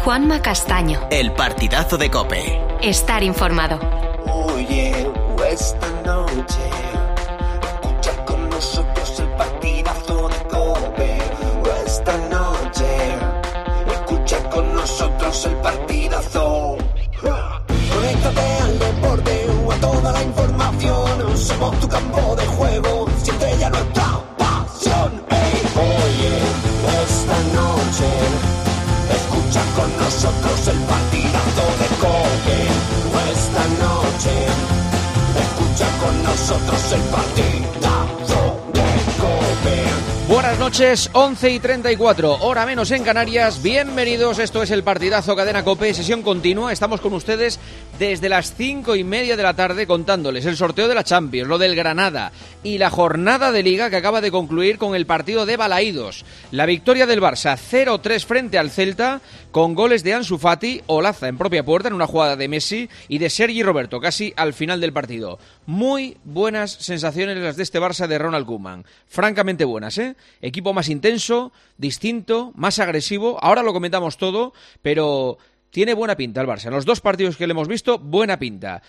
Juanma Castaño. El partidazo de COPE. Estar informado. Oye, esta noche escucha con nosotros el partidazo de COPE. Esta noche escucha con nosotros el partidazo. Conéctate al deporte o a toda la información. Somos tu campo de juego, siente ya nuestra pasión. Hey, oye, esta noche escucha con nosotros el partidazo de COPE. Esta noche escucha con nosotros el partidazo de COPE. Buenas noches, 11:34, hora menos en Canarias. Bienvenidos, esto es el partidazo Cadena COPE, sesión continua. Estamos con ustedes desde las 5:30 de la tarde contándoles el sorteo de la Champions, lo del Granada y la jornada de Liga que acaba de concluir con el partido de Balaídos. La victoria del Barça 0-3 frente al Celta con goles de Ansu Fati, Olaza en propia puerta en una jugada de Messi y de Sergi Roberto casi al final del partido. Muy buenas sensaciones las de este Barça de Ronald Koeman, francamente buenas, ¿eh? Equipo más intenso, distinto, más agresivo. Ahora lo comentamos todo, pero tiene buena pinta el Barça. En los dos partidos que le hemos visto, buena pinta.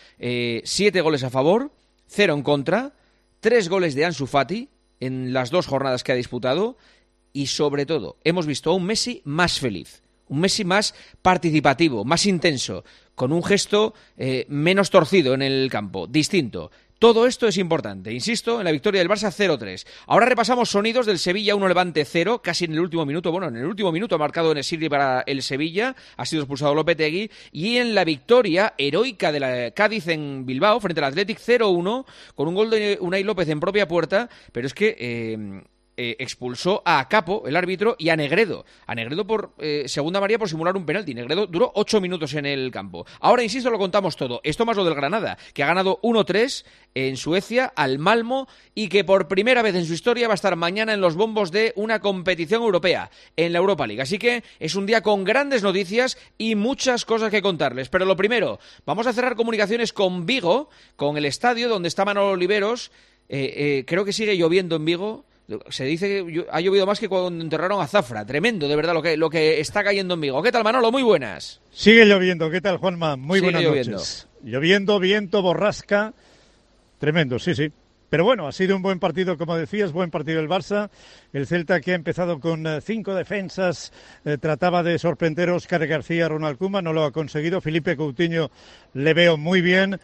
7 goles a favor, 0 en contra, 3 goles de Ansu Fati en las 2 jornadas que ha disputado y sobre todo hemos visto a un Messi más feliz. Un Messi más participativo, más intenso, con un gesto menos torcido en el campo, distinto. Todo esto es importante, insisto, en la victoria del Barça 0-3. Ahora repasamos sonidos del Sevilla 1 Levante 0, casi en el último minuto. Bueno, en el último minuto ha marcado Nesiri para el Sevilla, ha sido expulsado Lopetegui. Y en la victoria heroica de la Cádiz en Bilbao, frente al Athletic 0-1, con un gol de Unai López en propia puerta, pero es que expulsó a Capo, el árbitro, y a Negredo. A Negredo por segunda amarilla por simular un penalti. Negredo duró 8 minutos en el campo. Ahora, insisto, lo contamos todo. Esto más lo del Granada, que ha ganado 1-3 en Suecia al Malmo y que por primera vez en su historia va a estar mañana en los bombos de una competición europea, en la Europa League. Así que es un día con grandes noticias y muchas cosas que contarles. Pero lo primero, vamos a cerrar comunicaciones con Vigo, con el estadio donde está Manolo Oliveros. Creo que sigue lloviendo en Vigo. Se dice que ha llovido más que cuando enterraron a Zafra. Tremendo, de verdad, lo que está cayendo en Vigo. ¿Qué tal, Manolo? Muy buenas. Sigue lloviendo. ¿Qué tal, Juanma? Muy Sigue buenas lloviendo. noches. Lloviendo, viento, borrasca. Tremendo, sí, sí. Pero bueno, ha sido un buen partido, como decías, buen partido el Barça. El Celta, que ha empezado con 5 defensas, trataba de sorprender a Óscar García, Ronald Koeman, no lo ha conseguido. Felipe Coutinho le veo muy bien.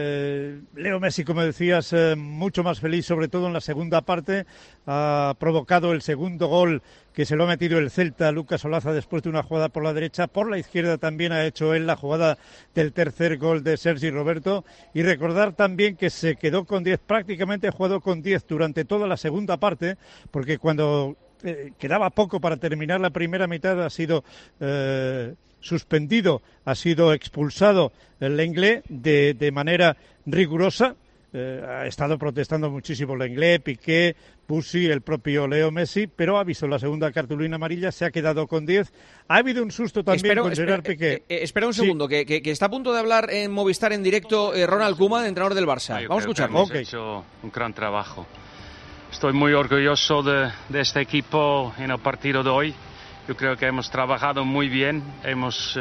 Leo Messi, como decías, mucho más feliz, sobre todo en la segunda parte. Ha provocado el segundo gol que se lo ha metido el Celta, Lucas Olaza, después de una jugada por la derecha. Por la izquierda también ha hecho él la jugada del tercer gol de Sergi Roberto. Y recordar también que se quedó con 10, prácticamente ha jugado con 10 durante toda la segunda parte, porque cuando quedaba poco para terminar la primera mitad ha sido suspendido, ha sido expulsado el Lenglet de manera rigurosa. Ha estado protestando muchísimo Lenglet, Piqué, Pusi, el propio Leo Messi, pero ha visto la segunda cartulina amarilla, se ha quedado con 10. Ha habido un susto también con Gerard Piqué. Espera un segundo, sí. que está a punto de hablar en Movistar en directo Ronald Koeman, entrenador del Barça. Vamos a escucharlo. Hemos hecho un gran trabajo. Estoy muy orgulloso de este equipo en el partido de hoy. Yo creo que hemos trabajado muy bien, hemos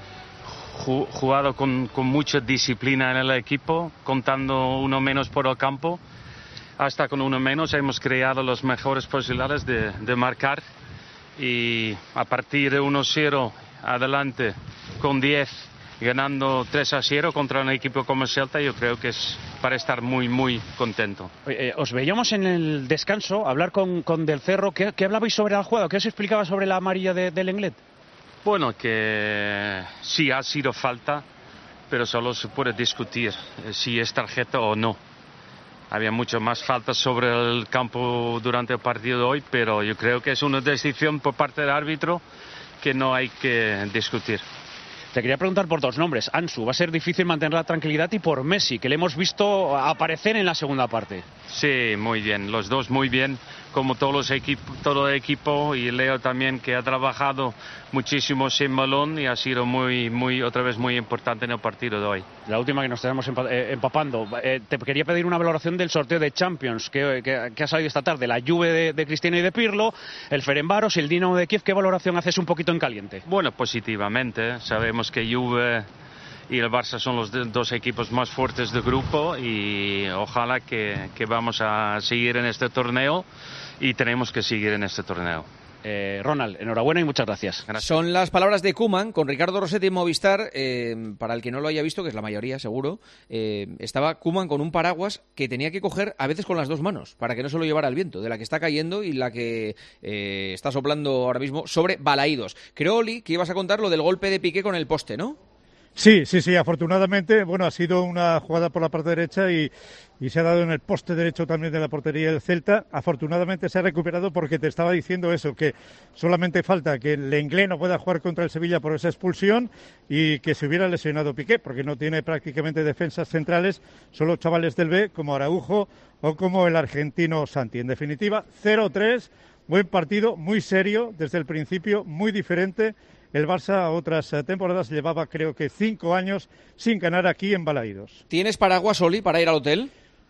jugado con mucha disciplina en el equipo, contando uno menos por el campo. Hasta con uno menos hemos creado las mejores posibilidades de marcar y a partir de 1-0 adelante con 10 ganando 3-0 contra un equipo como el Celta, yo creo que es para estar muy, muy contento. Os veíamos en el descanso hablar con Del Cerro. ¿Qué hablabais sobre el juego? ¿Qué os explicaba sobre la amarilla de Lenglet? Bueno, que sí ha sido falta, pero solo se puede discutir si es tarjeta o no. Había mucho más faltas sobre el campo durante el partido de hoy, pero yo creo que es una decisión por parte del árbitro que no hay que discutir. Te quería preguntar por dos nombres. Ansu, va a ser difícil mantener la tranquilidad, y por Messi, que le hemos visto aparecer en la segunda parte. Sí, muy bien, los dos muy bien, como todo el equipo, y Leo también, que ha trabajado muchísimo sin balón y ha sido otra vez muy importante en el partido de hoy. La última que nos estamos empapando. Te quería pedir una valoración del sorteo de Champions que ha salido esta tarde. La Juve de Cristiano y de Pirlo, el Ferencváros y el Dinamo de Kiev. ¿Qué valoración haces un poquito en caliente? Bueno, positivamente. Sabemos que Juve y el Barça son los dos equipos más fuertes del grupo, y ojalá que vamos a seguir en este torneo, y tenemos que seguir en este torneo. Ronald, enhorabuena y muchas gracias. Son las palabras de Koeman con Ricardo Rossetti en Movistar. Para el que no lo haya visto, que es la mayoría seguro, estaba Koeman con un paraguas que tenía que coger a veces con las dos manos para que no se lo llevara el viento, de la que está cayendo y la que está soplando ahora mismo sobre Balaídos. Creo, Oli, que ibas a contar lo del golpe de Piqué con el poste, ¿no? Sí, afortunadamente, bueno, ha sido una jugada por la parte derecha y se ha dado en el poste derecho también de la portería del Celta. Afortunadamente se ha recuperado, porque te estaba diciendo eso, que solamente falta que Lenglet no pueda jugar contra el Sevilla por esa expulsión y que se hubiera lesionado Piqué, porque no tiene prácticamente defensas centrales, solo chavales del B como Araujo o como el argentino Santi. En definitiva, 0-3, buen partido, muy serio desde el principio, muy diferente. El Barça otras temporadas llevaba, creo que 5 años sin ganar aquí en Balaídos. ¿Tienes paraguas, Oli, para ir al hotel?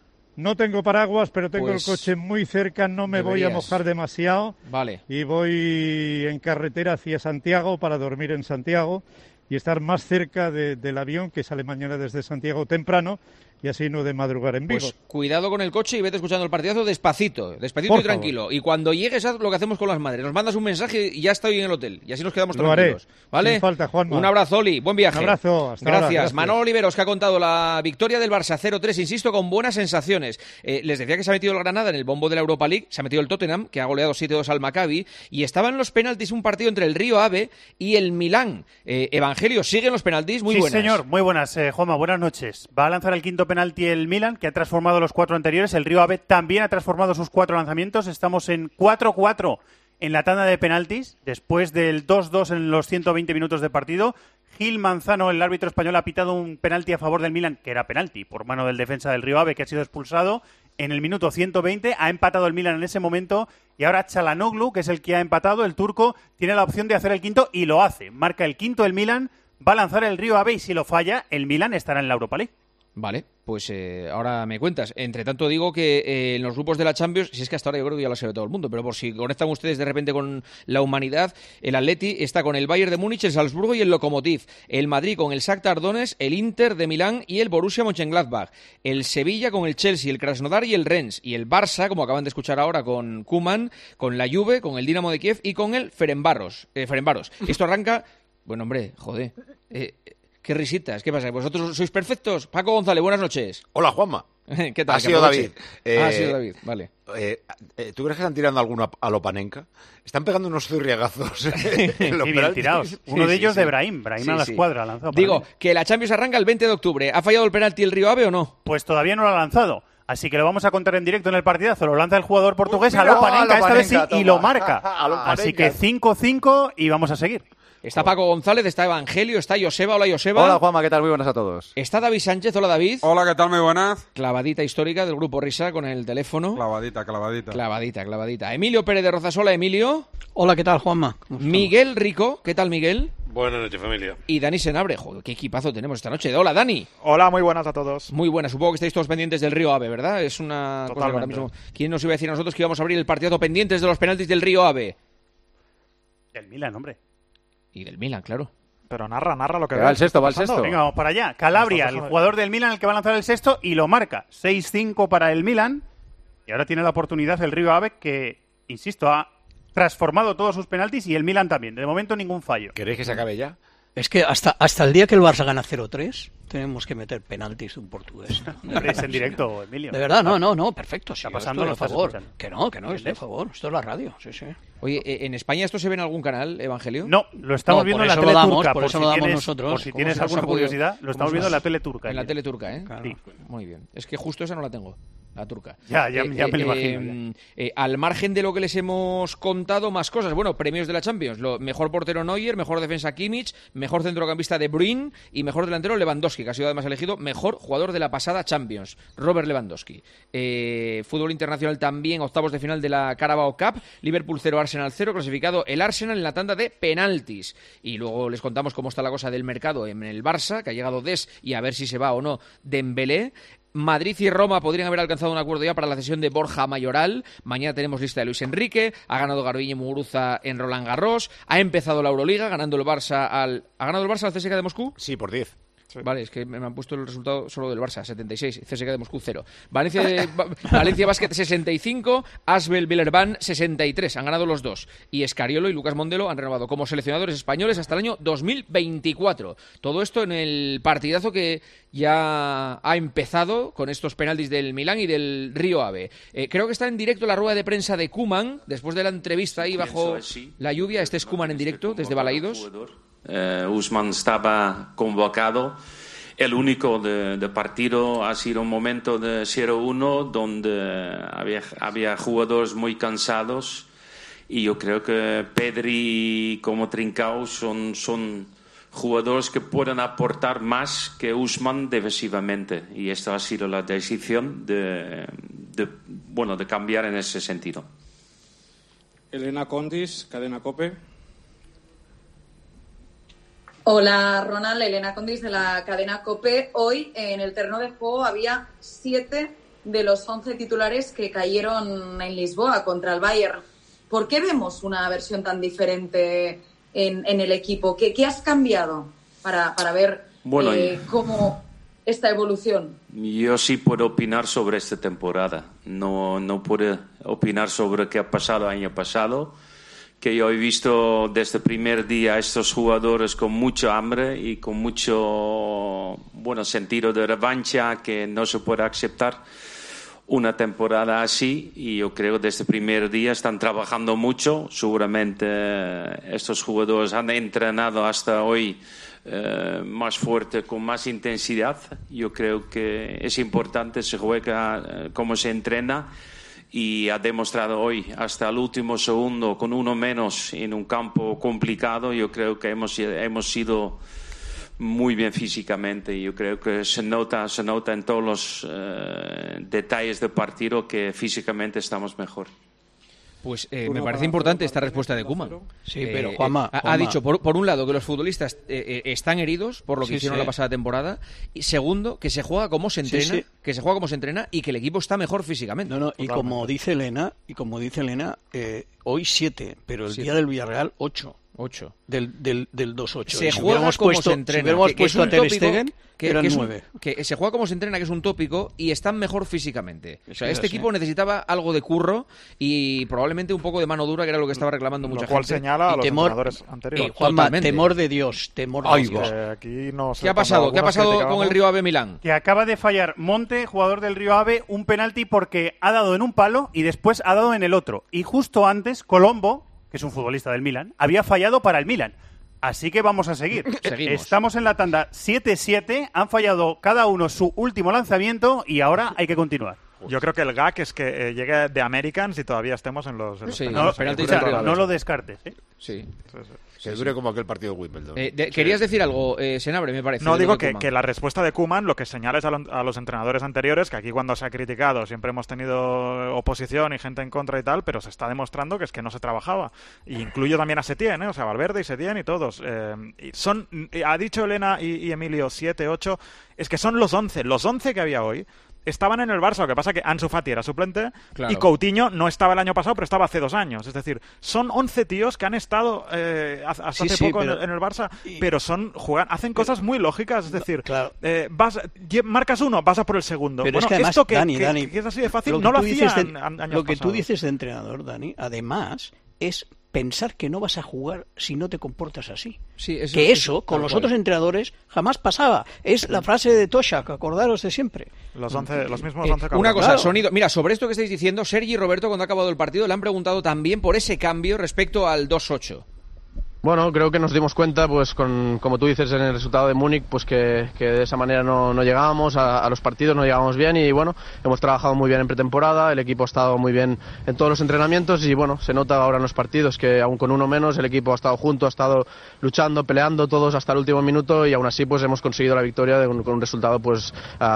No tengo paraguas, pero tengo Pues el coche muy cerca, no me voy a mojar demasiado. Vale. Y voy en carretera hacia Santiago para dormir en Santiago y estar más cerca del avión que sale mañana desde Santiago temprano, y así no de madrugar en Vigo. Pues cuidado con el coche y vete escuchando el partidazo despacito Por y tranquilo. favor. Y cuando llegues, haz lo que hacemos con las madres. Nos mandas un mensaje y ya estoy en el hotel. Y así nos quedamos Lo tranquilos. haré. ¿Vale? Sin falta, Juanma. Un abrazo, Oli. Buen viaje. Un abrazo. Hasta Gracias. ahora. Gracias. Manolo Oliveros, que ha contado la victoria del Barça 0-3, insisto, con buenas sensaciones. Les decía que se ha metido el Granada en el bombo de la Europa League, se ha metido el Tottenham, que ha goleado 7-2 al Maccabi, y estaba en los penaltis un partido entre el Río Ave y el Milán. Evangelio, siguen los penaltis, muy buenas. Sí, señor, muy buenas, Juanma, buenas noches. Va a lanzar el quinto penalti el Milan, que ha transformado los 4 anteriores. El Río Ave también ha transformado sus 4 lanzamientos. Estamos en 4-4 en la tanda de penaltis, después del 2-2 en los 120 minutos de partido. Gil Manzano, el árbitro español, ha pitado un penalti a favor del Milan, que era penalti, por mano del defensa del Río Ave, que ha sido expulsado en el minuto 120. Ha empatado el Milan en ese momento, y ahora Çalhanoğlu, que es el que ha empatado, el turco, tiene la opción de hacer el quinto y lo hace. Marca el quinto el Milan, va a lanzar el Río Ave, y si lo falla, el Milan estará en la Europa League. Vale, pues ahora me cuentas. Entre tanto digo que en los grupos de la Champions, si es que hasta ahora yo creo que ya lo sabe todo el mundo, pero por si conectan ustedes de repente con la humanidad, el Atleti está con el Bayern de Múnich, el Salzburgo y el Lokomotiv. El Madrid con el Shakhtar Donetsk, el Inter de Milán y el Borussia Mönchengladbach. El Sevilla con el Chelsea, el Krasnodar y el Rennes. Y el Barça, como acaban de escuchar ahora con Koeman, con la Juve, con el Dinamo de Kiev y con el Ferencváros. Esto arranca... Bueno, hombre, joder... Qué risitas, ¿qué pasa? ¿Vosotros sois perfectos? Paco González, buenas noches. Hola, Juanma. ¿Qué tal? Ha sido David. Ha sido David, vale. ¿Tú crees que están tirando alguno a Lopanenka? Están pegando unos zurriagazos en los Y bien penaltis. tirados. Uno de ellos de Brahim a la escuadra. Lanzado para Digo, mí. que la Champions arranca el 20 de octubre. ¿Ha fallado el penalti el Río Ave o no? Pues todavía no lo ha lanzado. Así que lo vamos a contar en directo en el partidazo. Lo lanza el jugador portugués a Mira, Lopanenka, esta vez sí, Lopanenka, y lo toma. marca. A Lopanenka. Así que 5-5 y vamos a seguir. Está Paco González, está Evangelio, está Joseba. Hola, Joseba. Hola, Juanma, ¿qué tal? Muy buenas a todos. Está David Sánchez. Hola, David. Hola, ¿qué tal? Muy buenas. Clavadita histórica del Grupo Risa con el teléfono. Clavadita. Clavadita. Emilio Pérez de Rozas. Hola, Emilio. Hola, ¿qué tal, Juanma? Miguel Rico. ¿Qué tal, Miguel? Buenas noches, familia. Y Dani Senabre. Joder, qué equipazo tenemos esta noche. Hola, Dani. Hola, muy buenas a todos. Muy buenas. Supongo que estáis todos pendientes del Río Ave, ¿verdad? Es una cosa que ahora mismo... ¿Quién nos iba a decir a nosotros que íbamos a abrir el partido pendientes de los penaltis del Río Ave? Del Milan, hombre. Y del Milan, claro. Pero narra lo que va el sexto. Venga, vamos para allá. Calabria, el jugador del Milan, el que va a lanzar el sexto, y lo marca. 6-5 para el Milan. Y ahora tiene la oportunidad el Río Ave, que, insisto, ha transformado todos sus penaltis, y el Milan también. De momento ningún fallo. ¿Queréis que se acabe ya? Es que hasta el día que el Barça gana 0-3 tenemos que meter penaltis de un portugués. Es en directo, Emilio. De verdad, no, perfecto. Sí, está pasando, estoy lo a favor. estás Que no, estoy a favor. Esto es la radio, sí. Oye, ¿en España esto se ve en algún canal, Evangelio? No, lo estamos viendo en la tele turca. Por eso lo damos nosotros. Por si tienes alguna curiosidad, lo estamos viendo en la tele turca. En la tele turca, ¿eh? Claro. Sí. Muy bien. Es que justo esa no la tengo. La turca. Ya me lo imagino. Al margen de lo que les hemos contado, más cosas. Bueno, premios de la Champions. Mejor portero Neuer, mejor defensa Kimmich, mejor centrocampista De Bruyne y mejor delantero Lewandowski, que ha sido además elegido mejor jugador de la pasada Champions, Robert Lewandowski. Fútbol internacional también, octavos de final de la Carabao Cup, Liverpool 0, Arsenal 0, clasificado el Arsenal en la tanda de penaltis. Y luego les contamos cómo está la cosa del mercado en el Barça, que ha llegado Des y a ver si se va o no Dembélé. Madrid y Roma podrían haber alcanzado un acuerdo ya para la cesión de Borja Mayoral. Mañana tenemos lista de Luis Enrique. Ha ganado Garbiñe Muguruza en Roland Garros. Ha empezado la Euroliga ganando el Barça al... ¿Ha ganado el Barça al CSKA de Moscú? Sí, por 10. Sí. Vale, es que me han puesto el resultado solo del Barça, 76, CSKA de Moscú 0. Valencia Basket 65, Asbel Villerban 63, han ganado los dos. Y Escariolo y Lucas Mondelo han renovado como seleccionadores españoles hasta el año 2024. Todo esto en el partidazo que ya ha empezado con estos penaltis del Milán y del Río Ave. Creo que está en directo la rueda de prensa de Koeman, después de la entrevista ahí bajo la lluvia. Este es Koeman en directo desde Balaídos. Ousmane estaba convocado. El único de partido ha sido un momento de 0-1 donde había jugadores muy cansados y yo creo que Pedri como Trincao son jugadores que pueden aportar más que Ousmane defensivamente y esta ha sido la decisión de cambiar en ese sentido. Elena Condis, Cadena COPE. Hola Ronald, Elena Condis de la cadena COPE. Hoy en el terreno de juego había 7 de los 11 titulares que cayeron en Lisboa contra el Bayern. ¿Por qué vemos una versión tan diferente en el equipo? ¿Qué has cambiado para ver cómo esta evolución? Yo sí puedo opinar sobre esta temporada. No puedo opinar sobre qué ha pasado el año pasado. Que yo he visto desde el primer día a estos jugadores con mucho hambre y con mucho sentido de revancha, que no se puede aceptar una temporada así, y yo creo que desde el primer día están trabajando mucho. Seguramente estos jugadores han entrenado hasta hoy más fuerte, con más intensidad. Yo creo que es importante, se juega como se entrena. Y ha demostrado hoy hasta el último segundo con uno menos en un campo complicado. Yo creo que hemos sido muy bien físicamente y yo creo que se nota en todos los detalles del partido que físicamente estamos mejor. Pues me parece importante esta respuesta de Koeman. Sí, pero Juanma ha dicho, por un lado, que los futbolistas están heridos por lo que hicieron la pasada temporada, y segundo, que se juega como se entrena, y que el equipo está mejor físicamente. Y como dice Elena, hoy 7, pero el día del Villarreal 8. Del 2-8. Se juega como se entrena. Si hubiéramos puesto a Ter Stegen, eran 9. Que se juega como se entrena, que es un tópico, y están mejor físicamente. O sea, este sí. equipo necesitaba algo de curro y probablemente un poco de mano dura, que era lo que estaba reclamando mucha gente. Lo cual señala a los entrenadores anteriores. Juanma, temor de Dios. Aquí no sé. ¿Qué ha pasado con el Río Ave Milán? Que acaba de fallar Monte, jugador del Río Ave, un penalti porque ha dado en un palo y después ha dado en el otro. Y justo antes, Colombo, que es un futbolista del Milan, había fallado para el Milan. Así que vamos a seguir. Seguimos. Estamos en la tanda 7-7, han fallado cada uno su último lanzamiento y ahora hay que continuar. Yo creo que el gag es que llegue de Americans y todavía estemos en los no lo descartes. Sí. Que dure como aquel partido de Wimbledon. ¿Querías decir algo, Senabre, me parece? No, digo que la respuesta de Koeman lo que señala es a los entrenadores anteriores, que aquí cuando se ha criticado siempre hemos tenido oposición y gente en contra y tal, pero se está demostrando que es que no se trabajaba. Y incluyo también a Setién, o sea, Valverde y Setién y todos. Ha dicho Elena y Emilio 7, 8, es que son los 11 que había hoy. Estaban en el Barça, lo que pasa que Ansu Fati era suplente y Coutinho no estaba el año pasado, pero estaba hace 2 años. Es decir, son 11 tíos que han estado hasta hace poco en el Barça, pero hacen cosas muy lógicas. Es decir, marcas uno, vas a por el segundo. Pero es que además, esto Dani, que es así de fácil, no lo hacían años Lo que tú pasados. dices de entrenador, Dani, además, es pensar que no vas a jugar si no te comportas así. Sí, eso con los otros entrenadores jamás pasaba. Es la frase de Toshak, acordaros de siempre. Los mismos 11 Una cosa, sonido. Mira, sobre esto que estáis diciendo, Sergi y Roberto, cuando ha acabado el partido, le han preguntado también por ese cambio respecto al 2-8. Bueno, creo que nos dimos cuenta, pues como tú dices, en el resultado de Múnich, pues que de esa manera no llegábamos a los partidos, no llegábamos bien y bueno, hemos trabajado muy bien en pretemporada, el equipo ha estado muy bien en todos los entrenamientos y bueno, se nota ahora en los partidos que aún con uno menos el equipo ha estado junto, ha estado luchando, peleando todos hasta el último minuto y aún así pues hemos conseguido la victoria con un resultado pues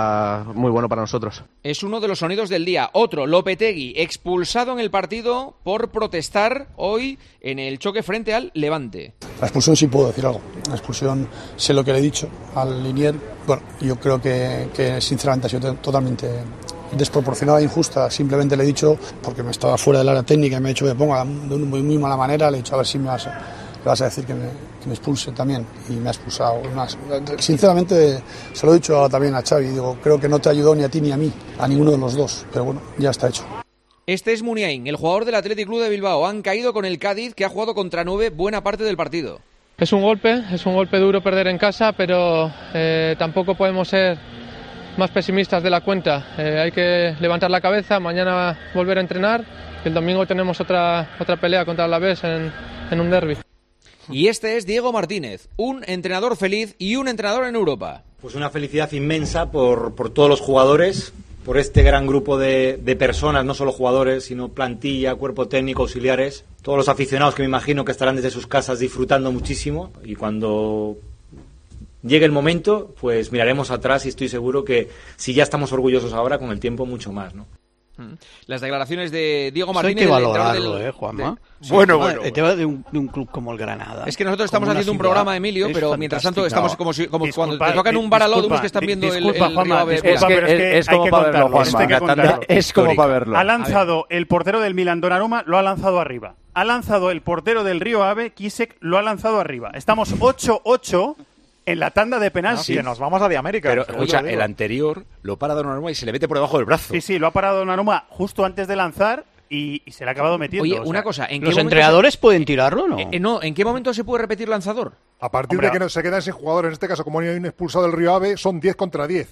muy bueno para nosotros. Es uno de los sonidos del día. Otro, Lopetegui, expulsado en el partido por protestar hoy en el choque frente al Levante. La expulsión sí puedo decir algo. La expulsión sé lo que le he dicho al Linier. Bueno, yo creo que sinceramente ha sido totalmente desproporcionada e injusta. Simplemente le he dicho, porque me estaba fuera del área técnica y me ha dicho que me ponga de una muy mala manera, le he dicho a ver si le vas a decir que me expulse también. Y me ha expulsado. Sinceramente se lo he dicho también a Xavi. Digo, creo que no te ayudó ni a ti ni a mí, a ninguno de los dos. Pero bueno, ya está hecho. Este es Muniain, el jugador del Athletic Club de Bilbao. Han caído con el Cádiz, que ha jugado contra 9 buena parte del partido. Es un golpe duro perder en casa, pero tampoco podemos ser más pesimistas de la cuenta. Hay que levantar la cabeza, mañana volver a entrenar. El domingo tenemos otra pelea contra el Alavés en un derbi. Y este es Diego Martínez, un entrenador feliz y un entrenador en Europa. Pues una felicidad inmensa por todos los jugadores, por este gran grupo de personas, no solo jugadores, sino plantilla, cuerpo técnico, auxiliares, todos los aficionados que me imagino que estarán desde sus casas disfrutando muchísimo y cuando llegue el momento, pues miraremos atrás y estoy seguro que si ya estamos orgullosos ahora, con el tiempo mucho más, ¿no? Las declaraciones de Diego Martínez. Hay que valorarlo, Juanma. Bueno. El tema de un club como el Granada. Es que nosotros estamos haciendo un programa, Emilio, pero mientras tanto estamos como cuando te tocan un bar al lado de unos que están viendo el Río Ave. Es como para verlo, Juanma. Es como para verlo. Ha lanzado el portero del Milan, Donnarumma, lo ha lanzado arriba. Ha lanzado el portero del Río Ave, Kisek, lo ha lanzado arriba. Estamos 8-8 en la tanda de penaltis. Sí, nos vamos a de América. Pero escucha, el anterior lo para Donnarumma y se le mete por debajo del brazo. Sí, lo ha parado Donnarumma justo antes de lanzar y se le ha acabado metiendo. Oye, una cosa, ¿en qué ¿los entrenadores pueden tirarlo o no? No, ¿en qué momento se puede repetir lanzador? A partir de que no se quedan sin jugadores, en este caso, como hay un expulsado del Río Ave, son 10 contra 10.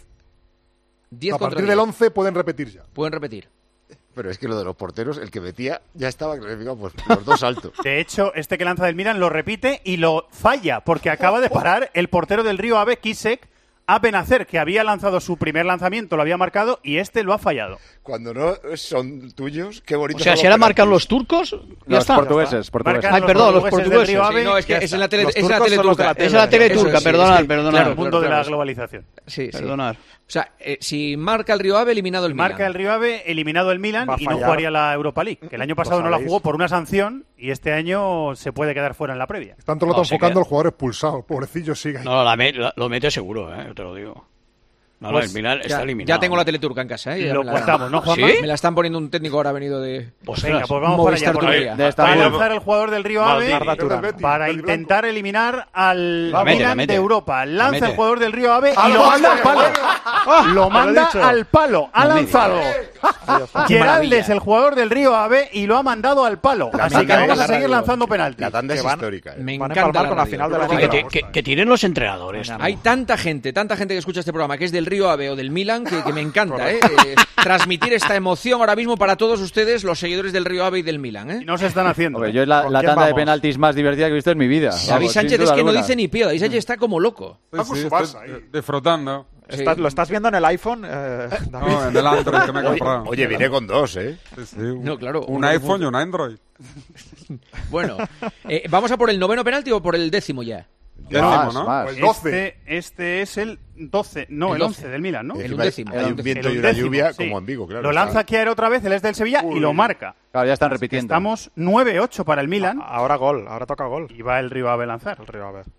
A partir del 11 pueden repetir ya. Pueden repetir. Pero es que lo de los porteros, el que metía ya estaba clasificado, pues los dos altos. De hecho, este que lanza del Milan lo repite y lo falla, porque acaba de parar el portero del Río Ave, Kisek, a Benacer, que había lanzado su primer lanzamiento, lo había marcado y este lo ha fallado. Cuando no son tuyos, qué bonito. O sea, si ahora marcan los turcos, ya está. Portugueses. Ay, perdón, los portugueses. Río Ave, sí, no, es que es en la teleturca. Es en la teleturca, perdonad. Claro, el mundo de la globalización. Sí. Perdonad. O sea, si marca el Río Ave, eliminado el Milan. Marca el Río Ave, eliminado el Milan y no jugaría la Europa League, que el año pasado no la jugó por una sanción y este año se puede quedar fuera en la previa. Están todo el rato enfocando al jugador expulsado, pobrecillo sigue ahí. No, lo mete seguro, yo te lo digo. No, el Milan está eliminado. Ya tengo la teleturca en casa, Lo contamos, ¿no, Juanma? ¿Sí? Me la están poniendo un técnico ahora venido de... Pues venga, pues vamos para allá. Va a lanzar el jugador del Río Ave para intentar eliminar al Milan de Europa. Lanza el jugador del Río Ave y lo manda al palo. Lo manda al palo. Ha lanzado Geraldes, el jugador del Río Ave, y lo ha mandado al palo. Así que vamos a seguir lanzando penaltis. La tanda es histórica. Me encanta con la final de la que tiren los entrenadores. Hay tanta gente que escucha este programa que es del Río Ave o del Milan que me encanta transmitir esta emoción ahora mismo para todos ustedes, los seguidores del Río Ave y del Milan. Y no se están haciendo. Hombre, yo es la tanda de penaltis más divertida que he visto en mi vida. David Sánchez es que no dice ni pío. David Sánchez está como loco. Está con su Barça ahí. Disfrutando. ¿Lo estás viendo en el iPhone, David? No, en el Android que me he comprado. Oye, vine con dos, Sí, no, claro. Un iPhone y un Android. Bueno, ¿vamos a por el noveno penalti o por el décimo ya? ¿No? El 12. Este es el 12, no, el 11 del Milan, ¿no? El undécimo. Hay un viento y una lluvia como en Vigo, claro. Lo lanza Kjaer otra vez, el del Sevilla, y lo marca. Claro, ya están repitiendo. Estamos 9-8 para el Milan. Ahora toca gol. Y va el Río Ave a lanzar. El Río Ave.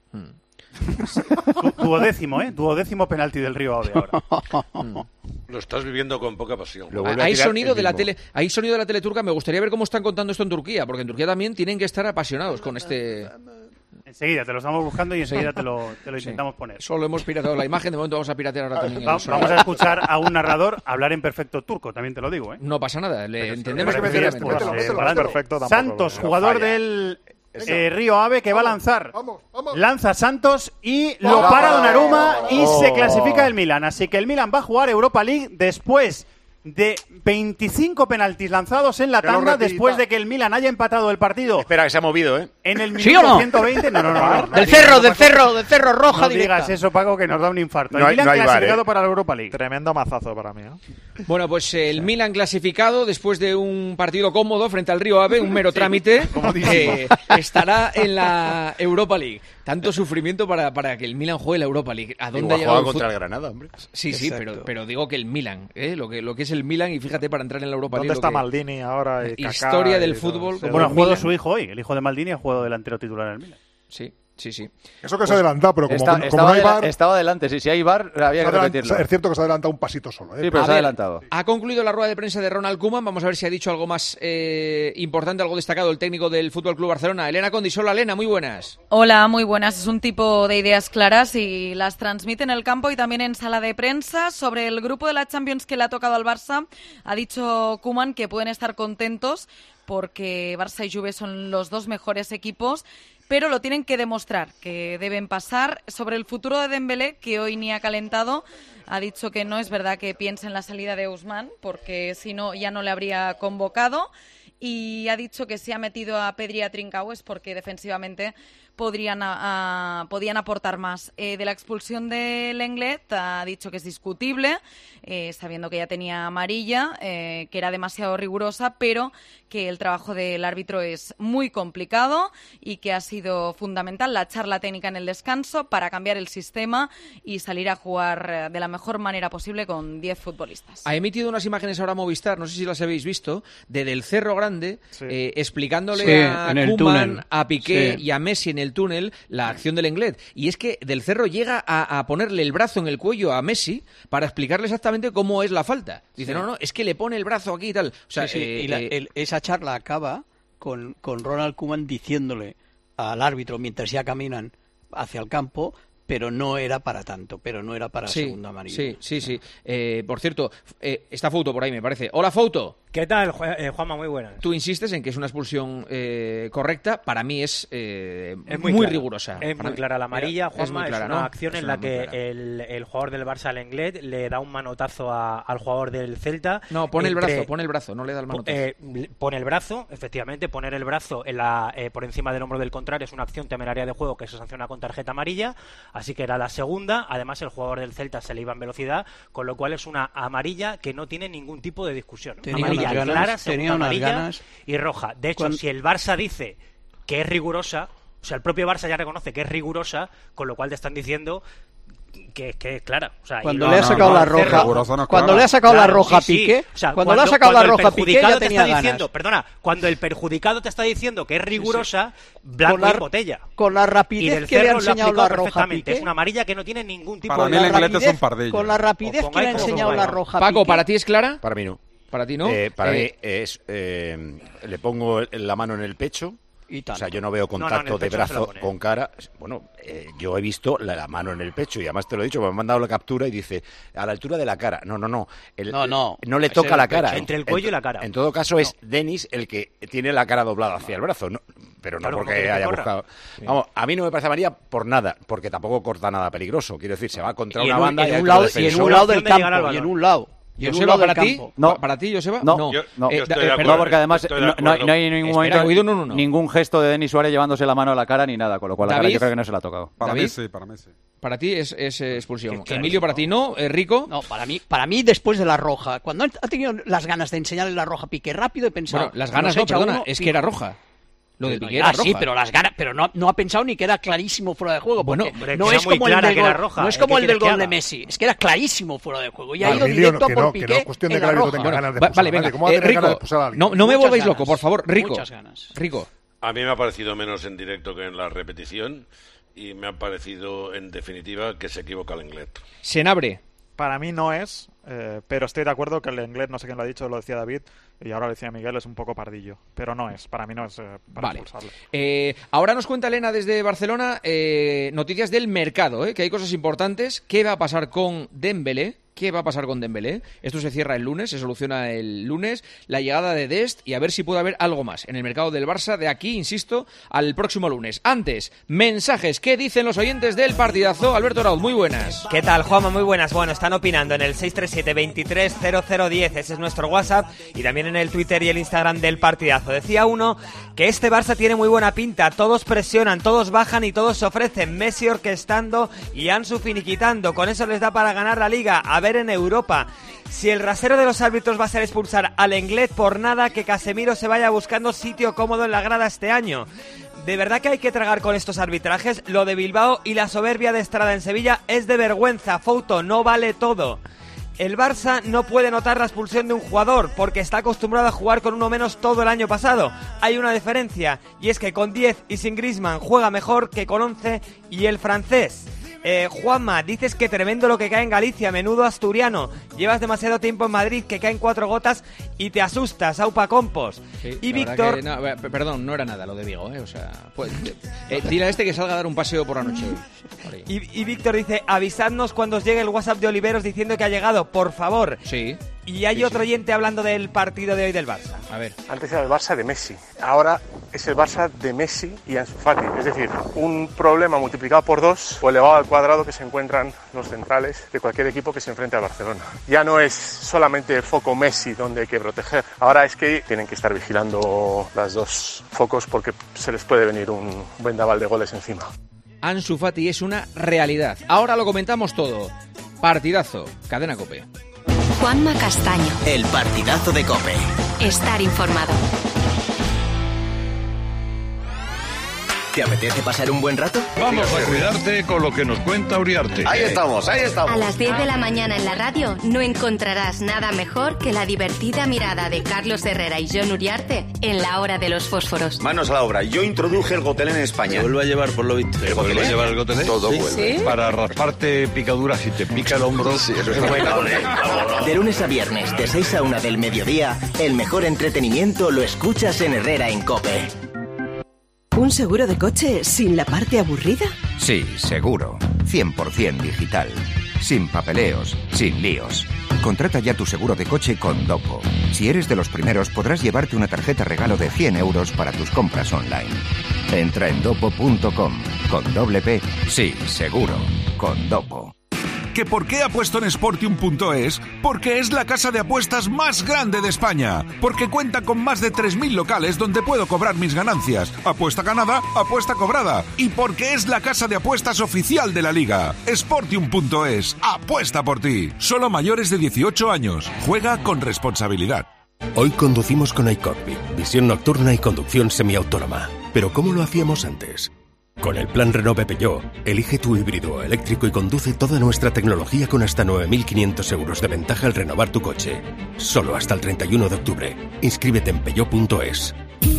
Duodécimo penalti del Río Ave ahora. Lo estás viviendo con poca pasión. Hay sonido de la teleturca. Me gustaría ver cómo están contando esto en Turquía, porque en Turquía también tienen que estar apasionados con este... Enseguida, te lo estamos buscando y enseguida te lo intentamos poner. Solo hemos pirateado la imagen, de momento vamos a piratear ahora también. Vamos a escuchar a un narrador hablar en perfecto turco, también te lo digo. No pasa nada, le entendemos perfectamente. Santos, jugador del Río Ave, que va a lanzar. Lanza Santos y lo para Donnarumma y se clasifica el Milan. Así que el Milan va a jugar Europa League después de 25 penaltis lanzados en la tanda, después de que el Milan haya empatado el partido. Espera, que se ha movido, En el minuto ¿Sí o no? 120, no. Del cerro roja no directa. digas eso, Paco, que nos da un infarto. No hay- el Milan no hay VAR, clasificado para la Europa League. Tremendo mazazo para mí. Bueno, pues el Milan clasificado después de un partido cómodo frente al Río Ave, un mero trámite, estará en la Europa League. Tanto sufrimiento para que el Milan juegue la Europa League. ¿A dónde ha Igual llegado juega el contra fútbol? el Granada, hombre. Sí, Exacto. pero digo que el Milan, lo que es el Milan, y fíjate, para entrar en la Europa ¿Dónde League. está Maldini ahora? Y Kaká historia del y todo. fútbol. Sí, como Bueno, ha el jugado Milan. su hijo hoy. El hijo de Maldini ha jugado delantero titular en el Milan. Sí. Eso que se ha adelantado, pero como no estaba hay VAR, estaba adelante, si hay VAR había que repetirlo. es cierto que se ha adelantado un pasito solo. Sí, pero A se ha ver, adelantado. Ha concluido la rueda de prensa de Ronald Koeman. Vamos a ver si ha dicho algo más importante, algo destacado el técnico del Fútbol Club Barcelona. Elena Condisola. Elena, muy buenas. Hola, muy buenas. Es un tipo de ideas claras y las transmite en el campo y también en sala de prensa. Sobre el grupo de la Champions que le ha tocado al Barça, ha dicho Koeman que pueden estar contentos porque Barça y Juve son los dos mejores equipos, pero lo tienen que demostrar, que deben pasar. Sobre el futuro de Dembélé, que hoy ni ha calentado, ha dicho que no es verdad que piense en la salida de Ousmane, porque si no ya no le habría convocado, y ha dicho que si ha metido a Pedri y a Trincao es porque defensivamente podían aportar más. De la expulsión de Lenglet ha dicho que es discutible, sabiendo que ya tenía amarilla, que era demasiado rigurosa, pero que el trabajo del árbitro es muy complicado y que ha sido fundamental la charla técnica en el descanso para cambiar el sistema y salir a jugar de la mejor manera posible con 10 futbolistas. Ha emitido unas imágenes ahora Movistar, no sé si las habéis visto, de Del Cerro Grande, explicándole a Koeman, a Piqué y a Messi en el túnel la acción del Lenglet. Y es que Del Cerro llega a ponerle el brazo en el cuello a Messi para explicarle exactamente cómo es la falta. Dice, no, es que le pone el brazo aquí y tal. O sea, esa charla acaba con Ronald Koeman diciéndole al árbitro mientras ya caminan hacia el campo, pero no era para tanto, pero no era para segunda amarilla. Sí. Por cierto, esta foto por ahí me parece. Hola, foto. ¿Qué tal, Juanma? Muy buenas. Tú insistes en que es una expulsión correcta. Para mí es muy rigurosa. Es muy clara la amarilla, Juanma. Es una acción en la que el jugador del Barça, Lenglet, le da un manotazo al jugador del Celta. No, pone el brazo, no le da el manotazo. Pone el brazo, efectivamente. Poner el brazo por encima del hombro del contrario es una acción temeraria de juego que se sanciona con tarjeta amarilla. Así que era la segunda. Además, el jugador del Celta se le iba en velocidad, con lo cual es una amarilla que no tiene ningún tipo de discusión. Amarilla clara, segunda amarilla y roja. De hecho, si el Barça dice que es rigurosa, o sea, el propio Barça ya reconoce que es rigurosa, con lo cual te están diciendo que es clara. O sea, cuando le ha sacado la roja, cuando le ha sacado la roja a Piqué, o sea, cuando le ha sacado la roja a Piqué ya tenía ganas. Diciendo, perdona, cuando el perjudicado te está diciendo que es rigurosa, blanco y botella. Con la rapidez que le ha enseñado la roja a Piqué. Es una amarilla que no tiene ningún tipo para de... mí el Lenglet es un pardillo. Con la rapidez que le ha enseñado la roja a Piqué. Paco, ¿para ti es clara? Para mí no. ¿Para ti no? Para mí es... le pongo la mano en el pecho. O sea, yo no veo contacto de brazo con cara. Bueno, yo he visto la mano en el pecho y además te lo he dicho, me han mandado la captura y dice a la altura de la cara. No le toca la cara. Entre el cuello y la cara. En todo caso es Denis el que tiene la cara doblada hacia el brazo, pero no porque haya buscado. Vamos, a mí no me parece amarilla por nada, porque tampoco corta nada peligroso. Quiero decir, se va contra una banda y en un lado del campo, y en un lado. Joseba, ¿para ti? No. ¿Para ti, Joseba? No. No, porque además no hay en ningún momento ningún gesto de Denis Suárez llevándose la mano a la cara ni nada, con lo cual la cara yo creo que no se la ha tocado. Para mí sí. Para ti es expulsión. Emilio, ¿para ti no? ¿Rico? No, para mí después de la roja. Cuando ha tenido las ganas de enseñarle la roja a Piqué rápido, he pensado... Bueno, las ganas no, perdona, es que era roja. Lo de Piqué era roja. Sí, pero las ganas, pero no ha pensado ni que era clarísimo fuera de juego. Bueno, no es como el del gol, no es como el del gol de Messi, es que era clarísimo fuera de juego. Y ha ido directo a por Piqué. Que no es cuestión de que el árbitro tenga ganas de vale, venga. Rico, no me volváis loco, por favor. Rico. Muchas ganas. Rico. A mí me ha parecido menos en directo que en la repetición y me ha parecido, en definitiva, que se equivoca el Lenglet. Senabre. Para mí no es, pero estoy de acuerdo que el Lenglet, no sé quién lo ha dicho, lo decía David, y ahora lo decía Miguel, es un poco pardillo. Pero no es, para mí no es para expulsarlo. Ahora nos cuenta Elena desde Barcelona noticias del mercado, que hay cosas importantes. ¿Qué va a pasar con Dembélé? qué va a pasar con Dembélé. Esto se cierra el lunes, se soluciona el lunes. La llegada de Dest y a ver si puede haber algo más en el mercado del Barça de aquí, insisto, al próximo lunes. Antes, mensajes. ¿Qué dicen los oyentes del partidazo? Alberto Arauz, muy buenas. ¿Qué tal, Juanma? Muy buenas. Bueno, están opinando en el 637-230010. Ese es nuestro WhatsApp. Y también en el Twitter y el Instagram del partidazo. Decía uno que este Barça tiene muy buena pinta. Todos presionan, todos bajan y todos se ofrecen. Messi orquestando y Ansu finiquitando. Con eso les da para ganar la Liga. A ver en Europa. Si el rasero de los árbitros va a ser expulsar al Lenglet, por nada que Casemiro se vaya buscando sitio cómodo en la grada este año. De verdad que hay que tragar con estos arbitrajes. Lo de Bilbao y la soberbia de Estrada en Sevilla es de vergüenza. Fouto, no vale todo. El Barça no puede notar la expulsión de un jugador porque está acostumbrado a jugar con uno menos todo el año pasado. Hay una diferencia y es que con 10 y sin Griezmann juega mejor que con 11 y el francés. Juanma, dices que tremendo lo que cae en Galicia, menudo asturiano. Llevas demasiado tiempo en Madrid, que caen 4 gotas y te asustas, aupa compos. Sí, y Víctor... No, perdón, no era nada lo de Vigo, o sea... Pues, dile a este que salga a dar un paseo por la noche. Y Víctor dice, avisadnos cuando os llegue el WhatsApp de Oliveros diciendo que ha llegado, por favor. Sí. Y hay otro oyente hablando del partido de hoy del Barça. A ver. Antes era el Barça de Messi, ahora es el Barça de Messi y Ansu Fati. Es decir, un problema multiplicado por 2 o elevado al cuadrado que se encuentran los centrales de cualquier equipo que se enfrente al Barcelona. Ya no es solamente el foco Messi donde hay que proteger, ahora es que tienen que estar vigilando los dos focos porque se les puede venir un vendaval de goles encima. Ansu Fati es una realidad. Ahora lo comentamos todo. Partidazo, Cadena COPE. Juanma Castaño. El partidazo de COPE. Estar informado. ¿Te apetece pasar un buen rato? Vamos a cuidarte con lo que nos cuenta Uriarte. Ahí estamos. A las 10 de la mañana en la radio no encontrarás nada mejor que la divertida mirada de Carlos Herrera y Jon Uriarte en la hora de los fósforos. Manos a la obra. Yo introduje el gotelé en España. Se vuelve a llevar, por lo visto. ¿Se vuelve a llevar el gotelé? Todo vuelve. ¿Sí? Para rasparte picaduras si te pica el hombro. Sí, eso es bueno. De lunes a viernes, de 6 a 1 del mediodía, el mejor entretenimiento lo escuchas en Herrera en COPE. ¿Un seguro de coche sin la parte aburrida? Sí, seguro. 100% digital. Sin papeleos, sin líos. Contrata ya tu seguro de coche con Dopo. Si eres de los primeros, podrás llevarte una tarjeta regalo de 100 euros para tus compras online. Entra en dopo.com. Con doble P. Sí, seguro. Con Dopo. ¿Que por qué apuesto en Sportium.es? Porque es la casa de apuestas más grande de España. Porque cuenta con más de 3.000 locales donde puedo cobrar mis ganancias. Apuesta ganada, apuesta cobrada. Y porque es la casa de apuestas oficial de la Liga. Sportium.es. Apuesta por ti. Solo mayores de 18 años. Juega con responsabilidad. Hoy conducimos con iCockpit, visión nocturna y conducción semiautónoma. Pero ¿cómo lo hacíamos antes? Con el plan Renove Peugeot, elige tu híbrido eléctrico y conduce toda nuestra tecnología con hasta 9.500 euros de ventaja al renovar tu coche. Solo hasta el 31 de octubre. Inscríbete en peugeot.es.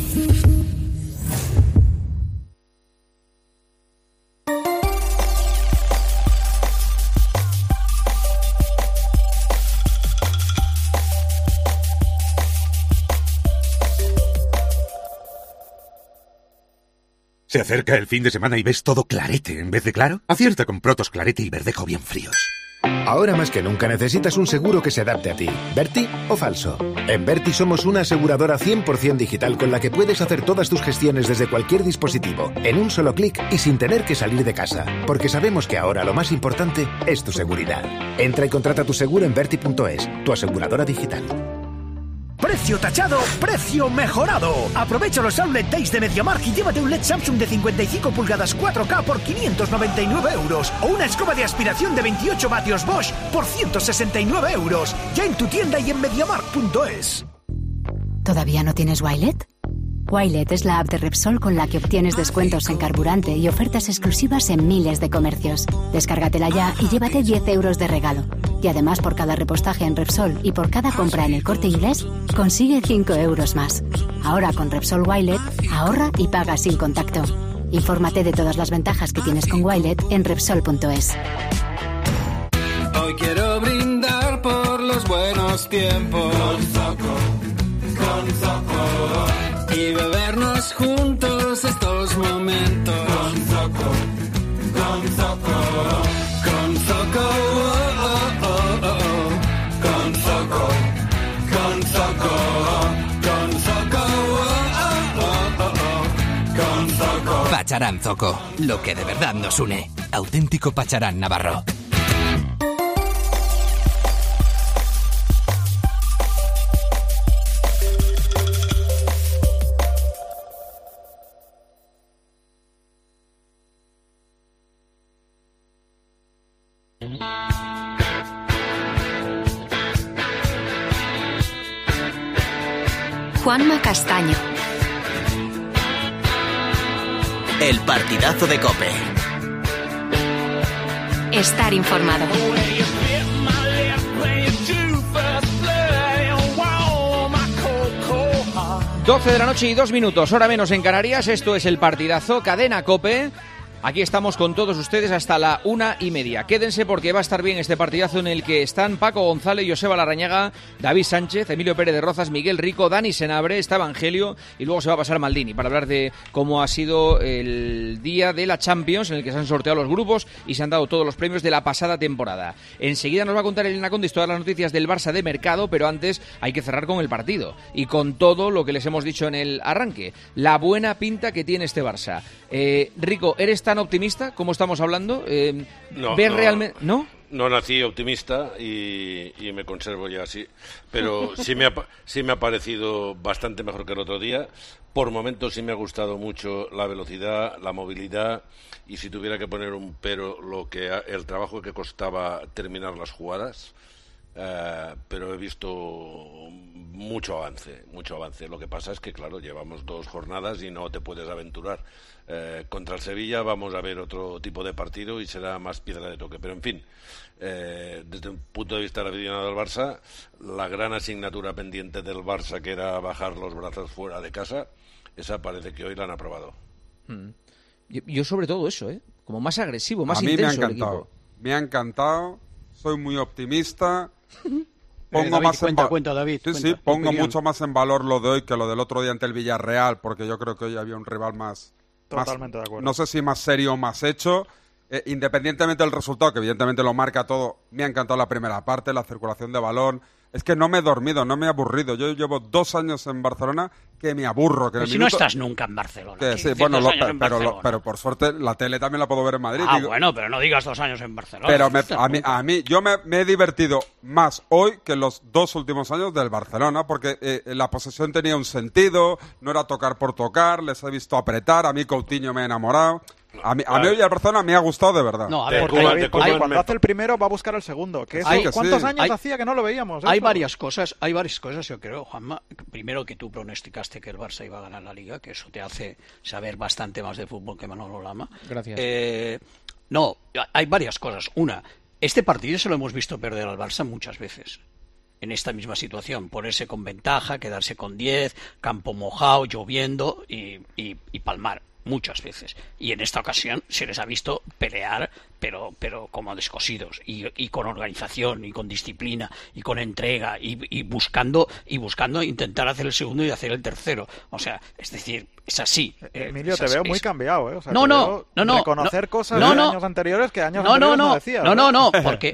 ¿Se acerca el fin de semana y ves todo clarete en vez de claro? Acierta con Protos Clarete y Verdejo bien fríos. Ahora más que nunca necesitas un seguro que se adapte a ti. ¿Verti o falso? En Verti somos una aseguradora 100% digital con la que puedes hacer todas tus gestiones desde cualquier dispositivo, en un solo clic y sin tener que salir de casa. Porque sabemos que ahora lo más importante es tu seguridad. Entra y contrata tu seguro en Verti.es, tu aseguradora digital. Precio tachado, precio mejorado. Aprovecha los Outlet Days de MediaMarkt y llévate un LED Samsung de 55 pulgadas 4K por 599 euros o una escoba de aspiración de 28 vatios Bosch por 169 euros. Ya en tu tienda y en MediaMarkt.es. ¿Todavía no tienes Wilet? Wilet es la app de Repsol con la que obtienes descuentos en carburante y ofertas exclusivas en miles de comercios. Descárgatela ya y llévate 10 euros de regalo. Y además, por cada repostaje en Repsol y por cada compra en El Corte Inglés, consigue 5 euros más. Ahora con Repsol Wilet, ahorra y paga sin contacto. Infórmate de todas las ventajas que tienes con Wilet en Repsol.es. Hoy quiero brindar por los buenos tiempos. Con Zoco. Y bebernos juntos estos momentos. Con Zoco. Con Zoco. Oh, oh, oh, oh. Pacharán Zoco, lo que de verdad nos une. Auténtico Pacharán navarro. Juanma Castaño. El partidazo de COPE. Estar informado. 12 de la noche y 2 minutos, hora menos en Canarias. Esto es el partidazo, cadena COPE. Aquí estamos con todos ustedes hasta la 1:30. Quédense porque va a estar bien este partidazo en el que están Paco González, Joseba Larrañaga, David Sánchez, Emilio Pérez de Rozas, Miguel Rico, Dani Senabre, está Evangelio y luego se va a pasar Maldini para hablar de cómo ha sido el día de la Champions en el que se han sorteado los grupos y se han dado todos los premios de la pasada temporada. Enseguida nos va a contar Elena Condis todas las noticias del Barça de mercado, pero antes hay que cerrar con el partido y con todo lo que les hemos dicho en el arranque. La buena pinta que tiene este Barça. Rico, ¿eres tan optimista como estamos hablando? ¿Ves realmente? ¿No? No nací optimista y me conservo ya así, pero sí me ha parecido bastante mejor que el otro día. Por momentos sí me ha gustado mucho la velocidad, la movilidad y si tuviera que poner un pero, el trabajo que costaba terminar las jugadas. Pero he visto mucho avance. Lo que pasa es que, claro, llevamos 2 jornadas y no te puedes aventurar. Contra el Sevilla vamos a ver otro tipo de partido y será más piedra de toque. Pero, en fin, desde un punto de vista del aficionado del Barça, la gran asignatura pendiente del Barça, que era bajar los brazos fuera de casa, esa parece que hoy la han aprobado. Yo sobre todo eso, como más agresivo, más intenso. A mí me ha encantado. Me ha encantado. Soy muy optimista. Pongo David, más David, pongo mucho más en valor lo de hoy que lo del otro día ante el Villarreal, porque yo creo que hoy había un rival más... Totalmente de acuerdo. No sé si más serio o más hecho. Independientemente del resultado, que evidentemente lo marca todo, me ha encantado la primera parte, la circulación de balón. Es que no me he dormido, no me he aburrido. Yo llevo 2 años en Barcelona que me aburro. Pero si no estás nunca en Barcelona. Sí, bueno, pero por suerte la tele también la puedo ver en Madrid. Bueno, pero no digas 2 años en Barcelona. Pero a mí yo me he divertido más hoy que los 2 últimos años del Barcelona, porque la posesión tenía un sentido, no era tocar por tocar, les he visto apretar, a mí Coutinho me ha enamorado. A mí hoy el Barcelona me ha gustado de verdad. No, a ver, cuando hace el primero va a buscar el segundo. ¿Cuántos años hacía que no lo veíamos? Hay varias cosas, yo creo, Juanma. Primero, que tú pronosticaste que el Barça iba a ganar la Liga, que eso te hace saber bastante más de fútbol que Manolo Lama. Gracias. No, hay varias cosas. Una, este partido se lo hemos visto perder al Barça muchas veces. En esta misma situación, ponerse con ventaja, quedarse con 10, campo mojado, lloviendo y palmar. Muchas veces. Y en esta ocasión se les ha visto pelear, pero como descosidos, y con organización, y con disciplina, y con entrega, y buscando intentar hacer el segundo y hacer el tercero. O sea, es decir, es así. Emilio, te veo muy cambiado, O sea, no. Reconocer cosas de años anteriores que años anteriores no decías. Porque...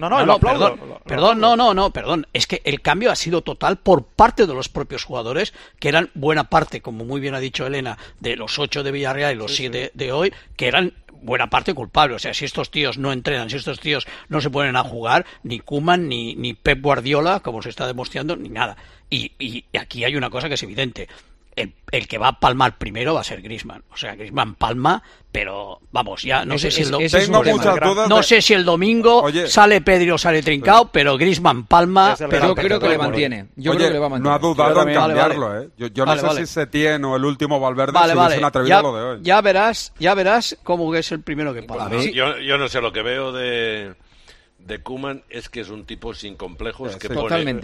Perdón. Es que el cambio ha sido total por parte de los propios jugadores, que eran buena parte, como muy bien ha dicho Elena, de los 8 de Villarreal y los 7 de hoy, que eran buena parte culpables. O sea, si estos tíos no entrenan, si estos tíos no se ponen a jugar, ni Koeman, ni Pep Guardiola, como se está demostrando, ni nada. Y aquí hay una cosa que es evidente. El que va a palmar primero va a ser Griezmann. O sea, Griezmann palma, pero vamos, ya no sé si el domingo sale Pedri o sale Trincao, pero Griezmann palma. Pero yo creo que le mantiene. No ha dudado en cambiarlo, Yo no sé si Setién o el último Valverde se hubiesen atrevido a lo de hoy. Ya verás cómo es el primero que palma. Yo no sé, lo que veo de Koeman es que es un tipo sin complejos, que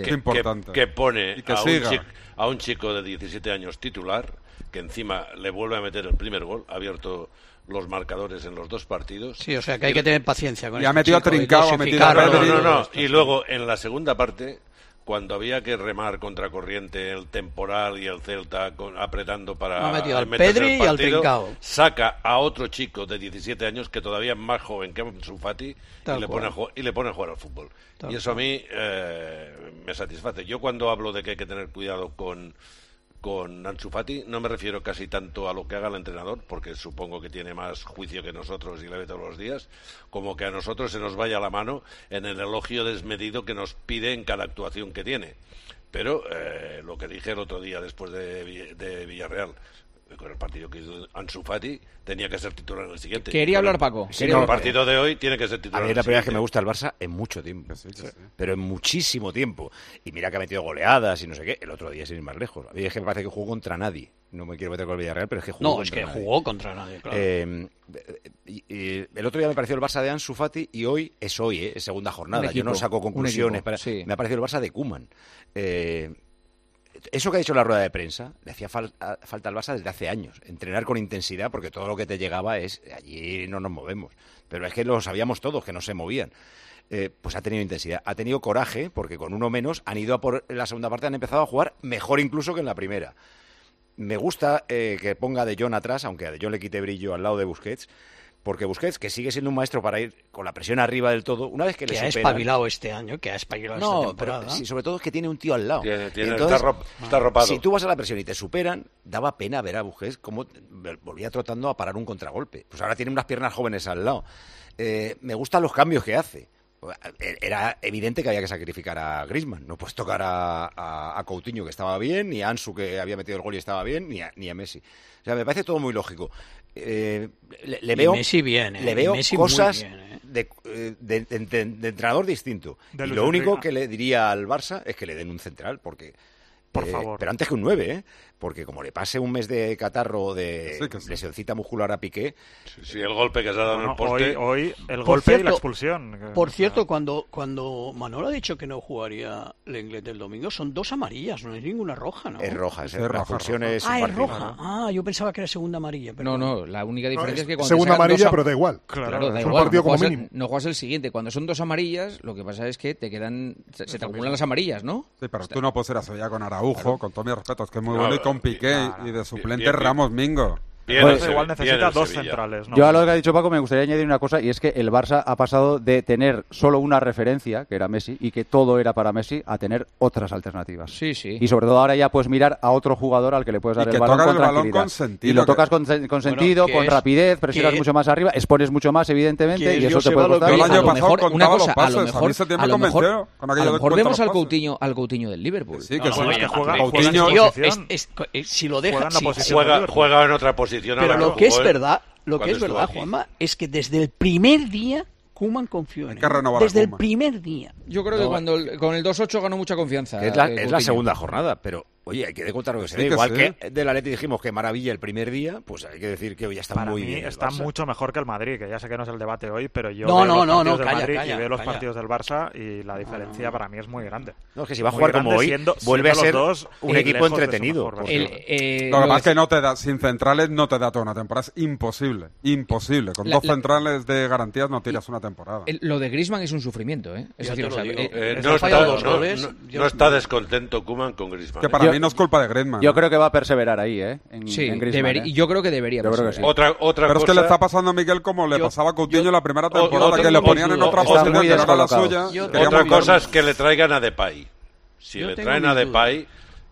pone a un chico de 17 años titular, que encima le vuelve a meter el primer gol, ha abierto los marcadores en los 2 partidos. Sí, o sea que hay que tener paciencia con eso. Y ha metido a Trincao, ha metido a Pedri. No. Y luego en la segunda parte, cuando había que remar contra corriente, el temporal y el Celta apretando para al Pedri y al Trincao, saca a otro chico de 17 años que todavía es más joven que Ansu Fati y le pone a jugar al fútbol. Y eso a mí me satisface. Yo cuando hablo de que hay que tener cuidado con con Ansu Fati. No me refiero casi tanto a lo que haga el entrenador, porque supongo que tiene más juicio que nosotros y le ve todos los días, como que a nosotros se nos vaya la mano en el elogio desmedido que nos pide en cada actuación que tiene. Pero lo que dije el otro día después de Villarreal, con el partido que hizo Ansu Fati, tenía que ser titular en el siguiente. Quería hablar Paco. Sí, el partido de hoy tiene que ser titular. A mí es la primera vez que me gusta el Barça en mucho tiempo. Sí. Pero en muchísimo tiempo. Y mira que ha metido goleadas y no sé qué. El otro día, sin ir más lejos. A mí es que me parece que jugó contra nadie. No me quiero meter con el Villarreal, pero es que jugó contra nadie. No, es que jugó contra nadie, claro. Y el otro día me pareció el Barça de Ansu Fati y hoy es segunda jornada. Yo no saco conclusiones. Me ha parecido el Barça de Koeman. Eso que ha dicho en la rueda de prensa, le hacía falta al Barça desde hace años. Entrenar con intensidad, porque todo lo que te llegaba es, allí no nos movemos. Pero es que lo sabíamos todos, que no se movían. Pues ha tenido intensidad, ha tenido coraje, porque con uno menos han ido a por la segunda parte, han empezado a jugar mejor incluso que en la primera. Me gusta que ponga a De Jong atrás, aunque a De Jong le quite brillo al lado de Busquets, porque Busquets, que sigue siendo un maestro para ir con la presión arriba del todo, una vez que le superan... Que ha espabilado este año, que ha espabilado esta temporada. Pero, sí, sobre todo es que tiene un tío al lado. Entonces, está arropado. Si tú vas a la presión y te superan, daba pena ver a Busquets cómo volvía trotando a parar un contragolpe. Pues ahora tiene unas piernas jóvenes al lado. Me gustan los cambios que hace. Era evidente que había que sacrificar a Griezmann. No puedes tocar a Coutinho, que estaba bien, ni a Ansu, que había metido el gol y estaba bien, ni a Messi. O sea, me parece todo muy lógico. Le veo, Messi bien, le veo Messi cosas bien, de entrenador distinto. Y lo único que le diría al Barça es que le den un central, porque... Por favor. Pero antes que un 9, porque como le pase un mes de catarro o de lesioncita muscular a Piqué... Sí, el golpe que se ha dado en el poste... Hoy el golpe y la expulsión. Por cierto, cuando Manolo ha dicho que no jugaría Lenglet el domingo, son 2 amarillas, no es ninguna roja, ¿no? Es roja, es la expulsión es un es partido. roja. Yo pensaba que era segunda amarilla. Pero no, la única diferencia es que cuando segunda amarilla, pero da igual. Claro, da es igual. Un partido como mínimo. No juegas el siguiente. Cuando son 2 amarillas, lo que pasa es que te quedan... Se te acumulan las amarillas, ¿no? Sí, pero tú no puedes ir a ya con Araujo, con todo mi respeto, es que es muy bueno, y con Piqué, y de suplente Ramos Mingo. Igual necesita 2 centrales, ¿no? Yo a lo que ha dicho Paco me gustaría añadir una cosa, y es que el Barça ha pasado de tener solo una referencia, que era Messi, y que todo era para Messi, a tener otras alternativas. Sí. Y sobre todo ahora ya puedes mirar a otro jugador al que le puedes dar el balón con tranquilidad. Sentido, y lo tocas con sentido, con rapidez, presionas mucho más arriba, expones mucho más, evidentemente, y eso te puede costar. Yo el año pasado contaba los pases, a lo mejor vemos al Coutinho del Liverpool. Sí, que juega Coutinho, si lo deja, juega en otra posición. Pero lo que es verdad, Juanma, es que desde el primer día Koeman confió en él. Desde el primer día. Yo creo que con el 2-8 ganó mucha confianza. Es la segunda jornada, pero oye, hay que contar lo que se ve. Igual que del Atleti dijimos que maravilla el primer día, pues hay que decir que hoy ya está muy bien. Está mucho mejor que el Madrid, que ya sé que no es el debate hoy, pero yo veo los partidos del Barça y la diferencia para mí es muy grande. No, es que si va a jugar como hoy, vuelve a ser un equipo entretenido. Lo que pasa es que no te da, sin centrales no te da toda una temporada, es imposible. Con 2 centrales de garantías no tiras una temporada. Lo de Griezmann es un sufrimiento, Es decir, no está descontento Koeman con Griezmann. Que para mí no es culpa de Griezmann. Yo creo que va a perseverar ahí, en Griezmann. Yo creo que debería. Yo creo que sí. Otra pero es que le está pasando a Miguel como le pasaba a Coutinho la primera temporada, que le ponían en otra posición que no era la suya. Otra cosa es que le traigan a Depay. Si le traen a Depay...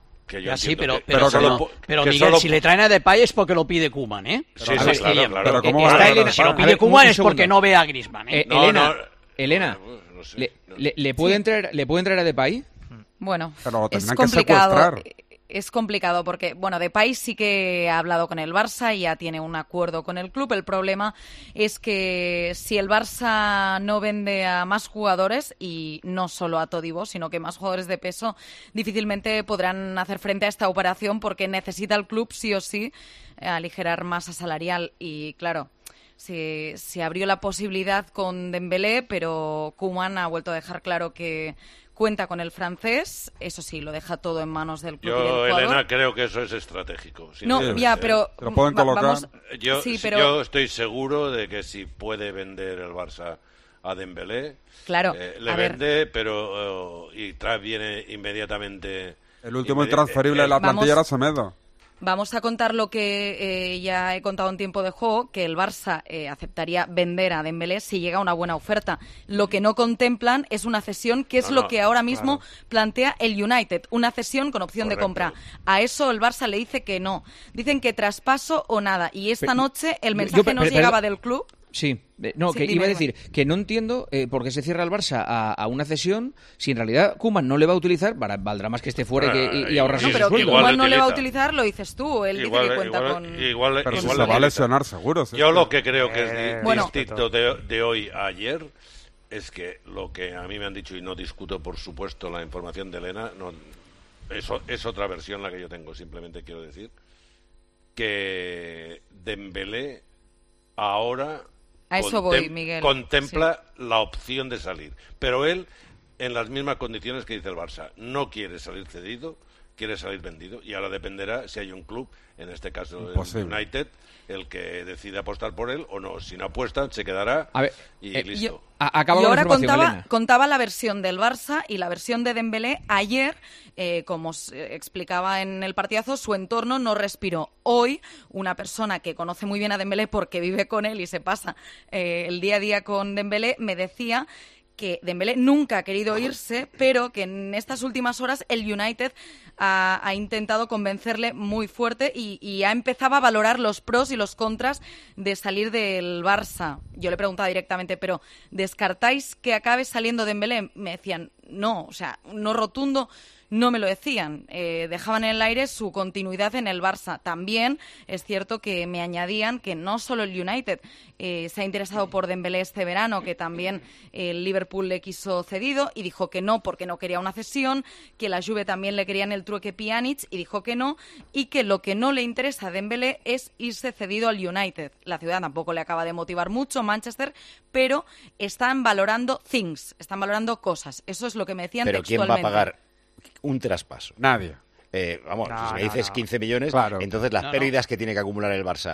Pero Miguel, si le traen a Depay es porque lo pide Koeman, Sí, claro. Pero si lo pide Koeman es porque no ve a Griezmann, Elena, ¿le pueden traer a Depay? Bueno, es complicado. Es complicado porque, Depay sí que ha hablado con el Barça y ya tiene un acuerdo con el club. El problema es que si el Barça no vende a más jugadores, y no solo a Todibo, sino que más jugadores de peso, difícilmente podrán hacer frente a esta operación porque necesita el club sí o sí aligerar masa salarial. Y claro, se abrió la posibilidad con Dembélé, pero Koeman ha vuelto a dejar claro que cuenta con el francés, eso sí, lo deja todo en manos del club y del jugador. Elena, creo que eso es estratégico. Pero lo pueden colocar. Yo estoy seguro de que si puede vender el Barça a Dembélé, le vende, pero y viene inmediatamente. El último intransferible de la plantilla era Semedo. Vamos a contar lo que ya he contado en tiempo de juego, que el Barça aceptaría vender a Dembélé si llega una buena oferta. Lo que no contemplan es una cesión, que es lo que ahora mismo plantea el United, una cesión con opción de compra. A eso el Barça le dice que no. Dicen que traspaso o nada. Y esta noche el mensaje nos llegaba del club. Sí, iba a decir que no entiendo por qué se cierra el Barça a una cesión si en realidad Koeman no le va a utilizar, valdrá más que esté fuera y ahorrarse su sueldo. Pero que Koeman no le va a utilizar, lo dices tú, él dice que cuenta con... Pero se va a lesionar seguro. Yo lo que creo que es distinto de hoy a ayer es que lo que a mí me han dicho, y no discuto por supuesto la información de Elena, eso es otra versión la que yo tengo, simplemente quiero decir que Dembélé ahora... A eso voy, Miguel. Contempla la opción de salir. Pero él, en las mismas condiciones que dice el Barça, no quiere salir cedido, quiere salir vendido. Y ahora dependerá si hay un club, en este caso el United, el que decide apostar por él o no. Si no apuestan, se quedará y listo. Y ahora contaba la versión del Barça y la versión de Dembélé. Ayer, como se explicaba en el partidazo, su entorno no respiró. Hoy, una persona que conoce muy bien a Dembélé porque vive con él y se pasa el día a día con Dembélé, me decía que Dembélé nunca ha querido irse, pero que en estas últimas horas el United ha intentado convencerle muy fuerte y ha empezado a valorar los pros y los contras de salir del Barça. Yo le preguntaba directamente, ¿pero descartáis que acabe saliendo Dembélé? Me decían, no, o sea, no rotundo. No me lo decían, dejaban en el aire su continuidad en el Barça. También es cierto que me añadían que no solo el United se ha interesado por Dembélé este verano, que también el Liverpool le quiso cedido y dijo que no porque no quería una cesión, que la Juve también le quería en el trueque Pjanic y dijo que no, y que lo que no le interesa a Dembélé es irse cedido al United. La ciudad tampoco le acaba de motivar mucho, Manchester, pero están valorando están valorando cosas. Eso es lo que me decían textualmente. ¿Pero quién va a pagar un traspaso? Nadie. Si me dices 15 millones, entonces las pérdidas que tiene que acumular el Barça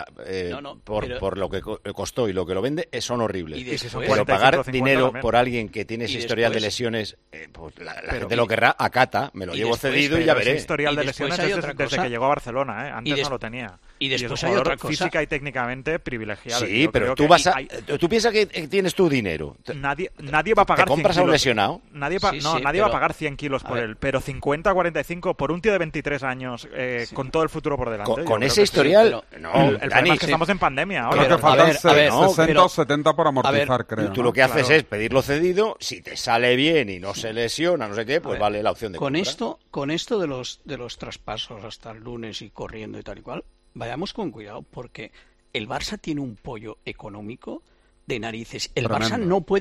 por lo que costó y lo que lo vende son horribles. Pero pagar dinero por alguien que tiene ese historial de lesiones, pues la gente lo querrá, acata, me lo llevo cedido y ya veré. Ese historial de lesiones es desde que llegó a Barcelona, antes no lo tenía. Y después es hay otra cosa. Física y técnicamente privilegiado. Sí, pero tú piensas que tienes tu dinero. Nadie va a pagar 100 kilos. ¿Te compras a un lesionado? Nadie va a pagar 100 kilos por él, pero 50, 45 por un tío de 23 años con todo el futuro por delante. Con ese historial, el problema es que estamos en pandemia ahora. Creo que faltan 60 o 70 por amortizar, creo. Tú lo que haces es pedirlo cedido, si te sale bien y no se lesiona, no sé qué, pues vale la opción de compra. Con esto de los traspasos hasta el lunes y corriendo y tal y cual, vayamos con cuidado porque el Barça tiene un pollo económico de narices. El Barça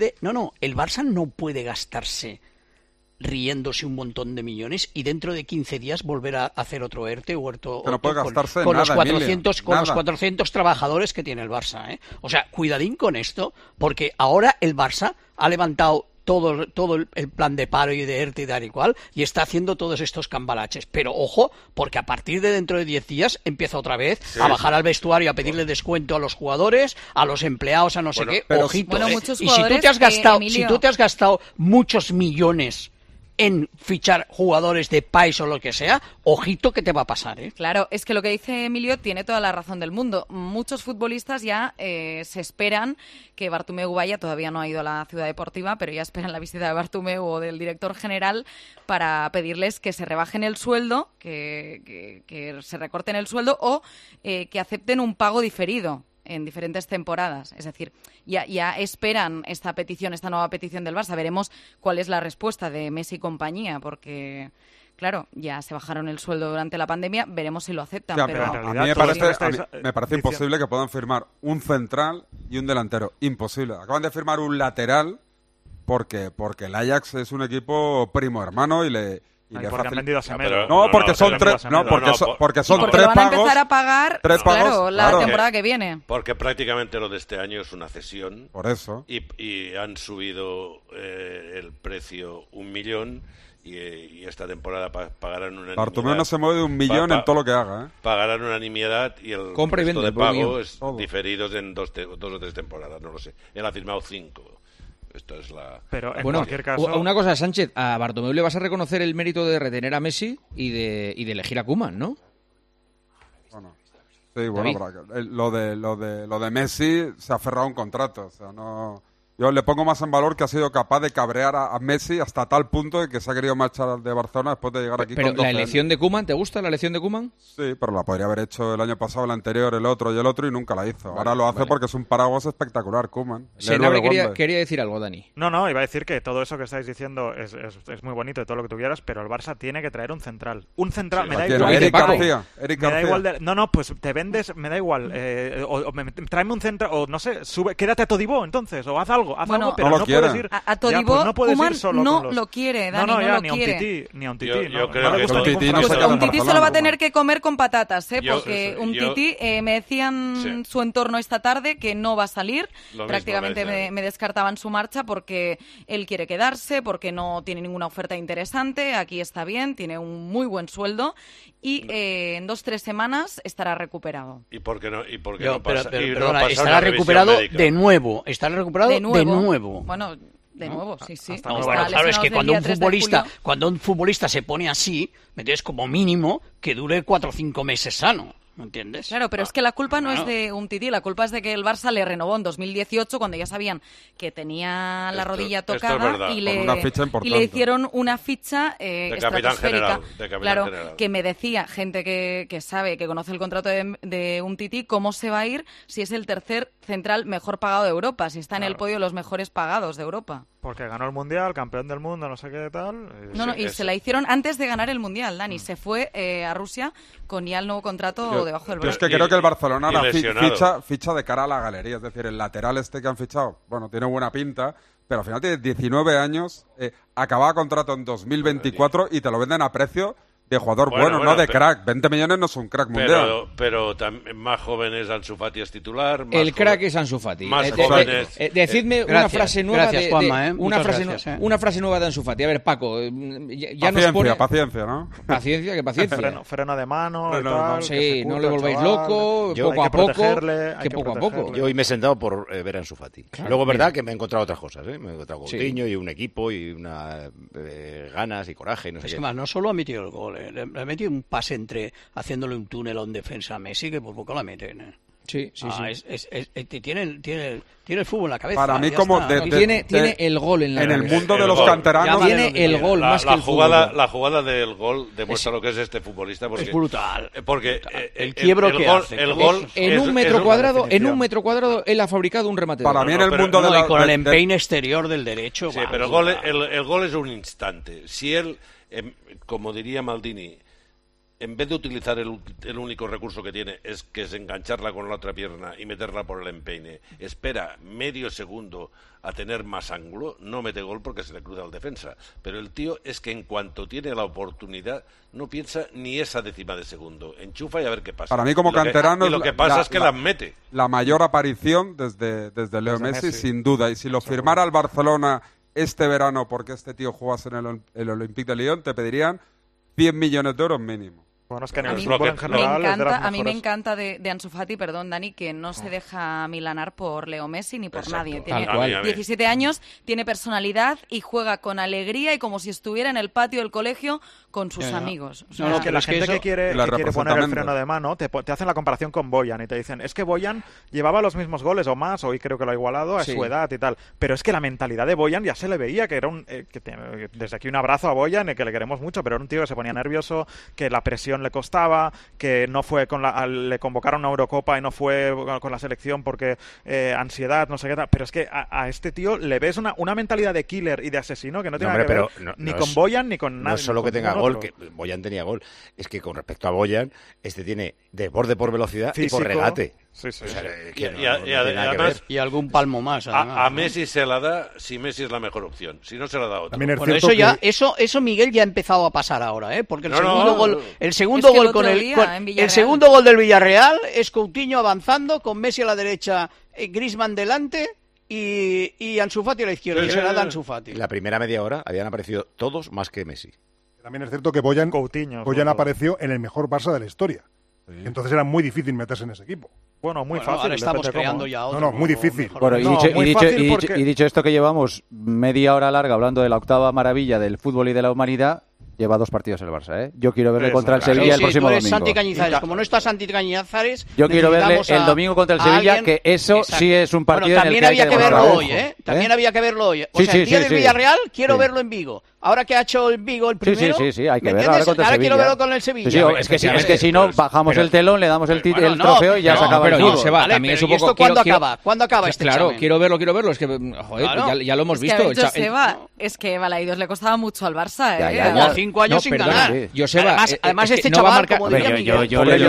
no puede gastarse riéndose un montón de millones y dentro de 15 días volver a hacer otro ERTE con los 400 trabajadores que tiene el Barça, ¿eh? O sea, cuidadín con esto, porque ahora el Barça ha levantado todo el plan de paro y de ERTE y tal y cual, y está haciendo todos estos cambalaches. Pero ojo, porque a partir de dentro de 10 días empieza otra vez a bajar al vestuario, a pedirle descuento a los jugadores, a los empleados, a no sé qué. Ojito, y si tú te has gastado muchos millones en fichar jugadores de país o lo que sea, ojito que te va a pasar, ¿eh? Claro, es que lo que dice Emilio tiene toda la razón del mundo. Muchos futbolistas ya se esperan que Bartomeu vaya, todavía no ha ido a la Ciudad Deportiva, pero ya esperan la visita de Bartomeu o del director general para pedirles que se rebajen el sueldo, que se recorten el sueldo o que acepten un pago diferido en diferentes temporadas. Es decir, ya esperan esta nueva petición del Barça. Veremos cuál es la respuesta de Messi y compañía, porque, claro, ya se bajaron el sueldo durante la pandemia, veremos si lo aceptan. Ya, pero a mí me parece imposible que puedan firmar un central y un delantero. Imposible. Acaban de firmar un lateral porque el Ajax es un equipo primo hermano y le porque han vendido a Semedo. Porque son tres van a empezar a pagar la temporada que viene. Porque prácticamente lo de este año es una cesión. Por eso. Y han subido el precio 1 millón y esta temporada pagarán una Bartomeu no se mueve de 1 millón en todo lo que haga, ¿eh? Pagarán una nimiedad y el resto de pagos diferidos en 2 o 3 temporadas, no lo sé. Él ha firmado 5. Esto es Pero en cualquier caso... Una cosa, Sánchez, a Bartomeu le vas a reconocer el mérito de retener a Messi y de elegir a Koeman, ¿no? Sí, bueno, lo de Messi se ha aferrado a un contrato, o sea, no... Yo le pongo más en valor que ha sido capaz de cabrear a Messi hasta tal punto de que se ha querido marchar de Barcelona después de llegar aquí pero con 12 la elección de Koeman, ¿te gusta la elección de Koeman? Sí, pero la podría haber hecho el año pasado, el anterior, el otro y nunca la hizo. Ahora lo hace porque es un paraguas espectacular, Koeman. Senabre quería decir algo, Dani. No, iba a decir que todo eso que estáis diciendo es muy bonito y todo lo que tú quieras, pero el Barça tiene que traer un central. Un central, me da igual. Eric García. Me da igual no, pues te vendes, me da igual. Tráeme un central, o no sé, quédate a Todibo entonces, o haz algo, pero no puedes ir. A Todibo, pues no puedes Koeman ir solo no lo quiere, Dani, no lo quiere. Ni a un Tití. Yo creo que un Tití se lo va a tener que comer con patatas, porque un Tití, me decían su entorno esta tarde que no va a salir. Prácticamente me descartaban su marcha porque él quiere quedarse, porque no tiene ninguna oferta interesante. Aquí está bien, tiene un muy buen sueldo y en 2-3 semanas estará recuperado. ¿Y por qué no pasa? Estará recuperado de nuevo. Estará recuperado de nuevo. Bueno, de nuevo, sí. Claro, es que cuando un futbolista se pone así, ¿me entiendes? Como mínimo, que dure 4 o 5 meses sano. ¿Me entiendes? Claro, pero es que la culpa no es de Umtiti, la culpa es de que el Barça le renovó en 2018 cuando ya sabían que tenía la rodilla tocada y le hicieron una ficha estratosférica. Claro, que me decía gente que sabe, que conoce el contrato de Umtiti, cómo se va a ir si es el tercer central mejor pagado de Europa, si está en el podio de los mejores pagados de Europa. Porque ganó el Mundial, campeón del mundo, no sé qué tal. Y se la hicieron antes de ganar el Mundial, Dani. Se fue a Rusia con ya el nuevo contrato debajo del brazo. Yo es que creo que el Barcelona ficha de cara a la galería. Es decir, el lateral que han fichado, bueno, tiene buena pinta, pero al final tiene 19 años, acababa contrato en 2024 y te lo venden a precio de jugador bueno, no de crack. 20 millones no es un crack mundial. Pero más jóvenes, Ansu Fati es titular. El crack es Ansu Fati. Más jóvenes. Decidme una frase nueva una frase nueva de Ansu Fati. A ver, Paco, ya nos pone... Paciencia, ¿no? Paciencia, freno de mano. Sí, no le volváis loco, poco a poco. Yo hoy me he sentado por ver a Ansu Fati. Claro, luego, verdad, que me he encontrado otras cosas. Me he encontrado Coutinho y un equipo y unas ganas y coraje. Y no sé qué. Más, no solo ha metido el gol. Le ha metido un pase haciéndole un túnel a un defensa a Messi que por poco la meten. Sí. Tiene el fútbol en la cabeza. Para mí tiene el gol en la cabeza. En el mundo de los canteranos tiene el gol más que el fútbol. La jugada del gol demuestra lo que es este futbolista. Porque, es brutal. Porque el quiebro que hace. El gol en un metro cuadrado él ha fabricado un remate. Para mí en el mundo de con el empeine exterior del derecho. Sí, pero el gol es un instante. Si él, como diría Maldini, en vez de utilizar el único recurso que tiene, que es engancharla con la otra pierna y meterla por el empeine, espera medio segundo a tener más ángulo, no mete gol porque se le cruza al defensa. Pero el tío es que en cuanto tiene la oportunidad, no piensa ni esa décima de segundo. Enchufa y a ver qué pasa. Para mí como canterano... lo que pasa es que las mete. La mayor aparición desde Leo Messi, sin duda. Y si lo firmara el Barcelona este verano porque este tío jugase en el Olympique de Lyon, te pedirían 100 millones de euros mínimo. Bueno, es que en el fútbol en general a mí me encanta de Ansu Fati, perdón, Dani, que no se deja milanar por Leo Messi ni por nadie. Tiene 17 años, tiene personalidad y juega con alegría y como si estuviera en el patio del colegio con sus amigos. O sea, que la gente que quiere poner el freno de mano te hacen la comparación con Boyan y te dicen, es que Boyan llevaba los mismos goles o más, hoy creo que lo ha igualado a su edad y tal. Pero es que la mentalidad de Boyan ya se le veía, que era desde aquí un abrazo a Boyan, que le queremos mucho, pero era un tío que se ponía nervioso, que la presión le costaba, que no fue le convocaron a Eurocopa y no fue con la selección porque ansiedad, no sé qué tal, pero es que a este tío le ves una mentalidad de killer y de asesino que no tiene nada que ver ni con Boyan ni con nadie. No es solo que tenga gol, que Boyan tenía gol, es que con respecto a Boyan, este tiene desborde por velocidad físico, y por regate. Sí. O sea, además, y algún palmo más. A Messi se la da si Messi es la mejor opción. Si no, se la da otro. Bueno, eso Miguel ya ha empezado a pasar ahora, porque el segundo gol del Villarreal es Coutinho avanzando con Messi a la derecha, Griezmann delante y Ansu Fati a la izquierda. Y se la da Ansu Fati. La primera media hora habían aparecido todos más que Messi. También es cierto que Boyan apareció en el mejor Barça de la historia. Sí. Entonces era muy difícil meterse en ese equipo. Bueno, muy fácil. Ahora estamos creando ya otro. No, muy difícil. Bueno, y dicho esto que llevamos media hora larga hablando de la octava maravilla del fútbol y de la humanidad, Lleva 2 partidos el Barça, ¿eh? Yo quiero verle contra el Sevilla el próximo domingo. Santi Cañizares. Como no está Santi Cañizares, yo quiero verle el domingo contra el Sevilla, que eso sí es un partido en el que hay que verlo hoy, ¿eh? También había que verlo hoy. O sea, el día del Villarreal quiero verlo en Vigo. Ahora que ha hecho el Vigo el primero... Sí, hay que verlo ahora contra el Sevilla. Ahora quiero verlo con el Sevilla. Sí, es que si no, bajamos el telón, le damos el trofeo y ya se acaba el fútbol. También es un poco... ¿Cuándo acaba? ¿Cuándo acaba este Claro, examen? quiero verlo. Es que, joder, ya lo hemos visto. Es que Balaidos le costaba mucho al Barça, ¿eh? Ya. 5 años sin ganar. Joseba, además este chaval, como diría Miguel...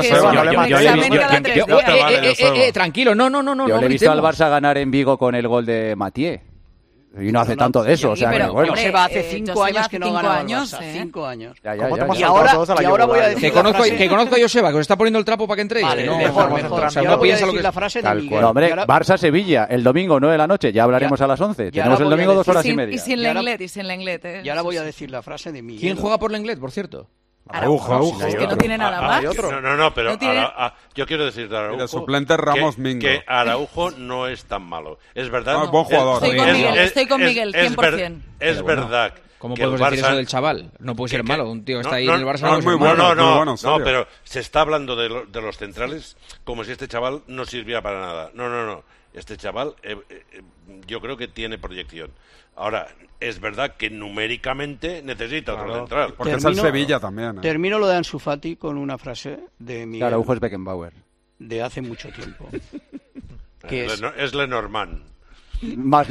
Tranquilo, no. Yo le he visto al Barça ganar en Vigo con el gol de Mathieu. Y no hace tanto de eso, o sea, pero, bueno. Joseba hace 5 años que no gana el Barça, 5 años. Ya. Y ahora voy a decir que conozco a Joseba, que os está poniendo el trapo para que entréis. Vale, mejor. O sea, no piensa lo que la frase de Miguel. No, hombre, Barça-Sevilla, el domingo 9 de la noche, ya hablaremos a las 11. Tenemos el domingo 2 horas y media. Y sin Lenglet, ¿eh? Y ahora voy a decir la frase de Miguel. ¿Quién juega por Lenglet, por cierto? Araujo. Es que no tiene nada más. No, pero yo quiero decir de Araujo. El suplente Ramos Mingo. Que Araujo no es tan malo. Es verdad. No, es buen jugador. Estoy con Miguel, 100%. Es verdad. ¿Cómo podemos decir eso del chaval? No puede ser malo. Un tío que está ahí en el Barça no es muy bueno. No, pero se está hablando de los centrales como si este chaval no sirviera para nada. No. Este chaval yo creo que tiene proyección. Ahora, es verdad que numéricamente necesita otro central. Porque es el Sevilla también. Termino lo de Ansu Fati con una frase de Miguel. Araujo es Beckenbauer. De hace mucho tiempo. Es Lenormand. Más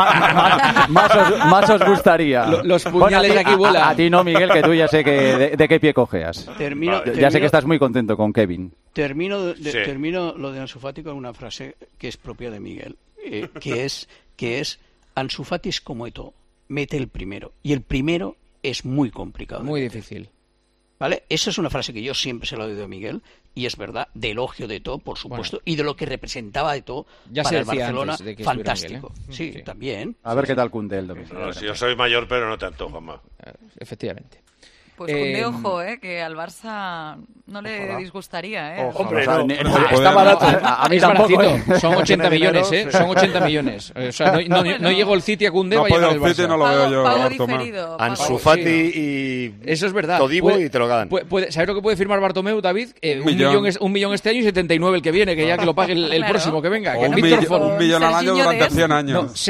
os gustaría. Los puñales de aquí vuelan. A ti no, Miguel, que tú ya sé que de qué pie cojeas. Ya sé que estás muy contento con Kevin. Termino lo de Ansu Fati con una frase que es propia de Miguel, que es Ansu Fati es como Eto'o, mete el primero. Y el primero es muy complicado. Muy difícil. ¿Vale? Esa es una frase que yo siempre se la he oído a Miguel, y es verdad, de elogio de Eto'o, por supuesto, y de lo que representaba Eto'o para el Barcelona, fantástico. Miguel, Sí, también. A ver qué tal Koundé el domingo. Si yo soy mayor, pero no tanto, Juanma. Efectivamente. Pues Koundé, ojo, que al Barça no le disgustaría, Hombre, está barato. A mí tampoco. Son 80 millones, Son 80 millones. O sea, no llegó el City a Koundé, va a llegar el Barça. No lo veo yo. Pago diferido. Ansu Fati y eso es verdad. Todibo y te lo dan. ¿Sabes lo que puede firmar Bartomeu, David? Un millón este año y 79 el que viene, que ya que lo pague el próximo que venga. Un millón al año durante 100 años. No,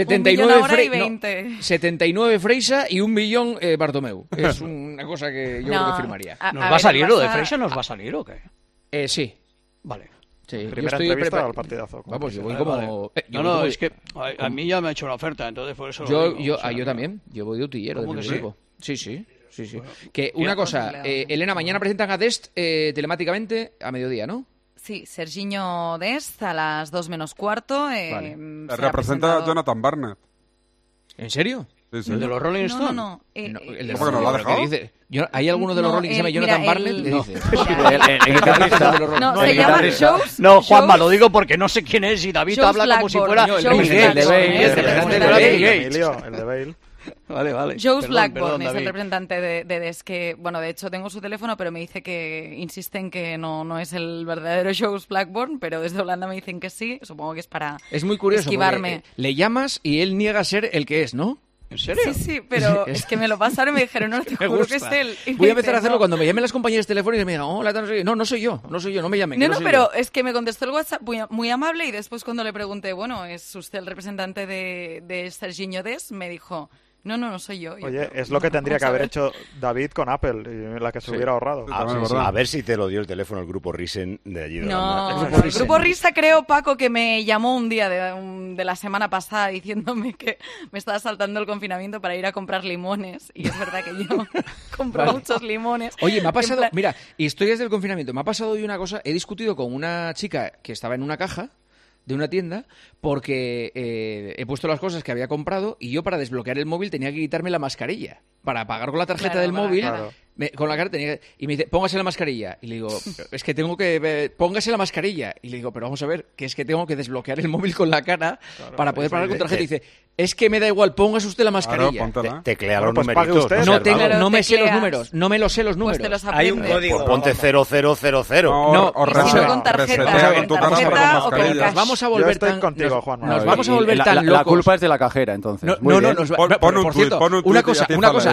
79 Freisa y 1 millón Bartomeu. Es una cosa que yo creo que firmaría. ¿Nos va a salir lo de Freisa? ¿Nos va a salir o qué? Sí. Vale. Sí, primera entrevista al partidazo. Vamos, yo voy como... es que a mí ya me ha hecho la oferta, entonces por eso... Yo también. Yo voy de utillero de mi equipo. Sí. Bueno, que una cosa, Elena, mañana presentan a Dest telemáticamente a mediodía, ¿no? Sí, Serginho Dest a las 2 menos cuarto. Vale. Representa a Jonathan Barnett. ¿En serio? Sí. ¿El de los Rolling Stones? No. ¿Cómo que no lo ha dejado? ¿Hay alguno de los Rolling que se llama Jonathan Barnett? ¿Qué dice? El guitarrista. No, se llama Shows. No, Juanma, lo digo porque no sé quién es y David habla como si fuera el de Bale. El de Bale. Vale. Joe Blackburn es el representante de DES, que, bueno, de hecho tengo su teléfono, pero me dice que insiste en que no es el verdadero Joe Blackburn, pero desde Holanda me dicen que sí, supongo que es para Es muy curioso, esquivarme. Le llamas y él niega ser el que es, ¿no? ¿En serio? Sí, pero es que me lo pasaron y me dijeron, no, te juro que es él. Voy a empezar a hacerlo cuando me llamen las compañías telefónicas y me digan, hola, no soy yo, no me llamen. No, pero es que me contestó el WhatsApp muy amable y después cuando le pregunté, bueno, ¿es usted el representante de Serginho Dest? Me dijo... No soy yo. Oye, es lo que tendría que haber hecho David con Apple, y la que se hubiera ahorrado. A ver si te lo dio el teléfono el grupo Risen de allí. No, el grupo Risa creo, Paco, que me llamó un día de la semana pasada diciéndome que me estaba saltando el confinamiento para ir a comprar limones. Y es verdad que yo compro muchos limones. Oye, me ha pasado, mira, historias del confinamiento. Me ha pasado hoy una cosa, he discutido con una chica que estaba en una caja de una tienda porque he puesto las cosas que había comprado y yo para desbloquear el móvil tenía que quitarme la mascarilla. Para pagar con la tarjeta del móvil, con la cara tenía que... Y me dice, póngase la mascarilla. Y le digo, es que tengo que... Póngase la mascarilla. Y le digo, pero vamos a ver, que es que tengo que desbloquear el móvil con la cara para poder pagar con tarjeta. Y dice, es que me da igual, póngase usted la mascarilla. Teclea los numeritos. No me sé los números, no me los sé los números. Pues hay un código. Ponte 0000. No, o con tarjeta o con cash. Vamos a volver tan... contigo, Juan. Nos vamos a volver tan locos. La culpa es de la cajera, entonces. Por cierto, una cosa,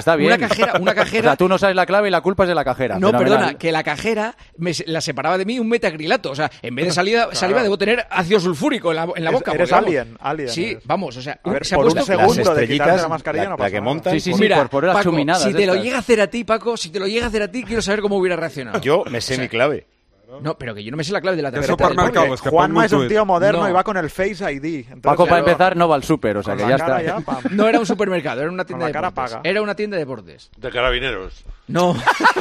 está bien. Una cajera... O sea, tú no sabes la clave y la culpa es de la cajera. No, Fenomenal. perdona, que la cajera la separaba de mí un metacrilato. O sea, en vez de saliva debo tener ácido sulfúrico en la boca. Eres alien. Sí, vamos, o sea... A ver, por un segundo de quitarse la mascarilla no pasa que nada. montan. Sí, Mira, por las Paco, chuminadas si te lo estas. llega a hacer a ti, Paco, quiero saber cómo hubiera reaccionado. Yo me sé mi clave. No, pero que yo no me sé la clave de la tarjeta. supermercado, es que Juanma es un tío moderno No. y va con el Face ID. Entonces, Paco, para empezar, no va al súper, o sea, con que la ya cara está. ya, pam. No era un supermercado, era una Con tienda la de cara deportes. paga. Era una tienda de deportes. De carabineros. No.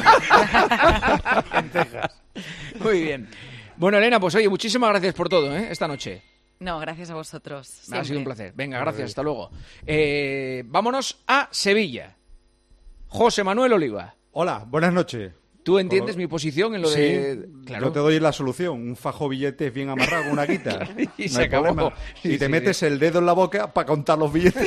Muy bien. Bueno, Elena, pues oye, muchísimas gracias por todo, esta noche. No, gracias a vosotros. Ha siempre. sido un placer. Venga, gracias, hasta luego. Vámonos a Sevilla. José Manuel Oliva. Hola, buenas noches. ¿Tú entiendes mi posición en lo de...? Claro. Yo te doy la solución. Un fajo billetes bien amarrado con una guita. Y No se hay acabó. problema. Sí, Y te sí, metes sí. el dedo en la boca para contar los billetes.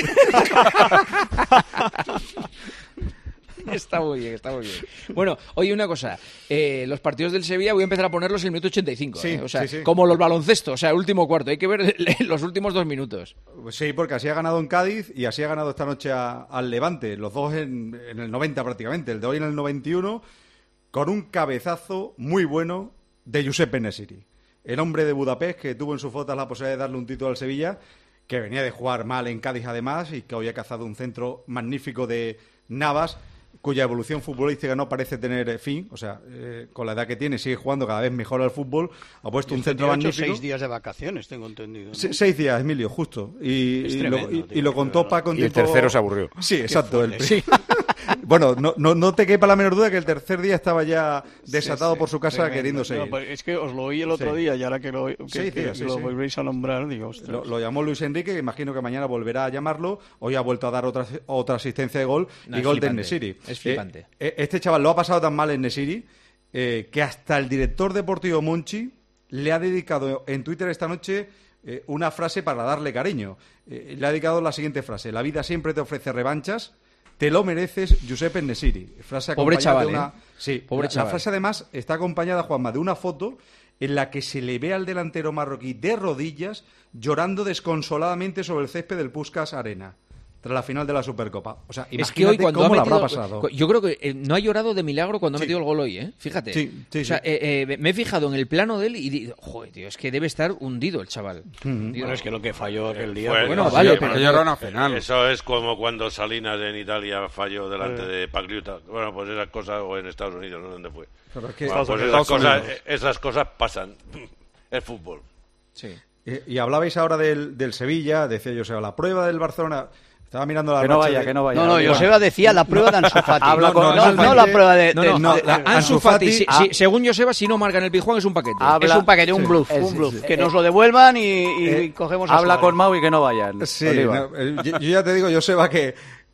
Está muy bien, está muy bien. Bueno, oye, una cosa. Los partidos del Sevilla voy a empezar a ponerlos en el minuto 85. Sí, O sea, sí. como los baloncestos, o sea, último cuarto. Hay que ver los últimos 2 minutos. Pues sí, porque así ha ganado en Cádiz y así ha ganado esta noche al Levante. Los dos en el 90 prácticamente. El de hoy en el 91, con un cabezazo muy bueno de Giuseppe Nesiri. El hombre de Budapest que tuvo en sus fotos la posibilidad de darle un título al Sevilla, que venía de jugar mal en Cádiz además y que hoy ha cazado un centro magnífico de Navas, cuya evolución futbolística no parece tener fin, o sea, con la edad que tiene sigue jugando cada vez mejor al fútbol, ha puesto un centro magnífico. 6 días de vacaciones, tengo entendido, ¿no? 6 días, Emilio, justo. Es tremendo, Y lo contó Paco en Y el tiempo... tercero se aburrió. Sí, exacto. Sí. Bueno, no te quepa la menor duda que el tercer día estaba ya desatado por su casa Tremendo. queriéndose No, ir. pues es que os lo oí el otro día y ahora que lo volvéis a nombrar, digo, ostras. Lo llamó Luis Enrique, que imagino que mañana volverá a llamarlo. Hoy ha vuelto a dar otra asistencia de gol No, y es gol flipante, de Nesiri. es flipante. Este chaval lo ha pasado tan mal en Nesiri que hasta el director deportivo Monchi le ha dedicado en Twitter esta noche una frase para darle cariño. Le ha dedicado la siguiente frase: la vida siempre te ofrece revanchas, te lo mereces, Giuseppe Nesiri. Frase Pobre acompañada chaval, de una... Sí, Pobre la chaval. frase además está acompañada, Juanma, de una foto en la que se le ve al delantero marroquí de rodillas llorando desconsoladamente sobre el césped del Puskás Arena tras la final de la Supercopa. O sea, Es que hoy cuando cómo ha lo metido, habrá pasado. yo creo que no ha llorado de milagro cuando ha Sí. metido el gol hoy, fíjate. Sí, sí, o sea, sí. me he fijado en el plano de él y digo, joder, tío, es que debe estar hundido el chaval. Hundido. Bueno, es que lo que falló aquel día... Bueno, vale, pero ya era una final. Eso es como cuando Salinas en Italia falló delante de Pagliuca. Bueno, pues esas cosas, o en Estados Unidos, no sé dónde fue. Pero es que Bueno, pues esas cosas pasan. Es fútbol. Sí. Y hablabais ahora del Sevilla, decía Joseba, la prueba del Barcelona... Estaba mirando la Que no racha vaya, de- que no vaya. No, Joseba decía la prueba de Ansu Fati. Habla con- no la prueba de... Ansu Fati, según Joseba, si no marca en el Pizjuán es un paquete. Habla- es un paquete, un Sí. bluff, Sí, un sí, bluff. sí. Que nos lo devuelvan y cogemos a Habla Suárez. con Mau y que no vayan. Sí, Oliva. yo ya te digo, Joseba, que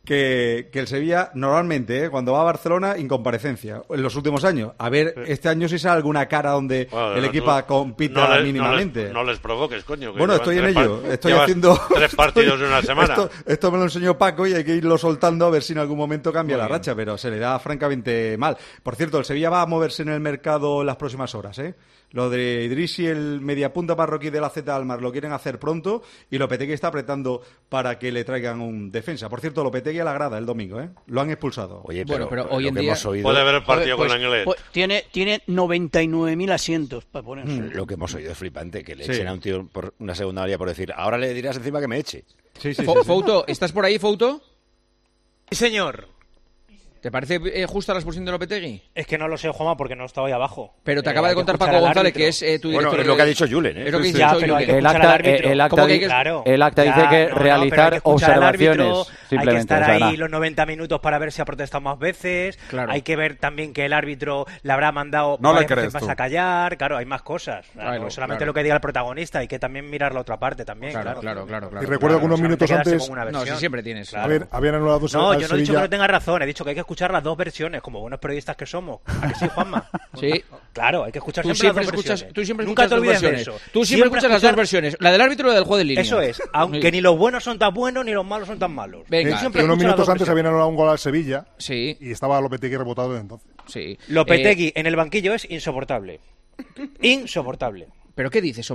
el Sevilla normalmente, cuando va a Barcelona, incomparecencia en los últimos años. A ver, este año sí sale alguna cara donde Bueno, el equipo compita mínimamente. No les provoques, coño. que Bueno, llevan estoy en tres ello. Estoy llevas haciendo 3 partidos en una semana. Esto me lo enseñó Paco y hay que irlo soltando a ver si en algún momento cambia la racha, pero se le da francamente mal. Por cierto, el Sevilla va a moverse en el mercado en las próximas horas, ¿eh? Lo de Idrissi, el mediapunta marroquí de la Z Almar, lo quieren hacer pronto y Lopetegui está apretando para que le traigan un defensa. Por cierto, Lopetegui a la grada el domingo, ¿eh? Lo han expulsado. Oye, Bueno, pero lo hoy en que día- hemos oído, Puede ver el partido Pues, con la inglés. pues, tiene 99.000 asientos para ponerse. lo que hemos oído es flipante, que le Sí. echen a un tío por una segunda área por decir, ahora le dirás encima que me eche. Sí, sí, Fouto, ¿estás por ahí, Fouto? Sí, señor. ¿Te parece justa la expulsión de Lopetegui? Es que no lo sé, Juanma, porque no estaba ahí abajo. Pero te acaba Hay de que contar escuchar Paco al González, árbitro. que es tu Bueno, director. es lo que ha dicho Julen, ¿eh? Es lo que ha Ya, dicho pero hay que Julen. escuchar al árbitro. el acta ¿Cómo que hay dice- que- Claro. el acta dice Ya, que no, pero hay realizar que escuchar al observaciones, árbitro, hay que simplemente. estar o sea, ahí nada. los 90 minutos para ver si ha protestado más veces. Claro. Hay que ver también que el árbitro le habrá mandado No le varias crees veces más tú. a callar. Claro, hay más cosas. Claro, No solamente claro. lo que diga el protagonista, hay que también mirar la otra parte también. Claro. Y recuerdo que unos minutos solamente quedarse antes- con una No, versión. si siempre tienes. Claro. Habían anulado No, al yo no he dicho que Sevilla. no tenga razón, he dicho que hay que escuchar las dos versiones, como buenos periodistas que somos. ¿A que sí, Juanma? Sí. Claro, hay que escuchar Tú siempre las siempre dos escuchas, versiones. tú siempre Nunca escuchas te dos olvides de versiones. eso. Tú siempre escuchas las dos versiones, la del árbitro y la del juez de línea. Eso es, aunque Sí. ni los buenos son tan buenos ni los malos son tan malos. Venga. Yo siempre Que unos escucho las minutos dos antes habían anulado un gol al Sevilla Sí, y estaba Lopetegui rebotado desde entonces. sí. Lopetegui en el banquillo es insoportable. Insoportable. ¿Pero qué dices, hombre?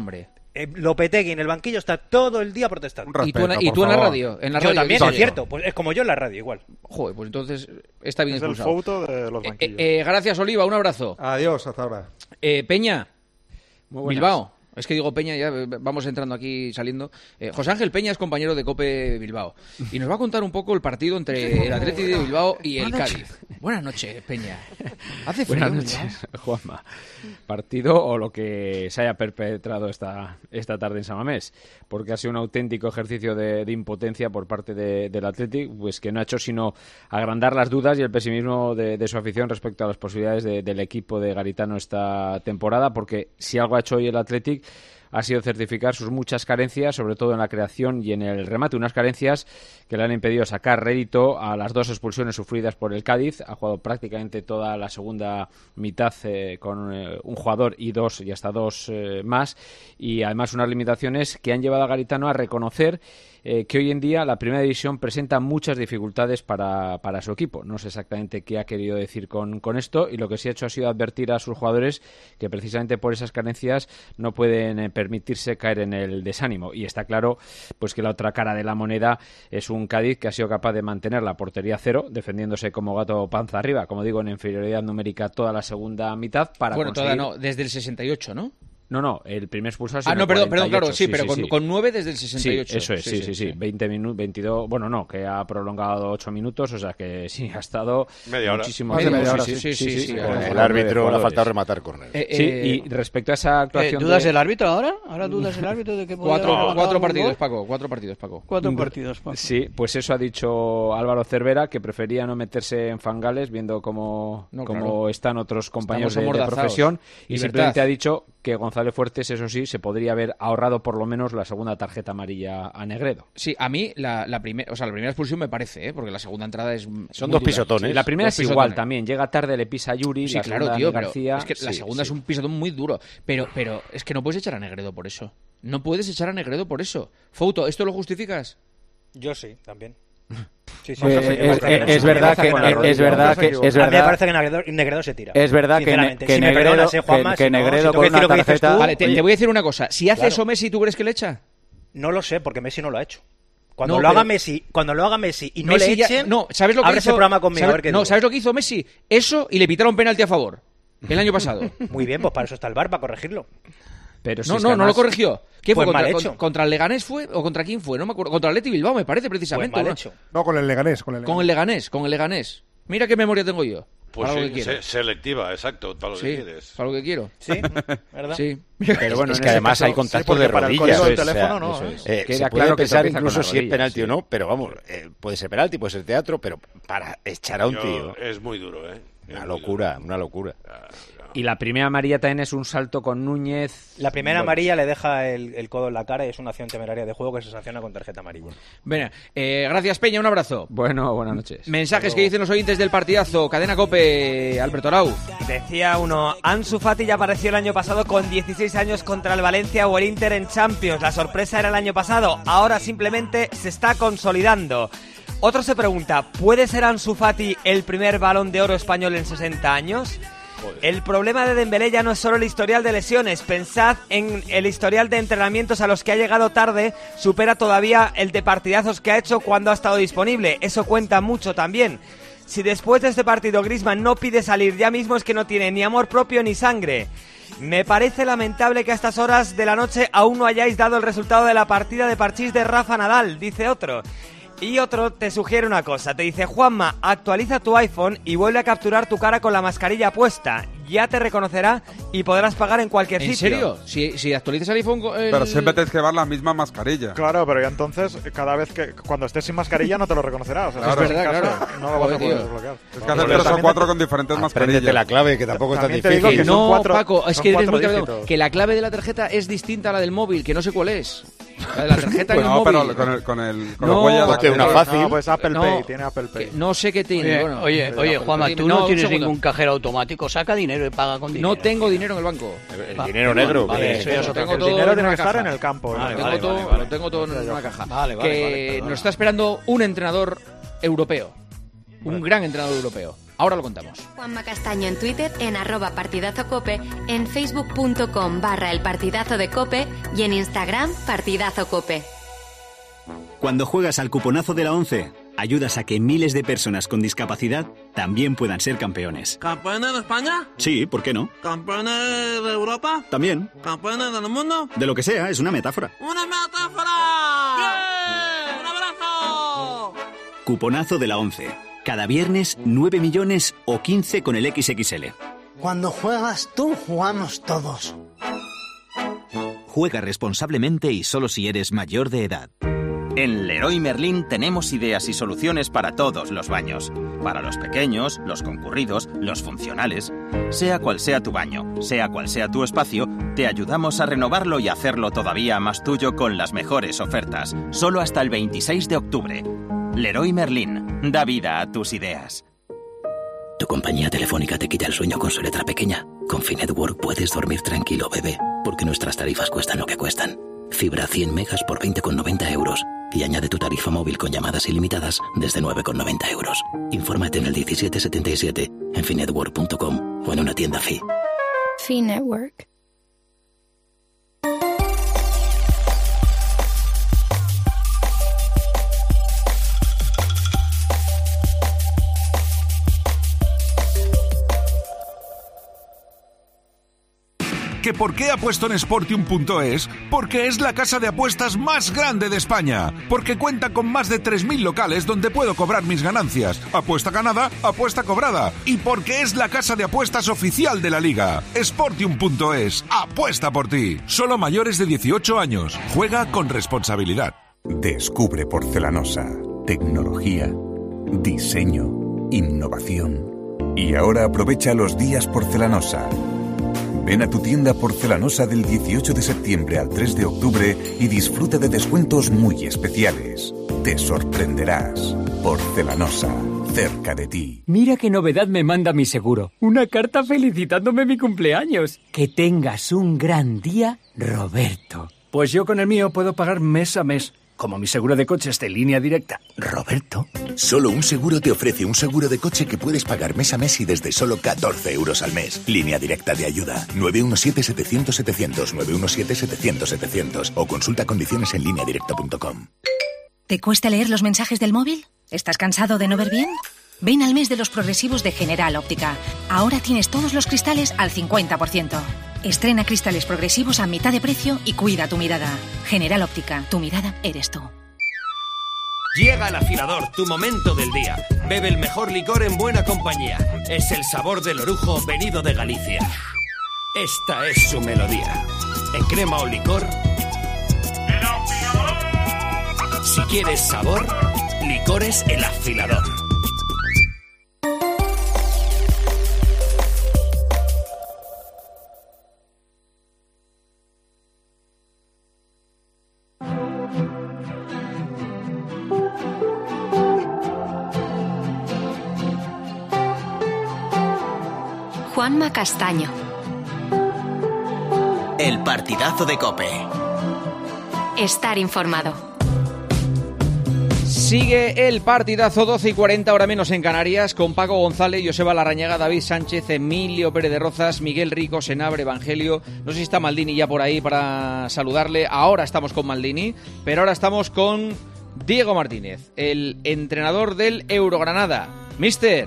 Lopetegui en el banquillo está todo el día protestando. Respeto, ¿Y tú en la radio? Yo también, es cierto. Pues es como yo en la radio, igual. Joder, pues entonces está bien expulsado. Es el foto de los banquillos. Gracias, Oliva. Un abrazo. Adiós, hasta ahora. Peña. Muy buenas. Bilbao. Es que digo Peña, ya vamos entrando aquí, saliendo. José Ángel Peña es compañero de COPE Bilbao y nos va a contar un poco el partido entre el Athletic de Bilbao y el Cádiz. Buenas noches, Peña. ¿Hace frío? Buenas noches, Juanma. Partido o lo que se haya perpetrado esta tarde en San Mamés, porque ha sido un auténtico ejercicio de impotencia por parte del Athletic, pues que no ha hecho sino agrandar las dudas y el pesimismo de su afición respecto a las posibilidades del equipo de Garitano esta temporada, porque si algo ha hecho hoy el Athletic ha sido certificar sus muchas carencias, sobre todo en la creación y en el remate, unas carencias que le han impedido sacar rédito a las 2 expulsiones sufridas por el Cádiz. Ha jugado prácticamente toda la segunda mitad con un jugador y hasta dos más, y además unas limitaciones que han llevado a Garitano a reconocer que hoy en día la Primera División presenta muchas dificultades para su equipo. No sé exactamente qué ha querido decir con esto, y lo que sí ha hecho ha sido advertir a sus jugadores que precisamente por esas carencias no pueden permitirse caer en el desánimo. Y está claro pues que la otra cara de la moneda es un Cádiz que ha sido capaz de mantener la portería cero, defendiéndose como gato panza arriba, como digo, en inferioridad numérica toda la segunda mitad para conseguir... Bueno, desde el 68, ¿no? No, el primer expulsado... Perdón, claro, sí, pero con 9 desde el 68. Sí, eso es, sí. 20 minutos, 22... Bueno, no, que ha prolongado 8 minutos, o sea que sí, ha estado media hora. Muchísimo Media tiempo. hora, Sí. El árbitro le ha faltado rematar córner. Sí, y respecto a esa actuación... ¿Dudas del árbitro ahora? ¿Ahora dudas del árbitro de que cuatro partidos, Paco. 4 partidos, Paco. 4 partidos, Paco. Sí, pues eso ha dicho Álvaro Cervera, que prefería no meterse en fangales, viendo cómo están otros compañeros de profesión, y simplemente ha dicho que González Fuertes, eso sí, se podría haber ahorrado por lo menos la segunda tarjeta amarilla a Negredo. Sí, a mí la primera expulsión me parece, porque la segunda entrada es... Son dos pisotones. Sí, la primera es igual también, llega tarde, le pisa a Yuri, sí, claro, tío, García. Es que la segunda es un pisotón muy duro, pero es que no puedes echar a Negredo por eso. No puedes echar a Negredo por eso. Fouto, ¿esto lo justificas? Yo sí, también. Sí, es verdad que a mí me parece que Negredo se tira. Es verdad que Negredo con una tarjeta... Vale, te voy a decir una cosa. Si hace eso Messi, ¿tú crees que le echa? No lo sé, porque Messi no lo ha hecho. Cuando lo haga Messi y no Messi le echen, ¿sabes lo que hizo? Ese programa conmigo, a ver qué digo. ¿Sabes lo que hizo Messi? Eso, y le pitaron penalti a favor el año pasado. Muy bien, pues para eso está el VAR, para corregirlo. Pero si no lo corrigió. ¿Qué fue? ¿Contra el Leganés fue? ¿O contra quién fue? No me acuerdo. Contra el Athletic Bilbao, me parece, precisamente. Pues mal hecho. No, con el Leganés. Con el Leganés. Mira qué memoria tengo yo. Pues sí, selectiva, exacto, para lo que quieres. Para lo que quiero. Sí, ¿verdad? Sí. Pero bueno, es que además hay contacto de rodillas. Se puede pensar incluso si es penalti o no, pero vamos, puede ser penalti, puede ser teatro, pero para echar a un tío... Es muy duro, ¿eh? Una locura. Y la primera amarilla también es un salto con Núñez. La primera amarilla le deja el codo en la cara y es una acción temeraria de juego que se sanciona con tarjeta amarilla. Bueno, gracias Peña, un abrazo. Bueno, buenas noches. Mensajes que dicen los oyentes del partidazo. Cadena COPE, Alberto Arau. Decía uno, Ansu Fati ya apareció el año pasado con 16 años contra el Valencia o el Inter en Champions. La sorpresa era el año pasado, ahora simplemente se está consolidando. Otro se pregunta, ¿puede ser Ansu Fati el primer Balón de Oro español en 60 años? El problema de Dembélé ya no es solo el historial de lesiones. Pensad en el historial de entrenamientos a los que ha llegado tarde. Supera todavía el de partidazos que ha hecho cuando ha estado disponible. Eso cuenta mucho también. Si después de este partido Griezmann no pide salir ya mismo, es que no tiene ni amor propio ni sangre. Me parece lamentable que a estas horas de la noche aún no hayáis dado el resultado de la partida de parchís de Rafa Nadal, dice otro. Y otro te sugiere una cosa, te dice: Juanma, actualiza tu iPhone y vuelve a capturar tu cara con la mascarilla puesta. Ya te reconocerá y podrás pagar en cualquier sitio. ¿En serio? Si actualizas el iPhone... Pero siempre tienes que llevar la misma mascarilla. Claro, pero ya entonces, cada vez que... Cuando estés sin mascarilla no te lo reconocerá. O sea, claro, es verdad, claro. No lo vas a poder desbloquear. Es que hacer 3 o 4 con diferentes mascarillas. Apréndete la clave, que tampoco es tan difícil. Que no, Paco, es que eres muy cabrón. Que la clave de la tarjeta es distinta a la del móvil, que no sé cuál es. La de la tarjeta en el móvil. No, pero con la huella de una fácil. No, pues Apple Pay, tiene Apple Pay. No sé qué tiene. Oye, Juanma, tú no tienes ningún cajero automático. Saca dinero y paga con dinero. No tengo dinero en el banco. El dinero negro. Vale, eso ya es otro. El dinero tiene que estar en el campo. Lo tengo todo en una caja. Que nos está esperando un entrenador europeo. Un gran entrenador europeo. Ahora lo contamos. Juanma Castaño en Twitter, en @partidazocope, en facebook.com/elpartidazo de Cope y en Instagram partidazocope. Cuando juegas al cuponazo de la 11, ayudas a que miles de personas con discapacidad también puedan ser campeones. ¿Campeones de España? Sí, ¿por qué no? ¿Campeones de Europa? También. ¿Campeones del mundo? De lo que sea, es una metáfora. ¡Una metáfora! ¡Bien! ¡Un abrazo! Cuponazo de la 11. Cada viernes 9 millones o 15 con el XXL. Cuando juegas tú, jugamos todos. Juega responsablemente y solo si eres mayor de edad. En Leroy Merlin tenemos ideas y soluciones para todos los baños. Para los pequeños, los concurridos, los funcionales. Sea cual sea tu baño, sea cual sea tu espacio, te ayudamos a renovarlo y hacerlo todavía más tuyo con las mejores ofertas. Solo hasta el 26 de octubre. Leroy Merlin, da vida a tus ideas. ¿Tu compañía telefónica te quita el sueño con su letra pequeña? Con Finetwork puedes dormir tranquilo, bebé, porque nuestras tarifas cuestan lo que cuestan. Fibra 100 megas por 20,90 euros. Y añade tu tarifa móvil con llamadas ilimitadas desde 9,90 euros. Infórmate en el 1777, en finetwork.com o en una tienda Fi. Finetwork. ¿Que por qué apuesto en Sportium.es? Porque es la casa de apuestas más grande de España. Porque cuenta con más de 3.000 locales donde puedo cobrar mis ganancias. Apuesta ganada, apuesta cobrada. Y porque es la casa de apuestas oficial de la Liga. Sportium.es. Apuesta por ti. Solo mayores de 18 años. Juega con responsabilidad. Descubre Porcelanosa. Tecnología, diseño, innovación. Y ahora aprovecha los días Porcelanosa. Ven a tu tienda Porcelanosa del 18 de septiembre al 3 de octubre y disfruta de descuentos muy especiales. Te sorprenderás. Porcelanosa, cerca de ti. Mira qué novedad me manda mi seguro. Una carta felicitándome mi cumpleaños. Que tengas un gran día, Roberto. Pues yo con el mío puedo pagar mes a mes. Como mi seguro de coche es de Línea Directa. Roberto. Solo un seguro te ofrece un seguro de coche que puedes pagar mes a mes y desde solo 14 euros al mes. Línea Directa de Ayuda. 917-700-700, 917-700-700 o consulta condiciones en lineadirecta.com. ¿Te cuesta leer los mensajes del móvil? ¿Estás cansado de no ver bien? Ven al mes de los progresivos de General Óptica. Ahora tienes todos los cristales al 50%. Estrena cristales progresivos a mitad de precio y cuida tu mirada. General Óptica, tu mirada eres tú. Llega el afilador, tu momento del día. Bebe el mejor licor en buena compañía. Es el sabor del orujo venido de Galicia. Esta es su melodía. En crema o licor. ¡El afilador! Si quieres sabor, licores El Afilador. Juanma Castaño. El partidazo de COPE. Estar informado. Sigue el partidazo, 12:40, hora menos en Canarias, con Paco González, Joseba Larrañaga, David Sánchez, Emilio Pérez de Rozas, Miguel Rico, Senabre, Evangelio. No sé si está Maldini ya por ahí para saludarle. Ahora estamos con Maldini, pero ahora estamos con Diego Martínez, el entrenador del Eurogranada. Mister.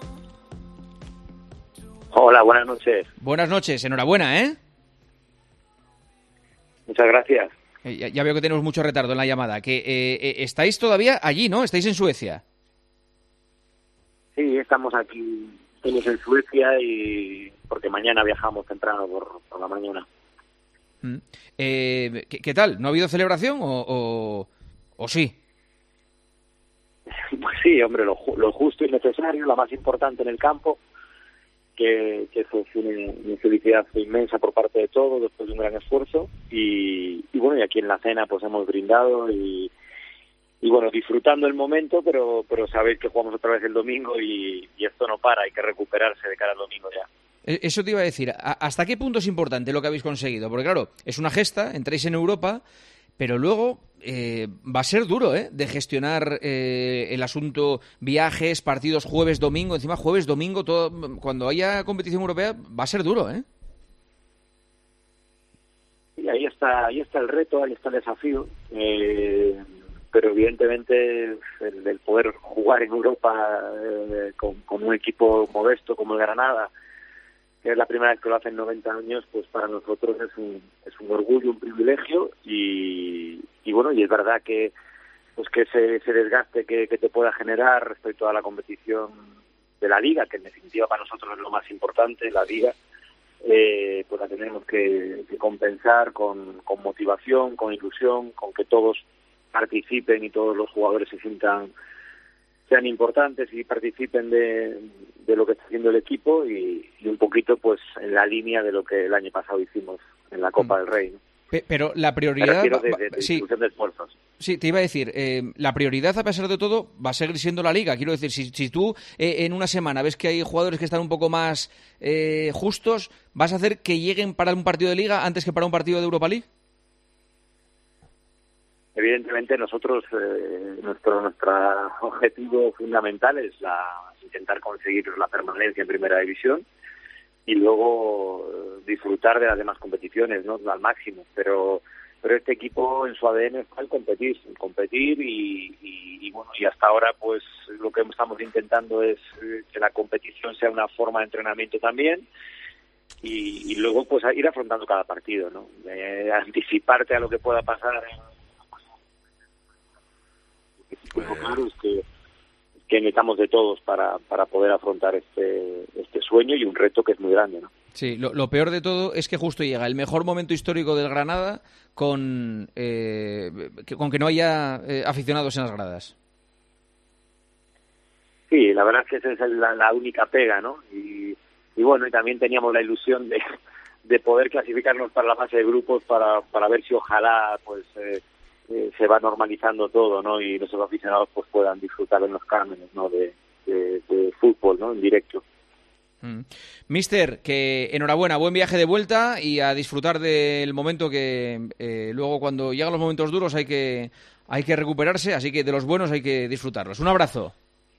Hola, buenas noches. Buenas noches, enhorabuena, ¿eh? Muchas gracias. Ya veo que tenemos mucho retardo en la llamada. Que estáis todavía allí, ¿no? Estáis en Suecia. Sí, estamos aquí, estamos en Suecia y porque mañana viajamos temprano por la mañana. ¿Qué tal? ¿No ha habido celebración o sí? Pues sí, hombre, lo justo y necesario, la más importante en el campo. Que eso fue una felicidad inmensa por parte de todos después de un gran esfuerzo y bueno, y aquí en la cena pues hemos brindado y bueno, disfrutando el momento, pero sabéis que jugamos otra vez el domingo y esto no para, hay que recuperarse de cara al domingo ya. Eso te iba a decir, ¿hasta qué punto es importante lo que habéis conseguido? Porque claro, es una gesta, entráis en Europa, pero luego va a ser duro, de gestionar el asunto viajes, partidos jueves, domingo, encima jueves, domingo, todo cuando haya competición europea va a ser duro, Y ahí está el reto, ahí está el desafío, pero evidentemente el poder jugar en Europa con un equipo modesto como el Granada, que es la primera vez que lo hace en 90 años, pues para nosotros es un orgullo, un privilegio y bueno, y es verdad que pues que ese desgaste que te pueda generar respecto a la competición de la Liga, que en definitiva para nosotros es lo más importante, la Liga, pues la tenemos que compensar con motivación, con ilusión, con que todos participen y todos los jugadores sean importantes y participen de lo que está haciendo el equipo y un poquito pues en la línea de lo que el año pasado hicimos en la Copa del Rey, ¿no? Pero la prioridad... de distribución de esfuerzos. Sí, te iba a decir, la prioridad a pesar de todo va a seguir siendo la Liga. Quiero decir, si tú en una semana ves que hay jugadores que están un poco más justos, ¿vas a hacer que lleguen para un partido de Liga antes que para un partido de Europa League? Evidentemente nosotros, nuestro objetivo fundamental es intentar conseguir la permanencia en Primera División y luego disfrutar de las demás competiciones, ¿no? Al máximo, pero este equipo en su ADN está el competir y bueno, y hasta ahora pues lo que estamos intentando es que la competición sea una forma de entrenamiento también y luego pues ir afrontando cada partido, ¿no? Anticiparte a lo que pueda pasar claro es que necesitamos de todos para poder afrontar este sueño y un reto que es muy grande, ¿no? Sí, lo peor de todo es que justo llega el mejor momento histórico del Granada con que no haya aficionados en las gradas. Sí, la verdad es que esa es la única pega, ¿no? Y bueno, y también teníamos la ilusión de poder clasificarnos para la fase de grupos para ver si ojalá pues se va normalizando todo, ¿no? Y nuestros aficionados pues puedan disfrutar en los cármenes, ¿no? De fútbol, ¿no? En directo. Mister, que enhorabuena, buen viaje de vuelta y a disfrutar del momento que luego cuando llegan los momentos duros hay que recuperarse, así que de los buenos hay que disfrutarlos. Un abrazo.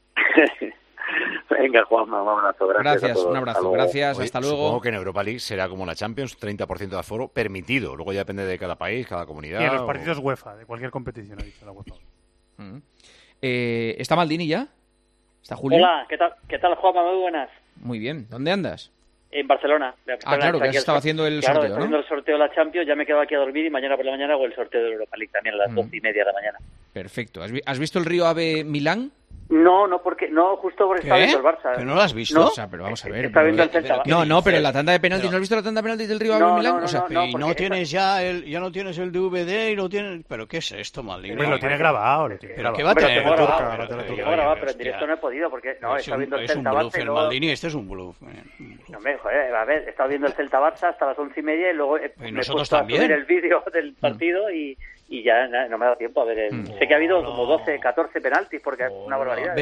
Venga, Juanma, un abrazo. Gracias, un abrazo. Gracias, hasta luego. Supongo que en Europa League será como la Champions, 30% de aforo permitido. Luego ya depende de cada país, cada comunidad. Y en los partidos UEFA, de cualquier competición, ha dicho la UEFA. ¿Está Maldini ya? ¿Está Julio? Hola, ¿qué tal, Juanma? Muy buenas. Muy bien. ¿Dónde andas? En Barcelona. Claro, que has estado haciendo el sorteo, ¿no? Haciendo el sorteo de la Champions, ya me quedo aquí a dormir y mañana por la mañana hago el sorteo de Europa League también a las 12:30 de la mañana. Perfecto. ¿Has visto el Río Ave Milán? No, justo porque estaba viendo el Barça. ¿Que no lo has visto? No, o sea, pero vamos a ver. Está viendo el Celta. No, pero en la tanda de penaltis, ¿no has visto la tanda de penaltis del Río Ave Milán? Y no tienes ya no tienes el DVD y no tienes... ¿Pero qué es esto, Maldini? Lo tiene grabado. ¿Pero qué va a tener? Pero en directo no he podido porque estaba viendo el Celta Barça. Es un bluff, Maldini, este es un bluff. No me joder, a ver, he estado viendo el Celta Barça hasta las 11:30 y luego me he puesto a subir el vídeo del partido y ya no me ha dado tiempo a ver sé que ha habido como 12, 14 penaltis porque es una barbaridad.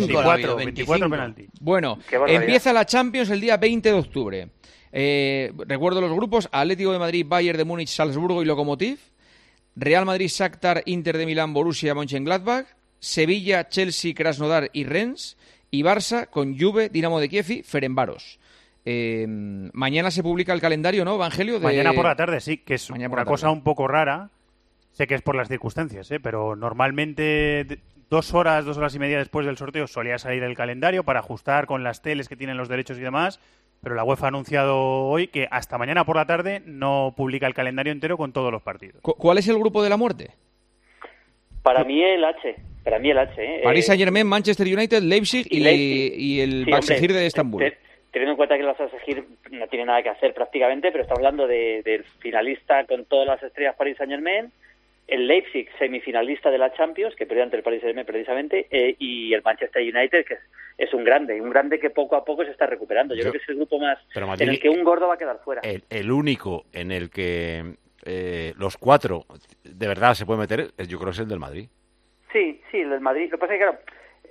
24 penaltis. Bueno, empieza la Champions el día 20 de octubre. Recuerdo los grupos: Atlético de Madrid, Bayern de Múnich, Salzburgo y Lokomotiv, Real Madrid, Shakhtar, Inter de Milán, Borussia Mönchengladbach, Sevilla, Chelsea, Krasnodar y Rennes, y Barça con Juve, Dinamo de Kiev y Ferencváros. Mañana se publica el calendario, ¿no, Evangelio? Mañana por la tarde, sí, que es una cosa un poco rara. Sé que es por las circunstancias, pero normalmente 2 horas y media después del sorteo solía salir el calendario para ajustar con las teles que tienen los derechos y demás, pero la UEFA ha anunciado hoy que hasta mañana por la tarde no publica el calendario entero con todos los partidos. ¿Cuál es el grupo de la muerte? Para mí el H. Paris Saint-Germain, Manchester United, Leipzig y el Başakşehir de Estambul. Teniendo en cuenta que el Başakşehir no tiene nada que hacer prácticamente, pero estamos hablando del finalista con todas las estrellas Paris Saint-Germain, el Leipzig semifinalista de la Champions, que perdió ante el Paris Saint-Germain precisamente, y el Manchester United, que es un grande que poco a poco se está recuperando. Yo creo que es el grupo más en el que un gordo va a quedar fuera. El único en el que los 4 de verdad se puede meter, yo creo que es el del Madrid. Sí, el del Madrid. Lo que pasa es que, claro,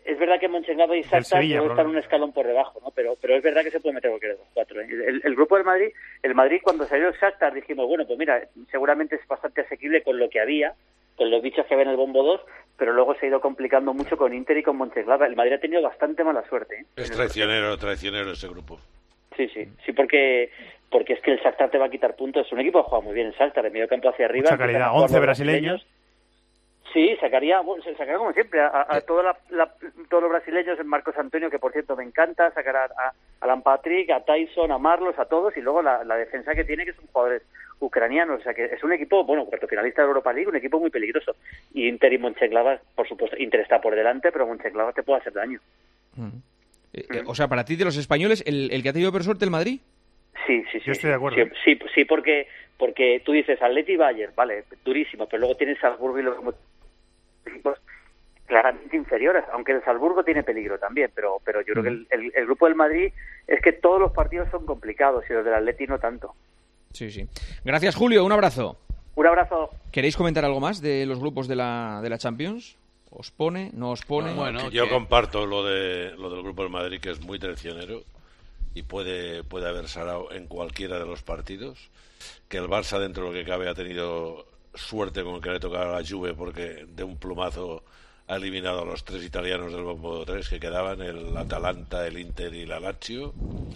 es verdad que Mönchengladbach y Shakhtar luego están un escalón por debajo, ¿no? Pero es verdad que se puede meter cualquiera de los cuatro, ¿eh? El grupo del Madrid, cuando salió el Shakhtar dijimos, bueno, pues mira, seguramente es bastante asequible con lo que había, con los bichos que había en el bombo 2, pero luego se ha ido complicando mucho con Inter y con Mönchengladbach. El Madrid ha tenido bastante mala suerte, ¿eh? Es traicionero ese grupo. Sí, porque es que el Shakhtar te va a quitar puntos. Es un equipo que juega muy bien el Shakhtar, de medio campo hacia arriba. Mucha calidad, 11 brasileños. Sí, sacaría como siempre a todos los brasileños, el Marcos Antonio, que por cierto me encanta, sacar a Alan Patrick, a Tyson, a Marlos, a todos, y luego la defensa que tiene, que son jugadores ucranianos. O sea que es un equipo, cuarto finalista de Europa League, un equipo muy peligroso. Y Inter y Mönchengladbach, por supuesto, Inter está por delante, pero Mönchengladbach te puede hacer daño. O sea, para ti de los españoles, ¿el que ha tenido peor suerte el Madrid? Sí. Yo estoy de acuerdo. Sí, porque tú dices Atleti y Bayern, vale, durísimo, pero luego tienes Salzburgo y los equipos claramente inferiores, aunque el Salzburgo tiene peligro también, pero yo creo que el grupo del Madrid es que todos los partidos son complicados y los del Atleti no tanto. Sí. Gracias, Julio, un abrazo. Un abrazo. ¿Queréis comentar algo más de los grupos de la Champions? ¿Os pone? ¿No os pone? Bueno, yo comparto lo del grupo del Madrid, que es muy traicionero y puede haber sarao en cualquiera de los partidos, que el Barça, dentro de lo que cabe, ha tenido suerte con el que le tocaba a la Juve, porque de un plumazo ha eliminado a los 3 italianos del bombo 3 que quedaban, el Atalanta, el Inter y la Lazio,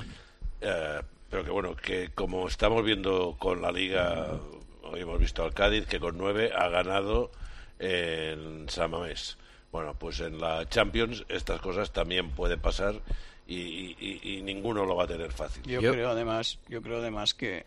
pero que como estamos viendo con la Liga, hoy hemos visto al Cádiz, que con 9 ha ganado en San Mamés. Bueno, pues en la Champions estas cosas también pueden pasar y ninguno lo va a tener fácil. Yo creo además que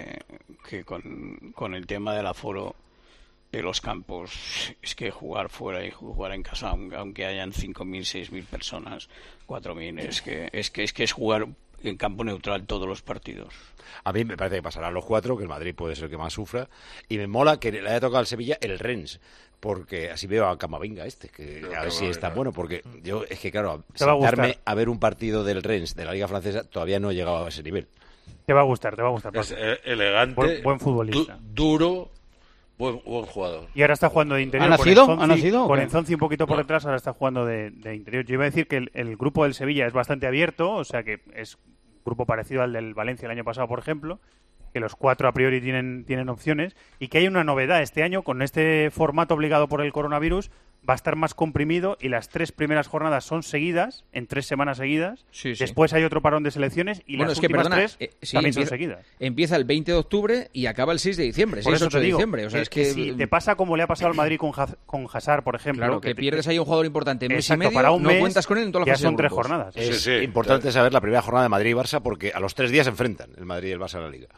con el tema del aforo de los campos, es que jugar fuera y jugar en casa, aunque hayan 5.000, 6.000 personas, 4.000, es que es jugar en campo neutral todos los partidos. A mí me parece que pasarán los 4, que el Madrid puede ser el que más sufra, y me mola que le haya tocado al Sevilla el Rennes, porque así veo a Camavinga que a ver si está bueno, porque yo es que claro, sentarme a ver un partido del Rennes de la Liga Francesa todavía no he llegado a ese nivel. Te va a gustar. Es elegante, buen futbolista, duro, buen jugador. Y ahora está jugando de interior. ¿Ha nacido? Con Enzonzi un poquito por detrás, ahora está jugando de interior. Yo iba a decir que el grupo del Sevilla es bastante abierto, o sea que es un grupo parecido al del Valencia el año pasado, por ejemplo, que los 4 a priori tienen opciones, y que hay una novedad este año con este formato obligado por el coronavirus. Va a estar más comprimido y las 3 primeras jornadas son seguidas, en 3 semanas seguidas. Sí. Después hay otro parón de selecciones y las últimas 3 también son seguidas. Empieza el 20 de octubre y acaba el 6 de diciembre. Por 6, eso 8 te digo, de diciembre. O sea, es que si te pasa como le ha pasado al Madrid con Hazard, por ejemplo. Claro, que pierdes ahí un jugador importante en mes y medio, para un mes, no cuentas con él en toda la fase. Ya son 3 jornadas. Es importante saber la primera jornada de Madrid y Barça, porque a los 3 días se enfrentan el Madrid y el Barça en la Liga.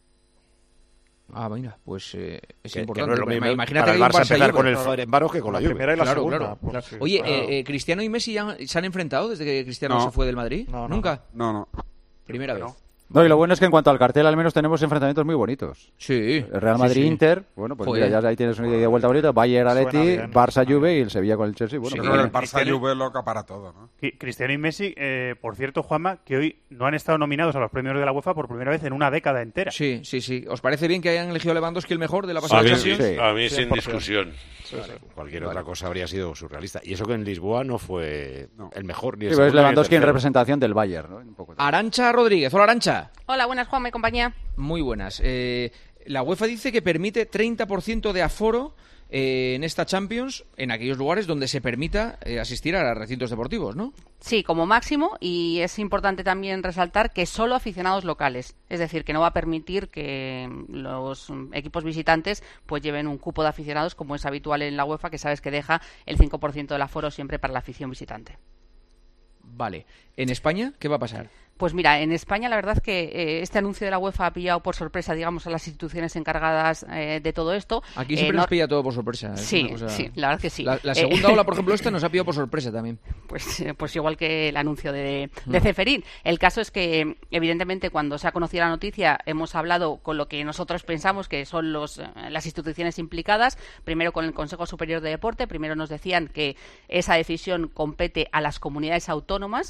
Ah, mira, pues es que importante. No es lo mismo imagínate para el Barça empezar Juve, con el Ferencváros que con la Juve. Primera y la segunda. Claro. Oye, ¿Cristiano y Messi ya se han enfrentado desde que Cristiano se fue del Madrid? ¿Nunca? No. Primera vez. No, y lo bueno es que en cuanto al cartel al menos tenemos enfrentamientos muy bonitos. Sí. El Real Madrid-Inter, bueno, pues mira, ya ahí tienes una idea de vuelta bonita. Bayern-Atleti, Barça-Juve y el Sevilla con el Chelsea. Bueno, el Barça-Juve lo acapara todo, ¿no? Cristiano y Messi, por cierto, Juanma, que hoy no han estado nominados a los premios de la UEFA por primera vez en una década entera. Sí. ¿Os parece bien que hayan elegido a Lewandowski el mejor de la pasada Champions? A mí sin discusión. Cualquier otra cosa habría sido surrealista. Y eso que en Lisboa no fue el mejor. Ni el pero es Lewandowski en representación del Bayern, ¿no? Un poco Arantxa Rodríguez. Hola, Arantxa. Hola, buenas, Juanma y compañía. Muy buenas. La UEFA dice que permite 30% de aforo en esta Champions en aquellos lugares donde se permita asistir a recintos deportivos, ¿no? Sí, como máximo, y es importante también resaltar que solo aficionados locales, es decir, que no va a permitir que los equipos visitantes pues lleven un cupo de aficionados como es habitual en la UEFA, que sabes que deja el 5% del aforo siempre para la afición visitante. Vale. ¿En España qué va a pasar? Pues mira, en España la verdad que este anuncio de la UEFA ha pillado por sorpresa, digamos, a las instituciones encargadas de todo esto. Aquí siempre nos pilla todo por sorpresa. Sí, la verdad que sí. La segunda ola, por ejemplo, esta nos ha pillado por sorpresa también. Pues igual que el anuncio de Ceferín. El caso es que, evidentemente, cuando se ha conocido la noticia, hemos hablado con lo que nosotros pensamos que son las instituciones implicadas. Primero con el Consejo Superior de Deporte. Primero nos decían que esa decisión compete a las comunidades autónomas,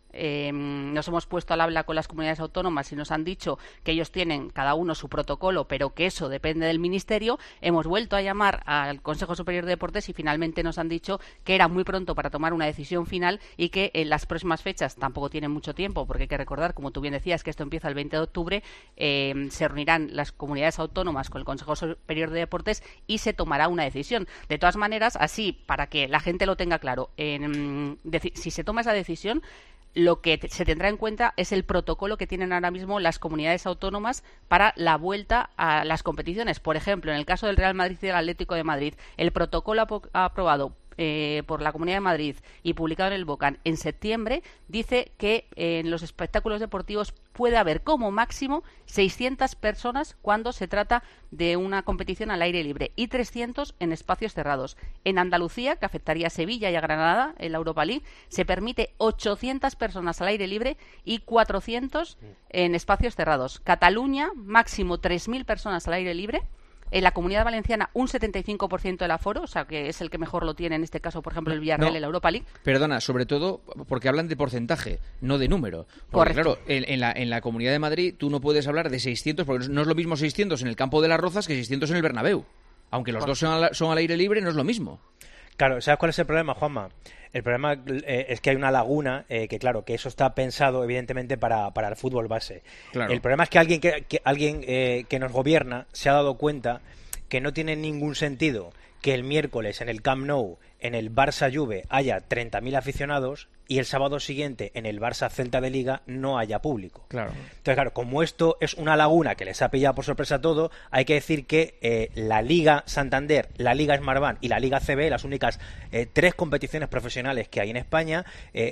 nos hemos puesto al habla con las comunidades autónomas y nos han dicho que ellos tienen cada uno su protocolo, pero que eso depende del Ministerio. Hemos vuelto a llamar al Consejo Superior de Deportes y finalmente nos han dicho que era muy pronto para tomar una decisión final y que en las próximas fechas, tampoco tienen mucho tiempo, porque hay que recordar, como tú bien decías, que esto empieza el 20 de octubre, se reunirán las comunidades autónomas con el Consejo Superior de Deportes y se tomará una decisión. De todas maneras, así, para que la gente lo tenga claro, si se toma esa decisión, lo que se tendrá en cuenta es el protocolo que tienen ahora mismo las comunidades autónomas para la vuelta a las competiciones. Por ejemplo, en el caso del Real Madrid y del Atlético de Madrid, el protocolo aprobado por la Comunidad de Madrid y publicado en el BOCAN en septiembre dice que en los espectáculos deportivos puede haber como máximo 600 personas cuando se trata de una competición al aire libre y 300 en espacios cerrados. En Andalucía, que afectaría a Sevilla y a Granada en la Europa League, se permite 800 personas al aire libre y 400 en espacios cerrados. Cataluña, máximo 3.000 personas al aire libre. En la Comunidad Valenciana, un 75% del aforo, o sea, que es el que mejor lo tiene en este caso, por ejemplo, el Villarreal en la Europa League. Perdona, sobre todo porque hablan de porcentaje, no de número. Porque, claro, en la Comunidad de Madrid tú no puedes hablar de 600, porque no es lo mismo 600 en el Campo de las Rozas que 600 en el Bernabéu. Aunque los dos son al aire libre, no es lo mismo. Claro, ¿sabes cuál es el problema, Juanma? El problema es que hay una laguna, que claro, que eso está pensado evidentemente para el fútbol base. Claro. El problema es que alguien que nos gobierna se ha dado cuenta que no tiene ningún sentido que el miércoles en el Camp Nou, en el Barça-Juve, haya 30.000 aficionados y el sábado siguiente en el Barça-Celta de Liga no haya público. Claro. Entonces, claro, como esto es una laguna que les ha pillado por sorpresa todo, hay que decir que la Liga Santander, la Liga Smartbank y la Liga CB, las únicas 3 competiciones profesionales que hay en España,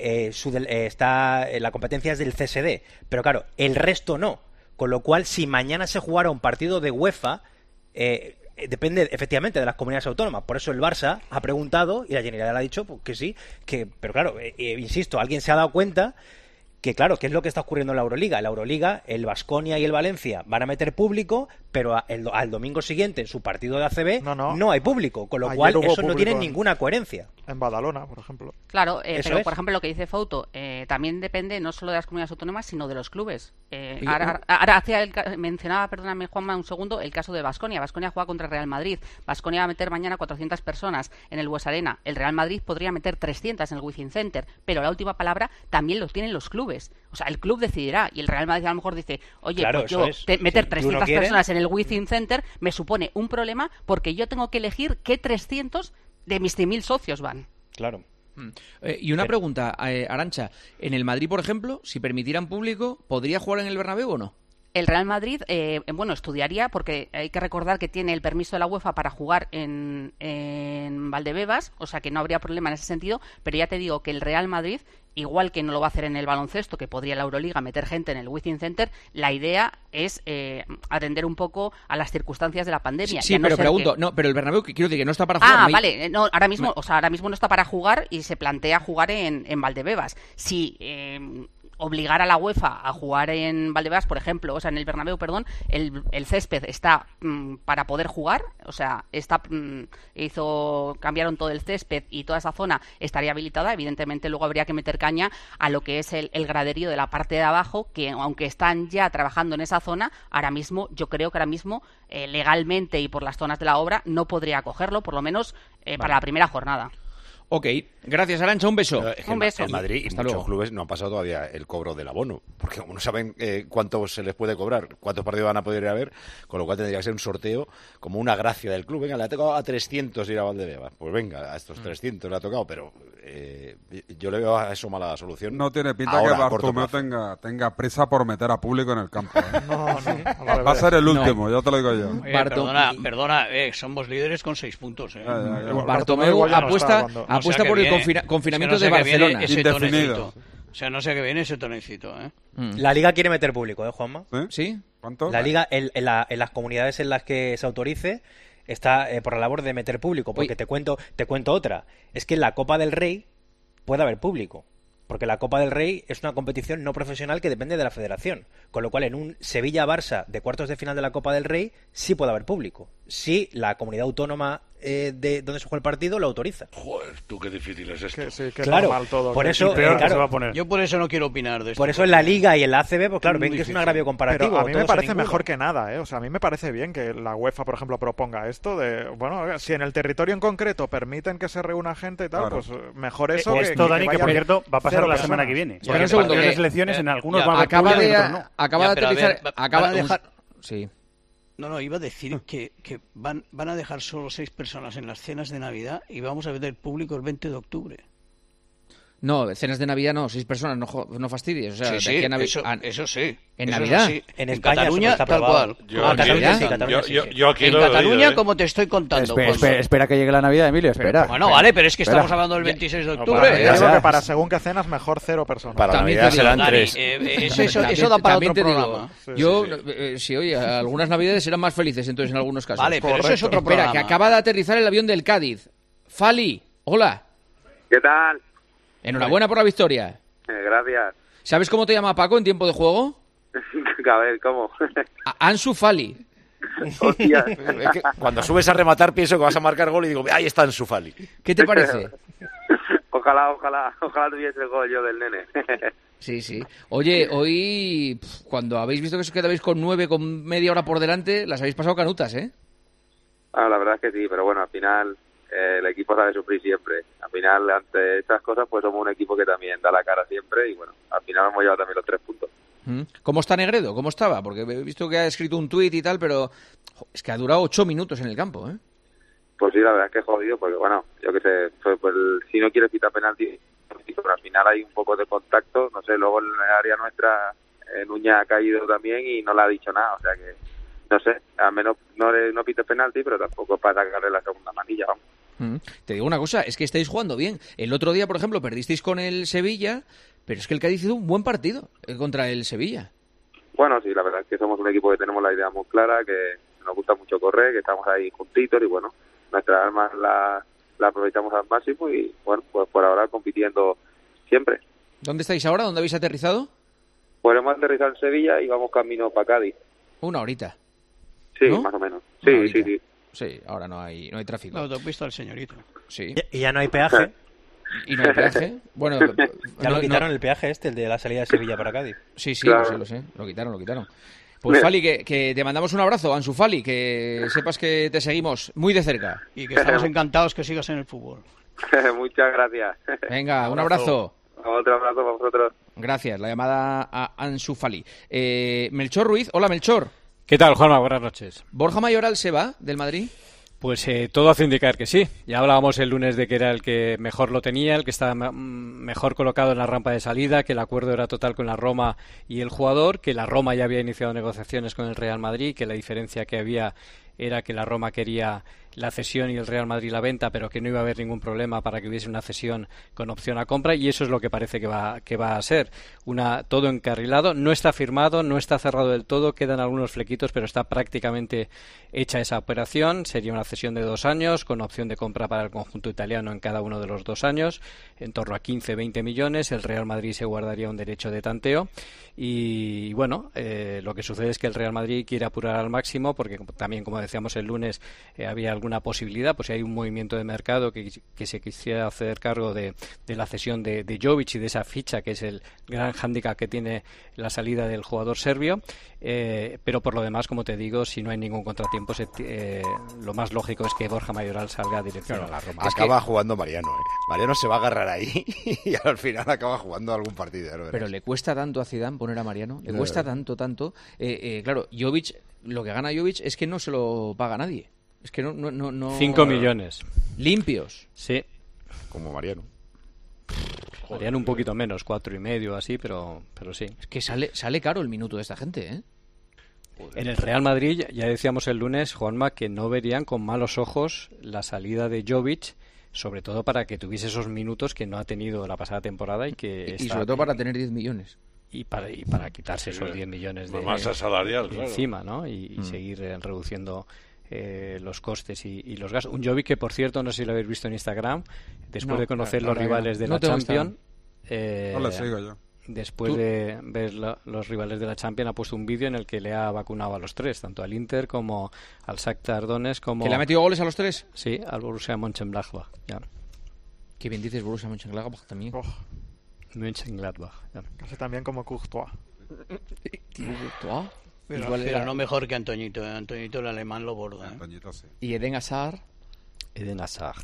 la competencia es del CSD, pero claro, el resto no. Con lo cual, si mañana se jugara un partido de UEFA, depende efectivamente de las comunidades autónomas. Por eso el Barça ha preguntado y la Generalitat ha dicho pues, que sí, pero claro, insisto, alguien se ha dado cuenta que claro, ¿qué es lo que está ocurriendo en la Euroliga? En la Euroliga, el Baskonia y el Valencia van a meter público, pero al domingo siguiente, en su partido de ACB, no hay público, con lo cual eso no tiene ninguna coherencia. En Badalona, por ejemplo. Claro, pero por ejemplo lo que dice Fouto, también depende no solo de las comunidades autónomas, sino de los clubes. Ahora mencionaba, perdóname Juanma un segundo, el caso de Baskonia. Baskonia juega contra el Real Madrid. Baskonia va a meter mañana 400 personas en el Bues Arena. El Real Madrid podría meter 300 en el Wizzing Center, pero la última palabra también lo tienen los clubes. O sea, el club decidirá y el Real Madrid a lo mejor dice, oye, claro, pues yo meter 300 personas en el Wizzing Center me supone un problema porque yo tengo que elegir qué 300 de mis 100.000 socios van. Claro. Y una pregunta, Arantxa, en el Madrid, por ejemplo, si permitieran público, ¿podría jugar en el Bernabéu o no? El Real Madrid, estudiaría, porque hay que recordar que tiene el permiso de la UEFA para jugar en Valdebebas, o sea que no habría problema en ese sentido, pero ya te digo que el Real Madrid, igual que no lo va a hacer en el baloncesto, que podría la Euroliga meter gente en el Wizzing Center, la idea es atender un poco a las circunstancias de la pandemia. Sí, pero pregunto, pero el Bernabéu, quiero decir que no está para jugar. Vale, no, ahora mismo no está para jugar y se plantea jugar en Valdebebas. Si obligar a la UEFA a jugar en Valdebebas, por ejemplo, o sea, en el Bernabéu, perdón, el césped está para poder jugar, o sea, cambiaron todo el césped y toda esa zona estaría habilitada. Evidentemente luego habría que meter caña a lo que es el graderío de la parte de abajo, que aunque están ya trabajando en esa zona, yo creo que ahora mismo legalmente y por las zonas de la obra no podría acogerlo, por lo menos para la primera jornada. Ok, gracias Arantxa, un beso. Un beso. En Madrid y muchos clubes no han pasado todavía el cobro del abono, porque como no saben cuánto se les puede cobrar, cuántos partidos van a poder ir a ver, con lo cual tendría que ser un sorteo como una gracia del club. Venga, le ha tocado a 300 ir a Valdebebas, pues venga, a estos 300 le ha tocado, pero yo le veo a eso mala solución. No tiene pinta que Bartomeu tenga prisa por meter a público en el campo. Va a ser el último, ya te lo digo yo. Perdona, somos líderes con 6 puntos. Bartomeu apuesta por el confinamiento de Barcelona. Indefinido. O sea, no sé qué viene ese tonecito. La Liga quiere meter público, Juanma. ¿Sí? ¿Cuánto? La Liga, en las comunidades en las que se autorice, está por la labor de meter público. Porque te cuento otra. Es que en la Copa del Rey puede haber público. Porque la Copa del Rey es una competición no profesional que depende de la federación. Con lo cual, en un Sevilla-Barça de cuartos de final de la Copa del Rey sí puede haber público. si la comunidad autónoma de donde se juega el partido lo autoriza. Joder, tú qué difícil es esto. Que claro, mal todo, por eso peor que se va a poner. Yo por eso no quiero opinar de esto. Por eso en la Liga y en la ACB, pues claro, ven que es un agravio comparativo. Pero a mí me parece mejor que nada, ¿eh? O sea, a mí me parece bien que la UEFA, por ejemplo, proponga esto de, bueno, si en el territorio en concreto permiten que se reúna gente y tal, pues mejor eso esto, Dani, que por cierto va a pasar la semana que viene. Espera un segundo, las elecciones en algunos van a haber acaba público, de en otros no. acaba de aterrizar, acaba de dejar. Sí. No, iba a decir que van a dejar solo 6 personas en las cenas de Navidad y vamos a ver el público el 20 de octubre. No, cenas de Navidad no, 6 personas, no fastidies. O sea, sí, eso sí. ¿En Navidad? Sí. En Cataluña, tal cual. Yo aquí en Cataluña, como te estoy contando. Espera que llegue la Navidad, Emilio, espera. Bueno, vale, pero es que estamos hablando del 26 de octubre. Yo digo que para según qué cenas, mejor 0 personas. Para Navidad serán 3. Eso da para otro programa. Sí, oye, algunas Navidades serán más felices, entonces, en algunos casos. Vale, pero eso es otro programa. Espera, que acaba de aterrizar el avión del Cádiz. Fali, hola. ¿Qué tal? Enhorabuena por la victoria. Gracias. ¿Sabes cómo te llama Paco en tiempo de juego? A ver, ¿cómo? Ansu Fali. Hostia. Es que cuando subes a rematar pienso que vas a marcar gol y digo, ahí está Ansu Fali. ¿Qué te parece? Ojalá tuviese el gol yo del nene. Sí. Oye, hoy, cuando habéis visto que os quedabais con 9, con media hora por delante, las habéis pasado canutas, ¿eh? La verdad es que sí, pero bueno, al final el equipo sabe sufrir siempre. Al final, ante estas cosas, pues somos un equipo que también da la cara siempre y bueno, al final hemos llevado también los 3 puntos. ¿Cómo está Negredo? ¿Cómo estaba? Porque he visto que ha escrito un tuit y tal, pero es que ha durado 8 minutos en el campo, ¿eh? Pues sí, la verdad es que es jodido, porque bueno, yo que sé, pues, si no quieres quitar penalti, pero al final hay un poco de contacto, no sé, luego en el área nuestra Nuña ha caído también y no le ha dicho nada, o sea que, no sé, al menos no pites penalti, pero tampoco para sacarle la segunda manilla, vamos. Te digo una cosa, es que estáis jugando bien. El otro día, por ejemplo, perdisteis con el Sevilla, pero es que el Cádiz hizo un buen partido contra el Sevilla. Bueno, sí, la verdad es que somos un equipo que tenemos la idea muy clara, que nos gusta mucho correr, que estamos ahí juntitos y bueno, nuestras armas la aprovechamos al máximo y bueno, pues por ahora compitiendo siempre. ¿Dónde estáis ahora? ¿Dónde habéis aterrizado? Pues hemos aterrizado en Sevilla y vamos camino para Cádiz. Una horita. Sí, ¿no? Más o menos. Sí. Sí, ahora no hay tráfico. La autopista al señorito. Sí. Y ya no hay peaje. ¿Y no hay peaje? Bueno, ya lo quitaron el peaje el de la salida de Sevilla para Cádiz. Sí, claro. Lo sé. Lo quitaron. Pues Fali, que te mandamos un abrazo, Ansu Fali, que sepas que te seguimos muy de cerca. Y que estamos encantados que sigas en el fútbol. Muchas gracias. Venga, un abrazo. Otro abrazo para vosotros. Gracias, la llamada a Ansu Fali. Melchor Ruiz, hola Melchor. ¿Qué tal, Juanma? Buenas noches. ¿Borja Mayoral se va del Madrid? Pues todo hace indicar que sí. Ya hablábamos el lunes de que era el que mejor lo tenía, el que estaba mejor colocado en la rampa de salida, que el acuerdo era total con la Roma y el jugador, que la Roma ya había iniciado negociaciones con el Real Madrid, que la diferencia que había era que la Roma quería la cesión y el Real Madrid la venta, pero que no iba a haber ningún problema para que hubiese una cesión con opción a compra, y eso es lo que parece que va a ser. Todo encarrilado, no está firmado, no está cerrado del todo, quedan algunos flequitos, pero está prácticamente hecha esa operación. Sería una cesión de 2 años, con opción de compra para el conjunto italiano en cada uno de los 2 años, en torno a 15-20 millones. El Real Madrid se guardaría un derecho de tanteo. Y bueno, lo que sucede es que el Real Madrid quiere apurar al máximo, porque también, como decíamos el lunes, había alguna posibilidad, pues si hay un movimiento de mercado que se quisiera hacer cargo de la cesión de Jovic y de esa ficha, que es el gran hándicap que tiene la salida del jugador serbio. Pero por lo demás, como te digo, si no hay ningún contratiempo, lo más lógico es que Borja Mayoral salga dirección a la Roma. Acaba jugando Mariano. Mariano se va a agarrar ahí y al final acaba jugando algún partido. Pero le cuesta tanto a Zidane poner a Mariano, le cuesta tanto. Claro, Jovic, lo que gana Jovic es que no se lo paga nadie. Es que no 5 millones. ¿Limpios? Sí. Como Mariano. Mariano un poquito menos, 4,5 así, pero sí. Es que sale caro el minuto de esta gente, ¿eh? En el Real Madrid, ya decíamos el lunes, Juanma, que no verían con malos ojos la salida de Jovic, sobre todo para que tuviese esos minutos que no ha tenido la pasada temporada y sobre todo para tener 10 millones. Y para quitarse esos 10 millones de masa salarial, de encima, ¿no? Y seguir reduciendo los costes y los gastos. Un Jovic que, por cierto, no sé si lo habéis visto en Instagram, después de conocer los rivales de la Champions, no le sigo yo. después de ver los rivales de la Champions, ha puesto un vídeo en el que le ha vacunado a los tres, tanto al Inter como al Shakhtar Donetsk, como... ¿Que le ha metido goles a los tres? Sí, al Borussia Mönchengladbach, ya. Qué bien dices Borussia Mönchengladbach también. Mönchengladbach, ya. Casi también como Courtois. ¿Courtois? Pero no mejor que Antoñito. Antoñito el alemán lo borda. Antoñito, sí. ¿Y Eden Hazard? Eden Hazard.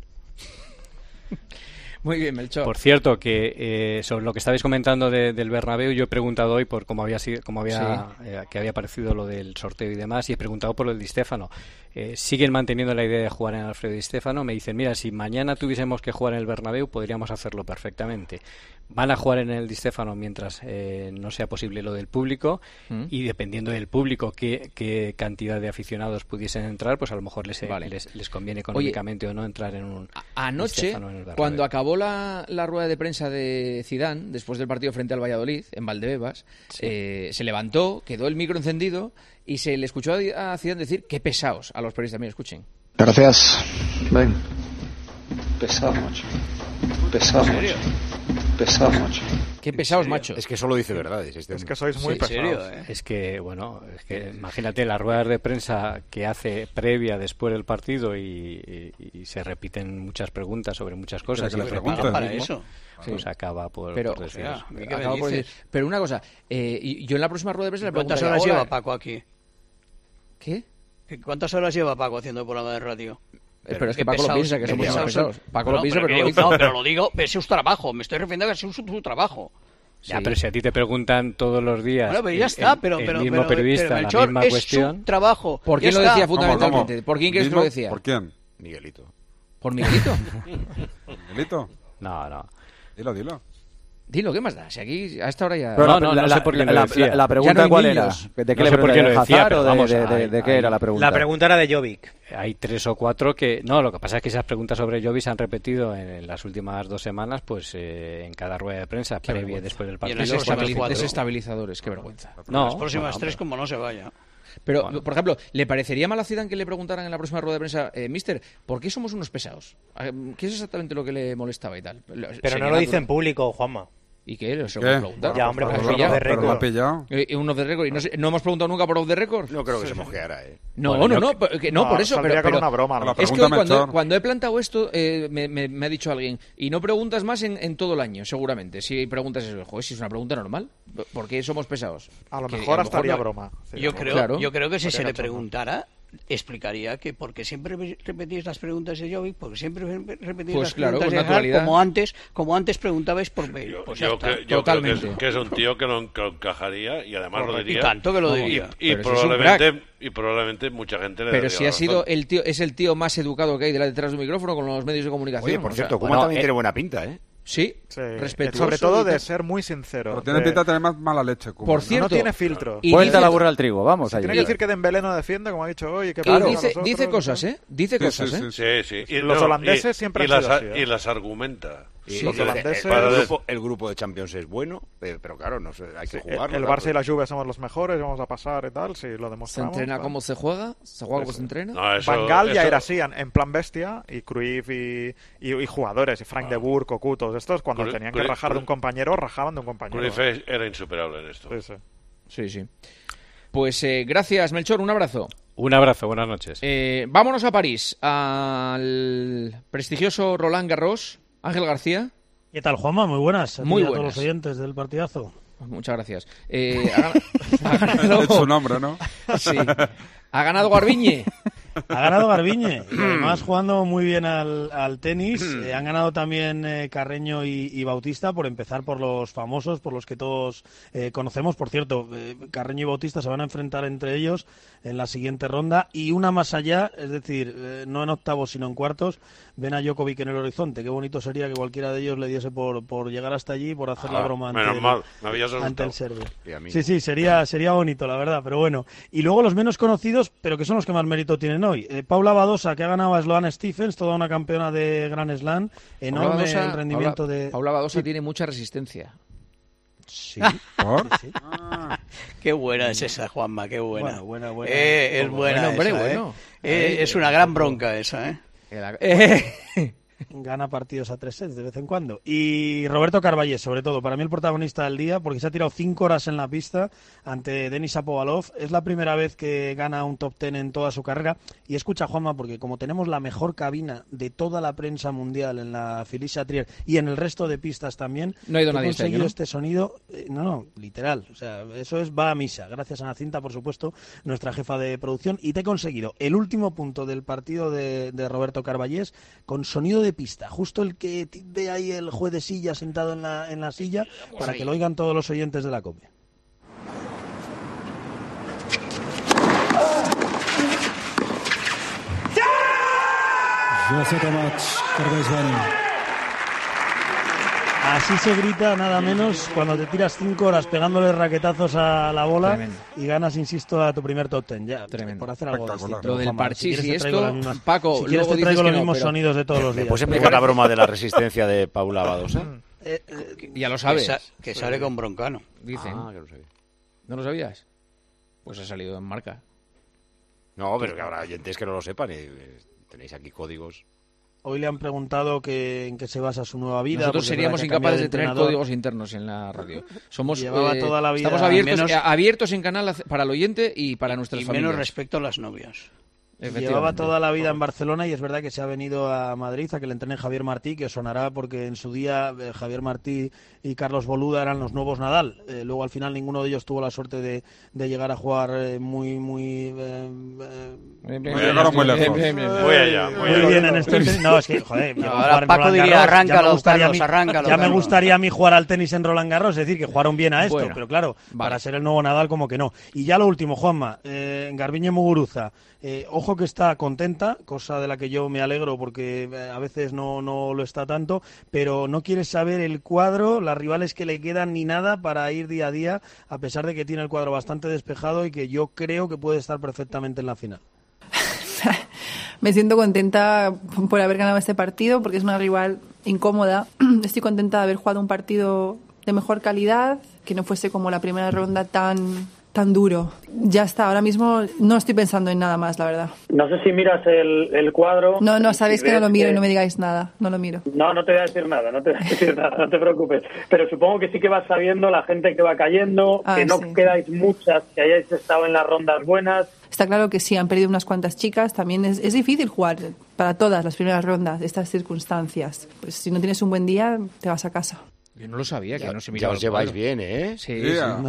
Muy bien, Melchor. Por cierto, que sobre lo que estabais comentando del Bernabéu, yo he preguntado hoy por cómo había sido, que había parecido lo del sorteo y demás, y he preguntado por lo del Di Stéfano. Siguen manteniendo la idea de jugar en Alfredo Di Stéfano. Me dicen, mira, si mañana tuviésemos que jugar en el Bernabéu, podríamos hacerlo perfectamente. Van a jugar en el Di Stéfano mientras no sea posible lo del público, y dependiendo del público qué cantidad de aficionados pudiesen entrar, pues a lo mejor les conviene económicamente o no entrar en un anoche, Di Stéfano en el Bernabéu. Cuando acabó la rueda de prensa de Zidane, después del partido frente al Valladolid, en Valdebebas, se levantó, quedó el micro encendido y se le escuchó a Zidane decir qué pesaos a los periodistas. También escuchen. Gracias. Ven. Pesado, macho. Pesado, macho. Pesado, macho. Qué pesados, macho. Es que solo dice verdades. Es que sois muy pesados. Es que, imagínate las ruedas de prensa que hace previa, después del partido, y se repiten muchas preguntas sobre muchas cosas. Pero para eso. Pues acaba por desviarse. Pero una cosa, yo en la próxima rueda de prensa le pregunto... ¿Cuántas horas lleva Paco aquí? ¿Qué? ¿Cuántas horas lleva Paco haciendo el programa de radio? Pero es que Paco lo piensa, que somos pesados. Paco lo piensa, pero lo digo, es su trabajo. Me estoy refiriendo a que es su trabajo. Ya, pero si a ti te preguntan todos los días, bueno, pero ya está, el mismo periodista, Melchor, la misma es cuestión. Su trabajo. ¿Por quién lo decía fundamentalmente? ¿Cómo? ¿Por quién crees que lo decía? ¿Por quién? Miguelito. ¿Por Miguelito? ¿Miguelito? No. Dilo. Dilo, ¿qué más da? Si aquí a esta hora ya... Pero no sé por qué lo decía. La pregunta cuál era. ¿De qué le decía? ¿De qué era la pregunta? La pregunta era de Jovic. Hay 3 o 4 que... No, lo que pasa es que esas preguntas sobre Jovic se han repetido en las últimas 2 semanas, pues en cada rueda de prensa, previa y después del partido. Desestabilizadores, qué vergüenza. No, las próximas 3 como no se vaya. Pero, por ejemplo, ¿le parecería mal a Zidane que le preguntaran en la próxima rueda de prensa, mister, ¿por qué somos unos pesados? ¿Qué es exactamente lo que le molestaba y tal? Pero no lo dice en público, Juanma. ¿Y qué? ¿Se lo puedo preguntar? Ya, hombre, pues off the record. ¿Lo ha pillado? ¿Un off the record? ¿Y no hemos preguntado nunca por off the record? No creo que se mojeara, No, por eso. Pero con una broma. Es que hoy cuando he plantado esto, me ha dicho alguien, y no preguntas más en todo el año, seguramente. Si preguntas eso, joder, si es una pregunta normal, ¿por qué somos pesados? A lo mejor hasta haría broma. Sí, yo creo que si se le preguntara, explicaría que porque siempre repetís las preguntas de Jovic, porque siempre repetís las preguntas de Hazard, como antes preguntabais por mail. Pues yo creo que es un tío que lo encajaría y además lo diría. Y tanto que lo diría. Y probablemente mucha gente le Pero si ha sido el tío, es el tío más educado que hay detrás de un micrófono con los medios de comunicación. Oye, por cierto, Koeman también tiene buena pinta, ¿eh? Sí, respetuoso. Sobre todo de ser muy sincero. Pero tiene pinta de tener más mala leche. Por cierto, no tiene filtro. Cuenta la burra al trigo, vamos allá. Tiene que decir que Dembélé no defiende, como ha dicho hoy. Dice cosas, ¿eh? Dice cosas, ¿eh? Sí. Y los holandeses siempre han sido así, y las argumenta. Los holandeses... El grupo de Champions es bueno, pero claro, no sé, hay que jugarlo. El Barça y la Juve somos los mejores, vamos a pasar y tal, si lo demostramos. ¿Se entrena como se juega? ¿Se juega como se entrena? Van Gaal ya era así, en plan bestia, y Cruyff y jugadores, y Frank de Boer, Cocutos, estos, cuando tenían que rajar de un compañero, rajaban de un compañero. Cruyff era insuperable en esto. Sí. Pues gracias, Melchor, un abrazo. Un abrazo, buenas noches. Vámonos a París, al prestigioso Roland Garros. Ángel García. ¿Qué tal, Juanma? Muy buenas. Muy buenas. A todos los oyentes del partidazo. Muchas gracias. Ha ganado... Es su nombre, ¿no? Sí. Ha ganado Garbiñe. Ha ganado Garbiñe. Y además jugando muy bien al tenis. Han ganado también Carreño y Bautista, por empezar por los famosos, por los que todos conocemos. Por cierto, Carreño y Bautista se van a enfrentar entre ellos en la siguiente ronda. Y una más allá, es decir, no en octavos sino en cuartos, ven a Djokovic en el horizonte. Qué bonito sería que cualquiera de ellos le diese por llegar hasta allí, por hacer la broma ante el serbio. Sí, sería bonito, la verdad, pero bueno. Y luego los menos conocidos, pero que son los que más mérito tienen hoy. Paula Badosa, que ha ganado a Sloane Stephens, toda una campeona de Grand Slam. Enorme el rendimiento de... Paula Badosa tiene mucha resistencia. Sí. ¿Por? Sí. Qué buena es esa, Juanma, qué buena. Buena. Es buena esa, bueno. Es una gran bronca esa, gana partidos a 3 sets de vez en cuando. Y Roberto Carballés, sobre todo, para mí el protagonista del día, porque se ha tirado 5 horas en la pista ante Denis Shapovalov. Es la primera vez que gana un top 10 en toda su carrera. Y escucha, Juanma, porque como tenemos la mejor cabina de toda la prensa mundial en la Felicia Trier y en el resto de pistas también, no ha ido nadie conseguido ¿no? este sonido. No, literal. O sea, eso va a misa. Gracias a Nacinta, por supuesto, nuestra jefa de producción. Y te he conseguido el último punto del partido de Roberto Carballés con sonido de pista. Justo el que ve ahí el juez de silla sentado en la silla, para que lo oigan todos los oyentes de la COPE. Así se grita nada menos cuando te tiras 5 horas pegándole raquetazos a la bola. Tremendo. Y ganas, insisto, a tu primer top 10. Ya, tremendo. Por hacer algo distinto. Lo del parchís y esto, Paco, si quieres te traigo los mismos sonidos de todos los días. ¿Me puedes explicar la broma de la resistencia de Paula Badosa? Ya lo sabes. Que sale con Broncano. Dicen. Que lo sabía. ¿No lo sabías? Pues ha salido en marca. No, pero que habrá oyentes que no lo sepan y tenéis aquí códigos. Hoy le han preguntado en qué se basa su nueva vida. Nosotros seríamos incapaces de tener códigos internos en la radio. Somos toda la vida, estamos abiertos en canal para el oyente y para nuestras familias. Y menos respecto a las novias. Llevaba toda la vida en Barcelona y es verdad que se ha venido a Madrid a que le entrene Javier Martí, que os sonará porque en su día Javier Martí y Carlos Boluda eran los nuevos Nadal. Luego al final ninguno de ellos tuvo la suerte de llegar a jugar muy bien en este. No, es que joder, ahora Paco diría arráncalo, ya me gustaría a mí jugar al tenis en Roland Garros, es decir, que jugaron bien a esto, pero claro, para ser el nuevo Nadal como que no. Y ya lo último, Juanma, Garbiñe Muguruza. Ojo que está contenta, cosa de la que yo me alegro porque a veces no lo está tanto, pero no quiere saber el cuadro, las rivales que le quedan ni nada para ir día a día, a pesar de que tiene el cuadro bastante despejado y que yo creo que puede estar perfectamente en la final. Me siento contenta por haber ganado este partido porque es una rival incómoda. Estoy contenta de haber jugado un partido de mejor calidad, que no fuese como la primera ronda tan duro. Ya está, ahora mismo no estoy pensando en nada más, la verdad. No sé si miras el cuadro. No, sabéis que no lo miro y no me digáis nada, no lo miro. No te voy a decir nada, no te preocupes. Pero supongo que sí que vas sabiendo la gente que va cayendo, que no quedáis muchas, que hayáis estado en las rondas buenas. Está claro que sí, han perdido unas cuantas chicas, también es difícil jugar para todas las primeras rondas, estas circunstancias. Pues si no tienes un buen día, te vas a casa. Yo no lo sabía, que no se miraba. Ya os lleváis bien, ¿eh? Sí.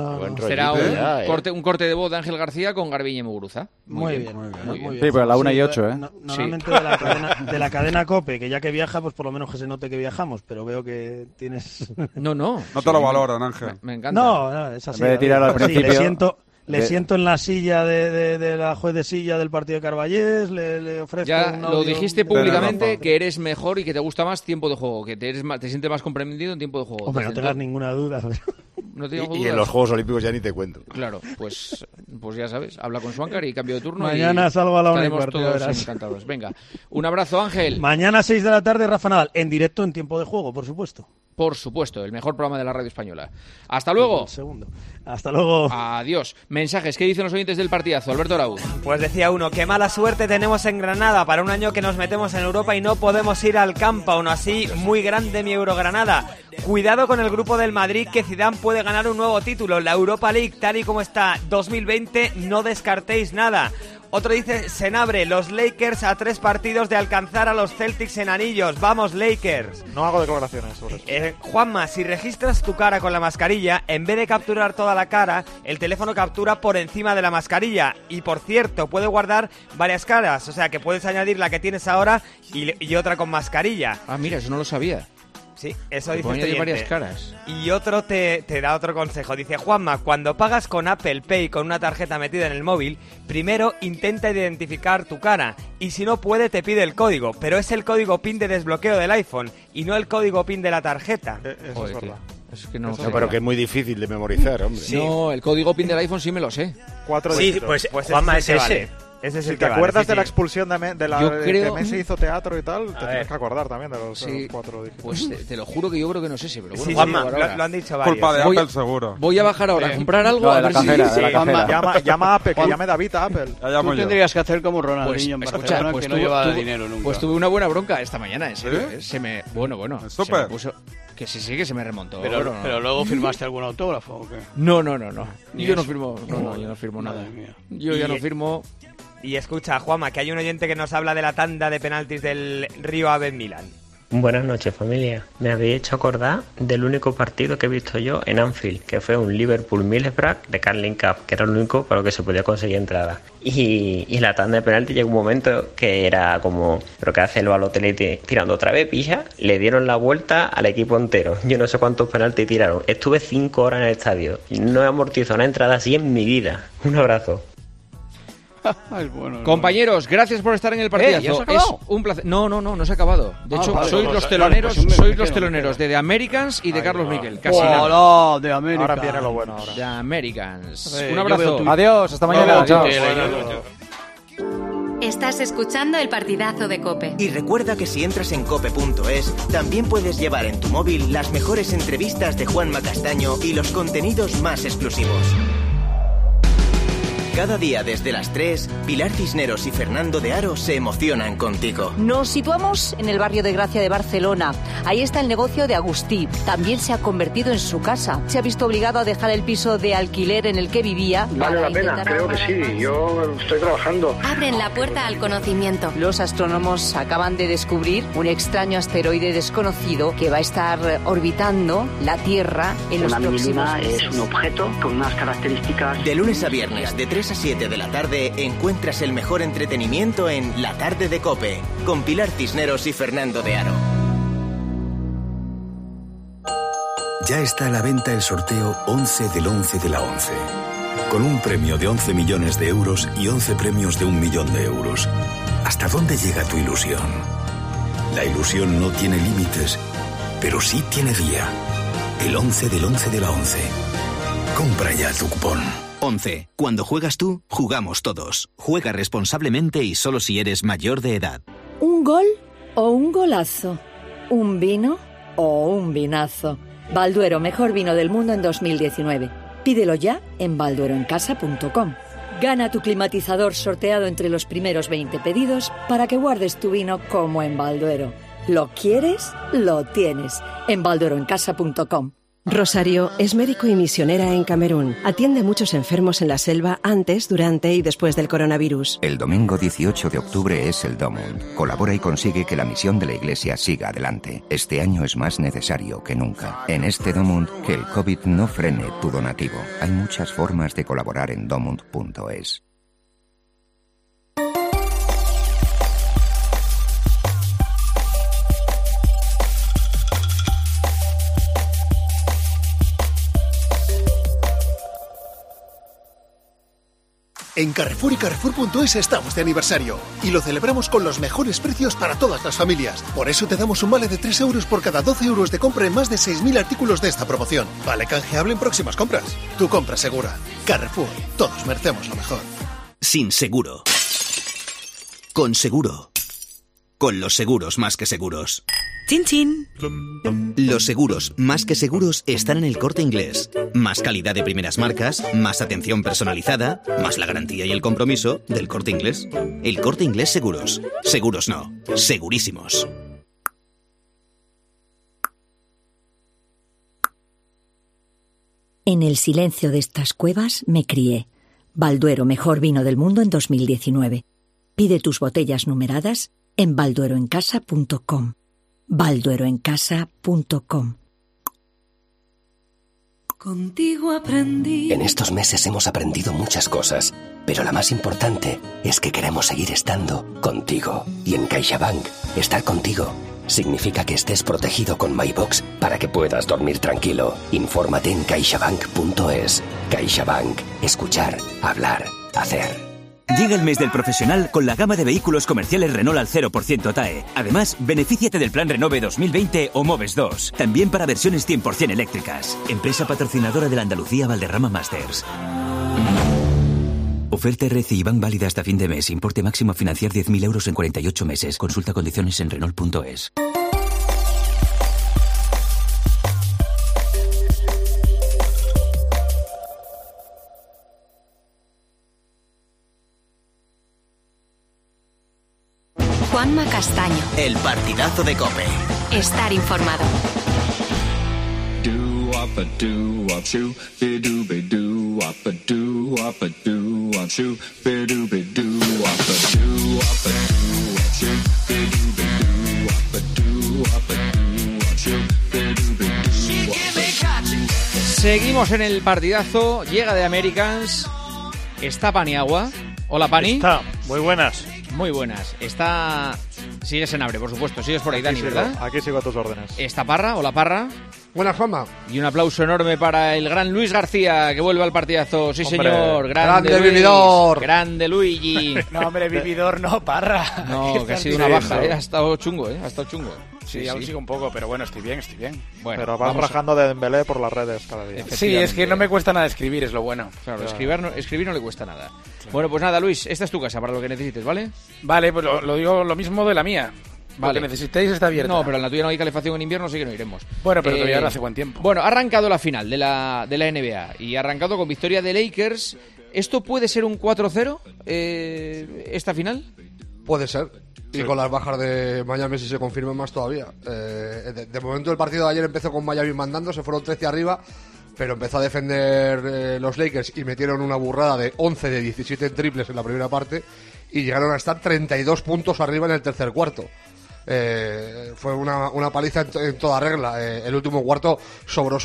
Será un corte de voz de Ángel García con Garbiñe Muguruza. Muy bien. Sí, pero a la 1:08, ¿eh? Normalmente de la cadena COPE, que ya que viaja, pues por lo menos que se note que viajamos, pero veo que tienes... No. No te lo valoran, Ángel. Me encanta. No, es así. En vez de tirar al principio... Le siento en la silla de la juez de silla del partido de Carballés, le ofrezco ya un audio. lo dijiste públicamente que eres mejor y que te gusta más tiempo de juego, que te sientes más comprendido en tiempo de juego. Hombre, no tengas ninguna duda. No tengo y en los Juegos Olímpicos ya ni te cuento. Claro, pues ya sabes, habla con Swankar y cambio de turno. Mañana salgo a la 1:15. Estaremos todos encantados. Venga, un abrazo, Ángel. Mañana 6 de la tarde, Rafa Nadal, en directo en tiempo de juego, por supuesto. Por supuesto, el mejor programa de la radio española. Hasta luego. El segundo. Hasta luego. Adiós. Mensajes, ¿qué dicen los oyentes del partidazo? Alberto Araúz. Pues decía uno, qué mala suerte tenemos en Granada para un año que nos metemos en Europa y no podemos ir al campo. Aún así, muy grande mi Eurogranada. Cuidado con el grupo del Madrid, que Zidane puede ganar un nuevo título. La Europa League, tal y como está 2020, no descartéis nada. Otro dice, Senabre, los Lakers a 3 partidos de alcanzar a los Celtics en anillos. ¡Vamos, Lakers! No hago declaraciones sobre eso. Juanma, si registras tu cara con la mascarilla, en vez de capturar toda la cara, el teléfono captura por encima de la mascarilla. Y, por cierto, puede guardar varias caras. O sea, que puedes añadir la que tienes ahora y otra con mascarilla. Ah, mira, eso no lo sabía. Sí, eso dice este oyente. Varias caras. Y otro te da otro consejo. Dice, Juanma, cuando pagas con Apple Pay con una tarjeta metida en el móvil, primero intenta identificar tu cara. Y si no puede, te pide el código. Pero es el código PIN de desbloqueo del iPhone y no el código PIN de la tarjeta. Eso es verdad. Es que no pero que es muy difícil de memorizar, hombre. Sí. No, el código PIN del iPhone sí me lo sé. 4 dígitos. Sí, pues Juanma es ese. Vale. Ese es si el te que acuerdas vale, de la expulsión de creo... que Messi hizo teatro y tal, te tienes que acordar también de los 4. Pues te lo juro que yo creo que no sé si, pero bueno. Juanma, lo han dicho varios. Culpa de Apple, seguro. Voy a bajar ahora a comprar algo. De la cajera. Llama a Apple, que llame David a Apple. Tú tendrías que hacer como Ronaldinho en Barcelona, que no lleva dinero nunca. Pues tuve una buena bronca esta mañana, en serio. Se me... Bueno. Se me puso... Que sí, que se me remontó. Pero luego firmaste algún autógrafo, ¿o qué? No. Yo no firmo. Yo no firmo nada. Yo ya no firmo... Y escucha, Juanma, que hay un oyente que nos habla de la tanda de penaltis del Río Ave en Milán. Buenas noches, familia. Me habéis hecho acordar del único partido que he visto yo en Anfield, que fue un Liverpool-Middlesbrough de Carling Cup, que era el único para lo que se podía conseguir entrada. Y en la tanda de penalti llegó un momento que era como, ¿pero qué hace el Balotelli tirando otra vez, pilla? Le dieron la vuelta al equipo entero. Yo no sé cuántos penaltis tiraron. Estuve 5 horas en el estadio. No he amortizado una entrada así en mi vida. Un abrazo. Compañeros, gracias por estar en el partidazo. ¿Ya se ha acabado? Es un placer. No se ha acabado. De hecho, vale, sois los teloneros de The Americans y de Carlos Miquel. Casi nada. De Americans. Ahora viene lo bueno. The Americans. Sí, un abrazo. Adiós, hasta mañana. Chao. Estás escuchando el partidazo de COPE. Y recuerda que si entras en cope.es, también puedes llevar en tu móvil las mejores entrevistas de Juanma Castaño y los contenidos más exclusivos. Cada día desde las 3, Pilar Cisneros y Fernando de Aro se emocionan contigo. Nos situamos en el barrio de Gracia de Barcelona. Ahí está el negocio de Agustí. También se ha convertido en su casa. Se ha visto obligado a dejar el piso de alquiler en el que vivía. Vale la pena, creo que sí. Yo estoy trabajando. Abren la puerta al conocimiento. Los astrónomos acaban de descubrir un extraño asteroide desconocido que va a estar orbitando la Tierra en los próximos meses. Es un objeto con unas características... De lunes a viernes, de 3 a 7 de la tarde, encuentras el mejor entretenimiento en La Tarde de COPE, con Pilar Cisneros y Fernando de Aro. Ya está a la venta el sorteo 11 del 11 de la 11, con un premio de 11 millones de euros y 11 premios de 1 millón de euros. ¿Hasta dónde llega tu ilusión? La ilusión no tiene límites, pero sí tiene día. El 11 del 11 de la 11. Compra ya tu cupón. 11. Cuando juegas tú, jugamos todos. Juega responsablemente y solo si eres mayor de edad. ¿Un gol o un golazo? ¿Un vino o un vinazo? Balduero, mejor vino del mundo en 2019. Pídelo ya en baldueroencasa.com. Gana tu climatizador sorteado entre los primeros 20 pedidos para que guardes tu vino como en Balduero. ¿Lo quieres? Lo tienes. En baldueroencasa.com. Rosario es médico y misionera en Camerún. Atiende a muchos enfermos en la selva antes, durante y después del coronavirus. El domingo 18 de octubre es el Domund. Colabora y consigue que la misión de la Iglesia siga adelante. Este año es más necesario que nunca. En este Domund, que el COVID no frene tu donativo. Hay muchas formas de colaborar en domund.es. En Carrefour y Carrefour.es estamos de aniversario y lo celebramos con los mejores precios para todas las familias. Por eso te damos un vale de 3 euros por cada 12 euros de compra en más de 6.000 artículos de esta promoción. Vale canjeable en próximas compras. Tu compra segura. Carrefour. Todos merecemos lo mejor. Sin seguro. Con seguro. Con los seguros más que seguros. ¡Chin, chin! Los seguros más que seguros están en El Corte Inglés. Más calidad de primeras marcas, más atención personalizada, más la garantía y el compromiso del Corte Inglés. El Corte Inglés Seguros. Seguros no, segurísimos. En el silencio de estas cuevas me crié. Balduero, mejor vino del mundo en 2019. Pide tus botellas numeradas en baldueroencasa.com. baldueroencasa.com. Contigo aprendí. En estos meses hemos aprendido muchas cosas, pero la más importante es que queremos seguir estando contigo. Y en CaixaBank, estar contigo significa que estés protegido con MyBox para que puedas dormir tranquilo. Infórmate en caixabank.es. CaixaBank. Escuchar, hablar, hacer. Llega el mes del profesional con la gama de vehículos comerciales Renault al 0% TAE. Además, benefíciate del plan Renove 2020 o Moves 2. También para versiones 100% eléctricas. Empresa patrocinadora de la Andalucía Valderrama Masters. Oferta RC y Bank válida hasta fin de mes. Importe máximo a financiar 10.000 euros en 48 meses. Consulta condiciones en Renault.es. Juanma Castaño. El partidazo de COPE. Estar informado. Seguimos en el partidazo. Llega de Americans. Está Paniagua. Hola, Pani. Está. Muy buenas. Muy buenas. Está... Sigues en Abre, por supuesto. Sigues por ahí, Dani, ¿verdad? Aquí sigo a tus órdenes. Está Parra. Hola, Parra. Buenas, Juanma. Y un aplauso enorme para el gran Luis García, que vuelve al partidazo. Sí, hombre, señor. Grande Luis, vividor. Grande Luigi. No, hombre, vividor no, Parra. No, que ha sido una baja, Ha estado chungo, Ha estado chungo. Sí, aún sigo un poco, pero bueno, estoy bien. Bueno, pero vas rajando de Dembélé por las redes cada día. Sí, es que no me cuesta nada escribir, es lo bueno. Claro, escribir no le cuesta nada. Sí. Bueno, pues nada, Luis, esta es tu casa para lo que necesites, ¿vale? Vale, pues lo digo lo mismo de la mía. Vale. Lo que necesitéis está abierto. No, pero en la tuya no hay calefacción en invierno, así que no iremos. Bueno, pero todavía no hace buen tiempo. Bueno, ha arrancado la final de la NBA y ha arrancado con victoria de Lakers. ¿Esto puede ser un 4-0 esta final? Puede ser. Y con las bajas de Miami si se confirman más todavía. De momento el partido de ayer empezó con Miami mandando, se fueron 13 arriba, pero empezó a defender los Lakers y metieron una burrada de 11 de 17 triples en la primera parte y llegaron a estar 32 puntos arriba en el tercer cuarto. Fue una paliza en toda regla. El último cuarto sobró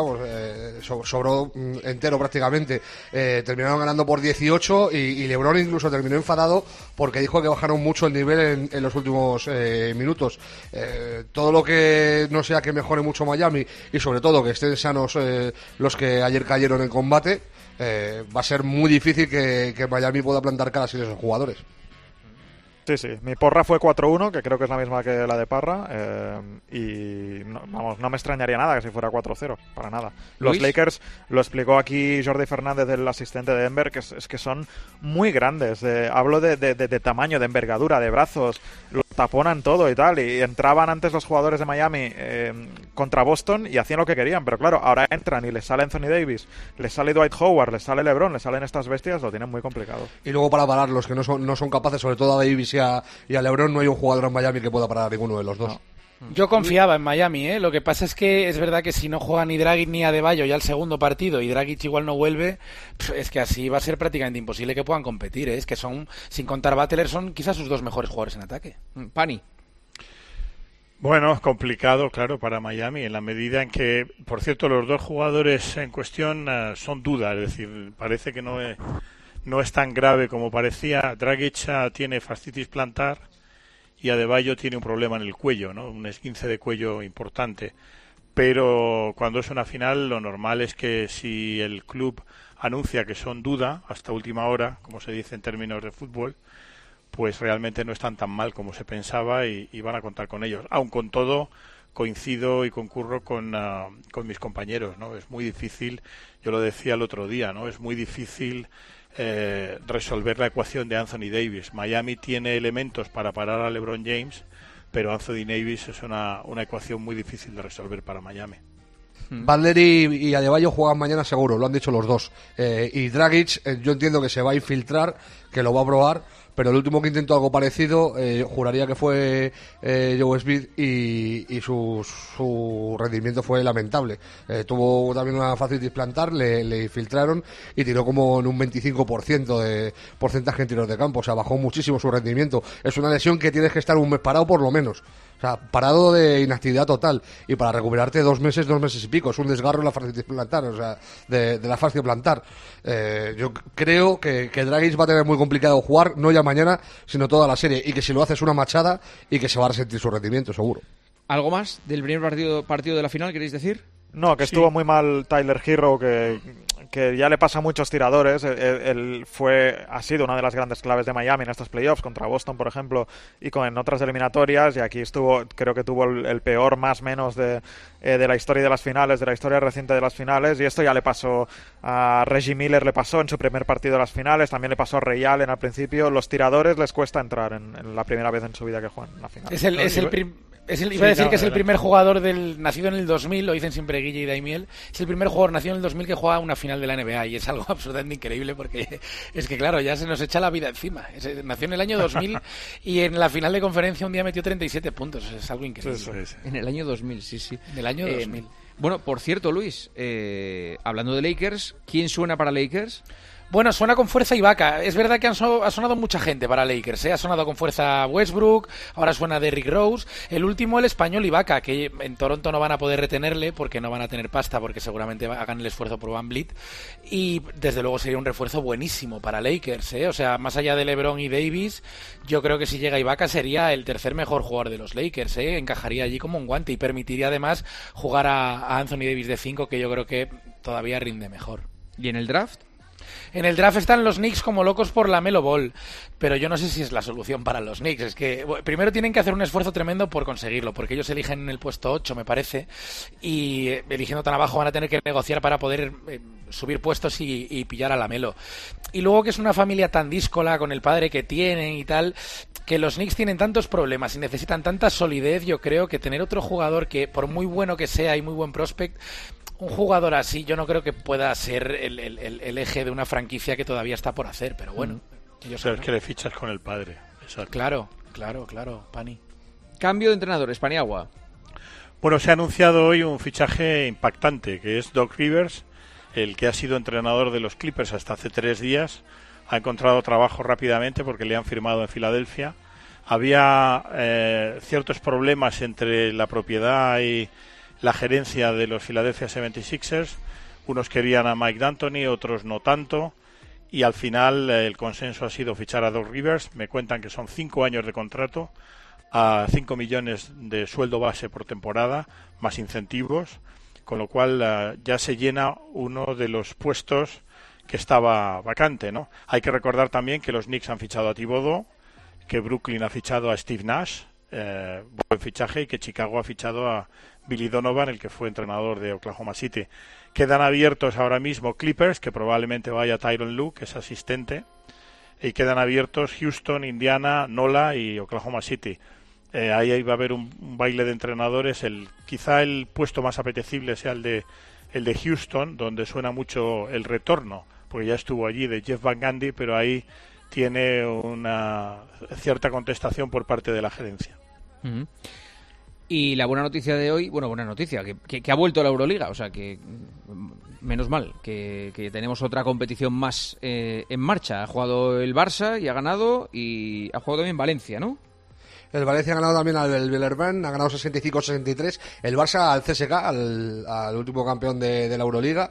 entero prácticamente. Terminaron ganando por 18 y LeBron incluso terminó enfadado porque dijo que bajaron mucho el nivel en los últimos minutos. Todo lo que no sea que mejore mucho Miami y sobre todo que estén sanos los que ayer cayeron en combate, va a ser muy difícil que Miami pueda plantar cara sin esos jugadores. Sí, mi porra fue 4-1, que creo que es la misma que la de Parra, y no me extrañaría nada que si fuera 4-0, para nada. Los Lakers, lo explicó aquí Jordi Fernández, el asistente de Denver, que es que son muy grandes. Hablo de tamaño, de envergadura, de brazos, lo taponan todo y tal, y entraban antes los jugadores de Miami contra Boston y hacían lo que querían, pero claro, ahora entran y les sale Anthony Davis, les sale Dwight Howard, les sale LeBron, les salen estas bestias, lo tienen muy complicado. Y luego para parar los que no son capaces, sobre todo a Davis y a LeBron, no hay un jugador en Miami que pueda parar a ninguno de los dos. No. Yo confiaba en Miami, Lo que pasa es que es verdad que si no juega ni Dragic ni Adebayo ya el segundo partido y Dragic igual no vuelve, es que así va a ser prácticamente imposible que puedan competir, Es que son, sin contar Butler, son quizás sus dos mejores jugadores en ataque. Pani. Bueno, es complicado, claro, para Miami, en la medida en que, por cierto, los dos jugadores en cuestión son dudas, es decir, parece que no es tan grave como parecía. Dragic tiene fascitis plantar y Adebayo tiene un problema en el cuello, un esguince de cuello importante. Pero cuando es una final, lo normal es que si el club anuncia que son duda hasta última hora, como se dice en términos de fútbol, pues realmente no están tan mal como se pensaba y van a contar con ellos. Aun con todo, coincido y concurro con mis compañeros, Es muy difícil, yo lo decía el otro día, Es muy difícil resolver la ecuación de Anthony Davis. Miami tiene elementos para parar a LeBron James, pero Anthony Davis es una ecuación muy difícil de resolver para Miami. Butler y Adebayo juegan mañana seguro, lo han dicho los dos. Y Dragic, yo entiendo que se va a infiltrar, que lo va a probar, pero el último que intentó algo parecido, juraría que fue Joe Smith y su rendimiento fue lamentable. Tuvo también una fascitis plantar, le infiltraron y tiró como en un 25% de porcentaje en tiros de campo, o sea, bajó muchísimo su rendimiento. Es una lesión que tienes que estar un mes parado por lo menos. O sea, parado de inactividad total. Y para recuperarte 2 meses y pico. Es un desgarro en la fascitis plantar, o sea, de la fascia plantar. Yo creo que Dragic va a tener muy complicado jugar, no ya mañana, sino toda la serie. Y que si lo hace es una machada y que se va a resentir su rendimiento, seguro. ¿Algo más del primer partido de la final, queréis decir? No, que estuvo muy mal Tyler Herro, que ya le pasa a muchos tiradores. Él ha sido una de las grandes claves de Miami en estos playoffs, contra Boston, por ejemplo, y en otras eliminatorias, y aquí creo que tuvo el peor más menos de la historia de las finales, de la historia reciente de las finales, y esto ya le pasó a Reggie Miller, le pasó en su primer partido de las finales, también le pasó a Ray Allen al principio. Los tiradores les cuesta entrar en la primera vez en su vida que juegan en la final. Iba a decir que es el primer jugador nacido en el 2000, lo dicen siempre Guille y Daimiel, es el primer jugador nacido en el 2000 que juega una final de la NBA, y es algo absolutamente increíble porque es que claro, ya se nos echa la vida encima. Nació en el año 2000 y en la final de conferencia un día metió 37 puntos, es algo increíble. Sí. En el año 2000, sí. En el año 2000. Bueno, por cierto, Luis, hablando de Lakers, ¿quién suena para Lakers? Bueno, suena con fuerza Ibaka. Es verdad que ha sonado mucha gente para Lakers, ¿eh? Ha sonado con fuerza Westbrook, ahora suena Derrick Rose. El último, el español Ibaka, que en Toronto no van a poder retenerle porque no van a tener pasta, porque seguramente hagan el esfuerzo por Van Vliet. Y desde luego sería un refuerzo buenísimo para Lakers, ¿eh? O sea, más allá de LeBron y Davis, yo creo que si llega Ibaka sería el tercer mejor jugador de los Lakers, ¿eh? Encajaría allí como un guante y permitiría además jugar a Anthony Davis de 5, que yo creo que todavía rinde mejor. ¿Y en el draft? En el draft están los Knicks como locos por la Melo Ball, pero yo no sé si es la solución para los Knicks. Es que primero tienen que hacer un esfuerzo tremendo por conseguirlo, porque ellos eligen en el puesto 8, me parece, y eligiendo tan abajo van a tener que negociar para poder subir puestos y pillar a la Melo. Y luego que es una familia tan díscola con el padre que tienen y tal, que los Knicks tienen tantos problemas y necesitan tanta solidez, yo creo que tener otro jugador que, por muy bueno que sea y muy buen prospect, un jugador así yo no creo que pueda ser el eje de una franquicia que todavía está por hacer, pero bueno. Es que le fichas con el padre. Exacto. Claro, Pani. Cambio de entrenadores, Paniagua. Bueno, se ha anunciado hoy un fichaje impactante, que es Doc Rivers, el que ha sido entrenador de los Clippers hasta hace 3 días. Ha encontrado trabajo rápidamente porque le han firmado en Filadelfia. Había ciertos problemas entre la propiedad y la gerencia de los Philadelphia 76ers. Unos querían a Mike D'Antoni, otros no tanto, y al final el consenso ha sido fichar a Doc Rivers. Me cuentan que son 5 años de contrato a 5 millones de sueldo base por temporada, más incentivos, con lo cual ya se llena uno de los puestos que estaba vacante, ¿no? Hay que recordar también que los Knicks han fichado a Thibodeau, que Brooklyn ha fichado a Steve Nash, buen fichaje, y que Chicago ha fichado a Billy Donovan, el que fue entrenador de Oklahoma City. Quedan abiertos ahora mismo Clippers, que probablemente vaya Tyronn Lue, que es asistente, y quedan abiertos Houston, Indiana, Nola y Oklahoma City. Ahí va a haber un baile de entrenadores. Quizá el puesto más apetecible sea el de Houston, donde suena mucho el retorno, porque ya estuvo allí, de Jeff Van Gundy, pero ahí tiene una cierta contestación por parte de la gerencia. Uh-huh. Y la buena noticia de hoy, buena noticia, que ha vuelto la Euroliga, o sea que menos mal, que tenemos otra competición más en marcha. Ha jugado el Barça y ha ganado, y ha jugado también Valencia, ¿no? El Valencia ha ganado también al Villarreal, ha ganado 65-63. El Barça al CSKA, al último campeón de la Euroliga.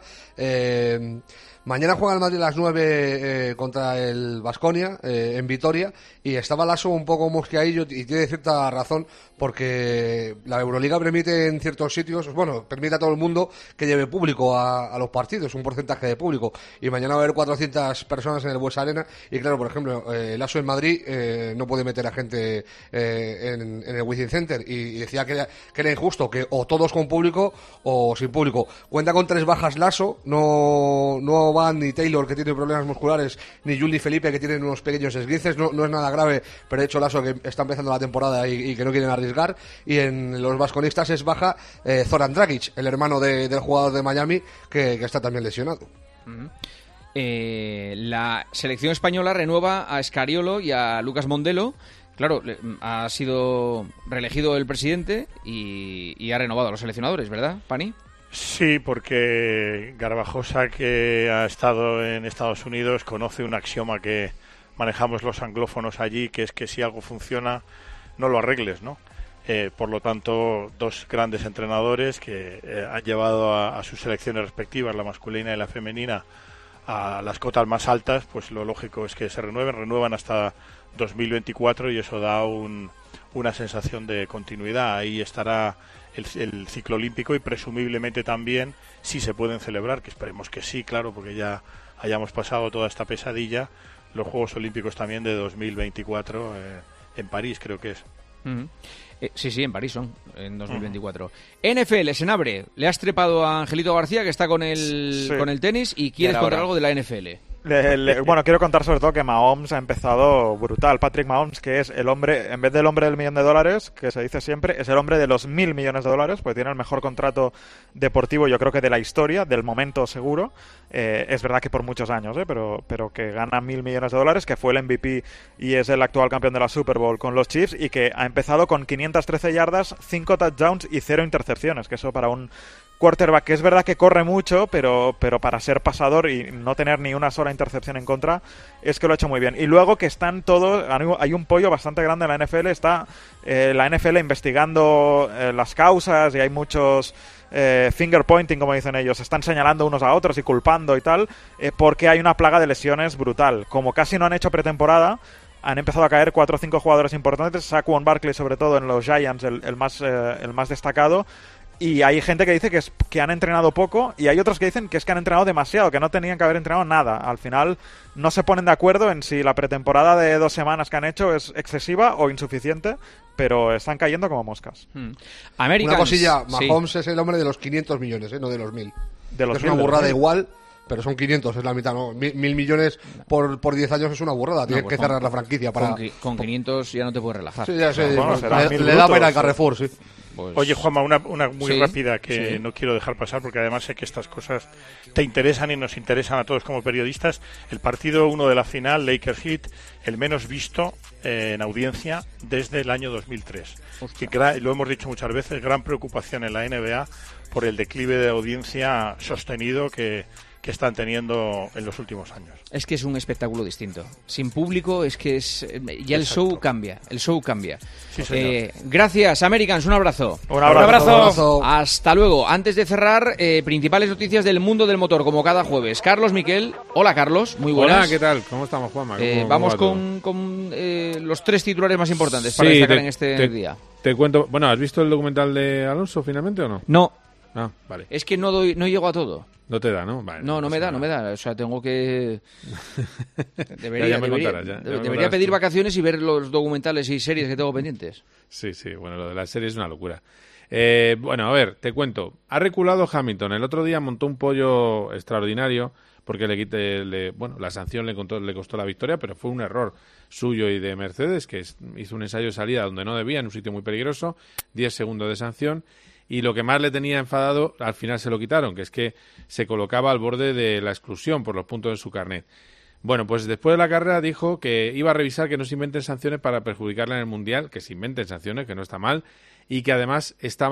Mañana juega el Madrid a las 9 contra el Baskonia en Vitoria, y estaba Lasso un poco mosqueadillo, y tiene cierta razón, porque la Euroliga permite en ciertos sitios, permite a todo el mundo que lleve público a los partidos, un porcentaje de público, y mañana va a haber 400 personas en el Buesa Arena, y claro, por ejemplo, Lasso en Madrid no puede meter a gente en el Wizzing Center, y decía que era injusto, que o todos con público o sin público. Cuenta con 3 bajas Lasso, no van ni Taylor, que tiene problemas musculares, ni Juli Felipe, que tienen unos pequeños esguinces. No es nada grave, pero de hecho Lasso, que está empezando la temporada y que no quieren arriesgar. Y en los vasconistas es baja Zoran Dragic, el hermano del jugador de Miami, que está también lesionado. Uh-huh. La selección española renueva a Scariolo y a Lucas Mondelo. Claro, ha sido reelegido el presidente y ha renovado a los seleccionadores, ¿verdad, Pani? Sí, porque Garbajosa, que ha estado en Estados Unidos, conoce un axioma que manejamos los anglófonos allí, que es que si algo funciona, no lo arregles, ¿no? Por lo tanto, 2 grandes entrenadores que han llevado a sus selecciones respectivas, la masculina y la femenina, a las cotas más altas, pues lo lógico es que se renuevan hasta 2024, y eso da una sensación de continuidad. Ahí estará el ciclo olímpico y presumiblemente también, si se pueden celebrar, que esperemos que sí, claro, porque ya hayamos pasado toda esta pesadilla, los Juegos Olímpicos también de 2024 en París, creo que es. Sí, en París son, en 2024. NFL, Senabre, le has trepado a Angelito García, que está con el tenis, y quieres contar algo de la NFL. Bueno, quiero contar sobre todo que Mahomes ha empezado brutal. Patrick Mahomes, que es el hombre, en vez del hombre del $1.000.000, que se dice siempre, es el hombre de los $1.000 millones, porque tiene el mejor contrato deportivo, yo creo que de la historia, del momento seguro. Es verdad que por muchos años, pero que gana $1.000 millones, que fue el MVP y es el actual campeón de la Super Bowl con los Chiefs, y que ha empezado con 513 yardas, 5 touchdowns y 0 intercepciones, que eso para un quarterback que es verdad que corre mucho, pero para ser pasador y no tener ni una sola intercepción en contra, es que lo ha hecho muy bien. Y luego que están todos, hay un pollo bastante grande en la NFL, está la NFL investigando las causas, y hay muchos finger pointing, como dicen ellos, están señalando unos a otros y culpando y tal, porque hay una plaga de lesiones brutal. Como casi no han hecho pretemporada, han empezado a caer 4 o 5 jugadores importantes, Saquon Barkley sobre todo en los Giants, el más destacado. Y hay gente que dice que han entrenado poco, y hay otros que dicen que es que han entrenado demasiado, que no tenían que haber entrenado nada. Al final no se ponen de acuerdo en si la pretemporada de 2 semanas que han hecho es excesiva o insuficiente, pero están cayendo como moscas. Una cosilla, Mahomes es el hombre de los 500 millones, no de los 1.000. Es una burrada igual, pero son 500, es la mitad, ¿no? 1.000 millones por 10 años es una burrada. Tienes que cerrar la franquicia para... Con 500 ya no te puedes relajar. Sí, ya sé. Le da pena al Carrefour, sí. Pues, oye, Juanma, una muy rápida que no quiero dejar pasar, porque además sé que estas cosas te interesan y nos interesan a todos como periodistas. El partido 1 de la final, Lakers Heat, el menos visto en audiencia desde el año 2003. Que lo hemos dicho muchas veces, gran preocupación en la NBA por el declive de audiencia sostenido que están teniendo en los últimos años. Es que es un espectáculo distinto. Sin público es que ya el show cambia. Sí, señor. Gracias, Americans, un abrazo. Un abrazo. Hasta luego. Antes de cerrar, principales noticias del mundo del motor, como cada jueves. Carlos Miquel. Hola, Carlos. Muy buenas. Hola, ¿qué tal? ¿Cómo estamos, Juanma? Vamos con los 3 titulares más importantes para destacar en este día. Te cuento. Bueno, ¿has visto el documental de Alonso finalmente o no? No. Ah, vale. Es que no llego a todo. No te da, ¿no? Vale, no me da. O sea, tengo que... Debería pedir vacaciones y ver los documentales y series que tengo pendientes. Sí, bueno, lo de las series es una locura. Bueno, a ver, te cuento. Ha reculado Hamilton. El otro día montó un pollo extraordinario porque la sanción le costó la victoria, pero fue un error suyo y de Mercedes, que hizo un ensayo de salida donde no debía, en un sitio muy peligroso, 10 segundos de sanción. Y lo que más le tenía enfadado, al final se lo quitaron, que es que se colocaba al borde de la exclusión por los puntos de su carnet. Bueno, pues después de la carrera dijo que iba a revisar que no se inventen sanciones para perjudicarle en el Mundial, que se inventen sanciones, que no está mal, y que además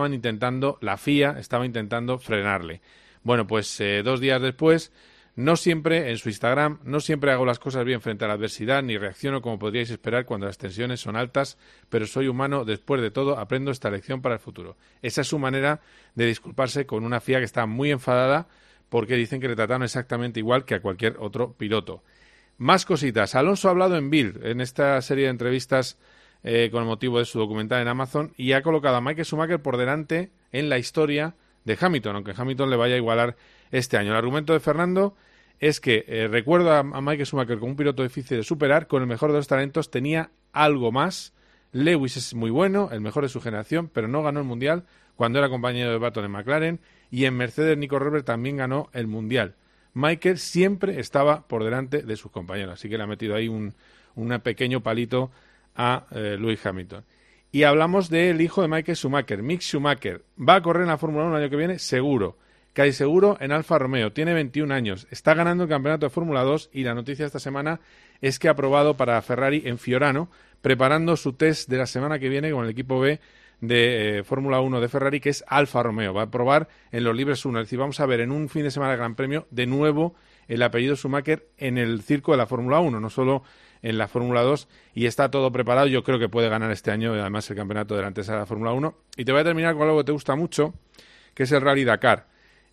la FIA estaba intentando frenarle. Bueno, pues 2 días después, no siempre, en su Instagram, no siempre hago las cosas bien frente a la adversidad, ni reacciono como podríais esperar cuando las tensiones son altas, pero soy humano, después de todo, aprendo esta lección para el futuro. Esa es su manera de disculparse con una FIA que está muy enfadada porque dicen que le trataron exactamente igual que a cualquier otro piloto. Más cositas. Alonso ha hablado en Bild, en esta serie de entrevistas con el motivo de su documental en Amazon, y ha colocado a Michael Schumacher por delante en la historia de Hamilton, aunque Hamilton le vaya a igualar este año. El argumento de Fernando es que recuerda a Michael Schumacher como un piloto difícil de superar, con el mejor de los talentos, tenía algo más. Lewis es muy bueno, el mejor de su generación, pero no ganó el Mundial cuando era compañero de Button en McLaren, y en Mercedes Nico Rosberg también ganó el Mundial. Michael siempre estaba por delante de sus compañeros, así que le ha metido ahí un pequeño palito a Lewis Hamilton. Y hablamos del hijo de Michael Schumacher, Mick Schumacher. ¿Va a correr en la Fórmula 1 el año que viene? Seguro. Casi seguro en Alfa Romeo. Tiene 21 años. Está ganando el campeonato de Fórmula 2 y la noticia esta semana es que ha probado para Ferrari en Fiorano, preparando su test de la semana que viene con el equipo B de Fórmula 1 de Ferrari, que es Alfa Romeo. Va a probar en los libres 1. Es decir, vamos a ver en un fin de semana de Gran Premio de nuevo el apellido Schumacher en el circo de la Fórmula 1, no solo en la Fórmula 2, y está todo preparado. Yo creo que puede ganar este año, además, el campeonato de la antesala de la Fórmula 1. Y te voy a terminar con algo que te gusta mucho, que es el Rally Dakar.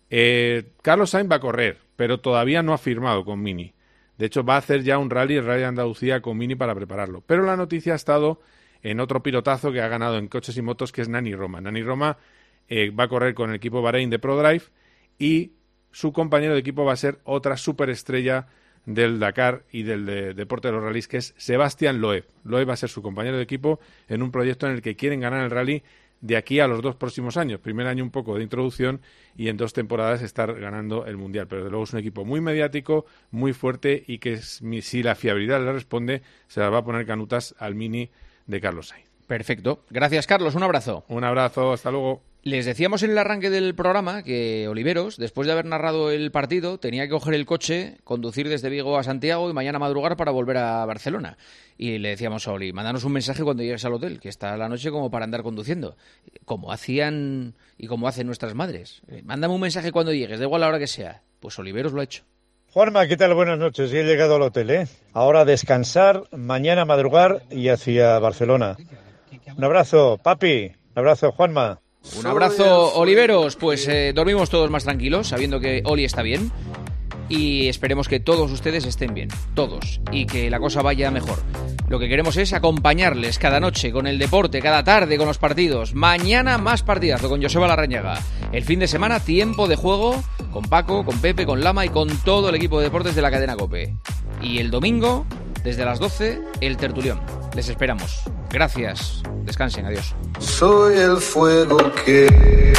Carlos Sainz va a correr, pero todavía no ha firmado con Mini. De hecho, va a hacer ya el Rally de Andalucía con Mini para prepararlo. Pero la noticia ha estado en otro pilotazo que ha ganado en coches y motos, que es Nani Roma. Nani Roma va a correr con el equipo Bahrein de ProDrive y su compañero de equipo va a ser otra superestrella del Dakar y del deporte de los rallies, que es Sebastián Loeb. Loeb va a ser su compañero de equipo en un proyecto en el que quieren ganar el rally de aquí a los 2 próximos años. Primer año un poco de introducción y en 2 temporadas estar ganando el Mundial. Pero desde luego es un equipo muy mediático, muy fuerte y que si la fiabilidad le responde, se la va a poner canutas al Mini de Carlos Sainz. Perfecto. Gracias, Carlos. Un abrazo. Un abrazo. Hasta luego. Les decíamos en el arranque del programa que Oliveros, después de haber narrado el partido, tenía que coger el coche, conducir desde Vigo a Santiago y mañana madrugar para volver a Barcelona. Y le decíamos a Oli, mándanos un mensaje cuando llegues al hotel, que está la noche como para andar conduciendo, como hacían y como hacen nuestras madres. Mándame un mensaje cuando llegues, da igual la hora que sea. Pues Oliveros lo ha hecho. Juanma, ¿qué tal? Buenas noches. Ya he llegado al hotel, ¿eh? Ahora a descansar, mañana madrugar y hacia Barcelona. Un abrazo, papi. Un abrazo, Juanma. Un abrazo, Oliveros. Pues dormimos todos más tranquilos, sabiendo que Oli está bien. Y esperemos que todos ustedes estén bien, todos, y que la cosa vaya mejor. Lo que queremos es acompañarles cada noche con el deporte, cada tarde con los partidos. Mañana más partidazo con Joseba Larrañaga. El fin de semana, tiempo de juego con Paco, con Pepe, con Lama y con todo el equipo de deportes de la cadena COPE. Y el domingo, desde las 12, el tertulión. Les esperamos. Gracias. Descansen. Adiós. Soy el fuego que...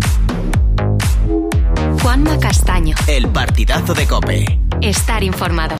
Juanma Castaño. El partidazo de COPE. Estar informado.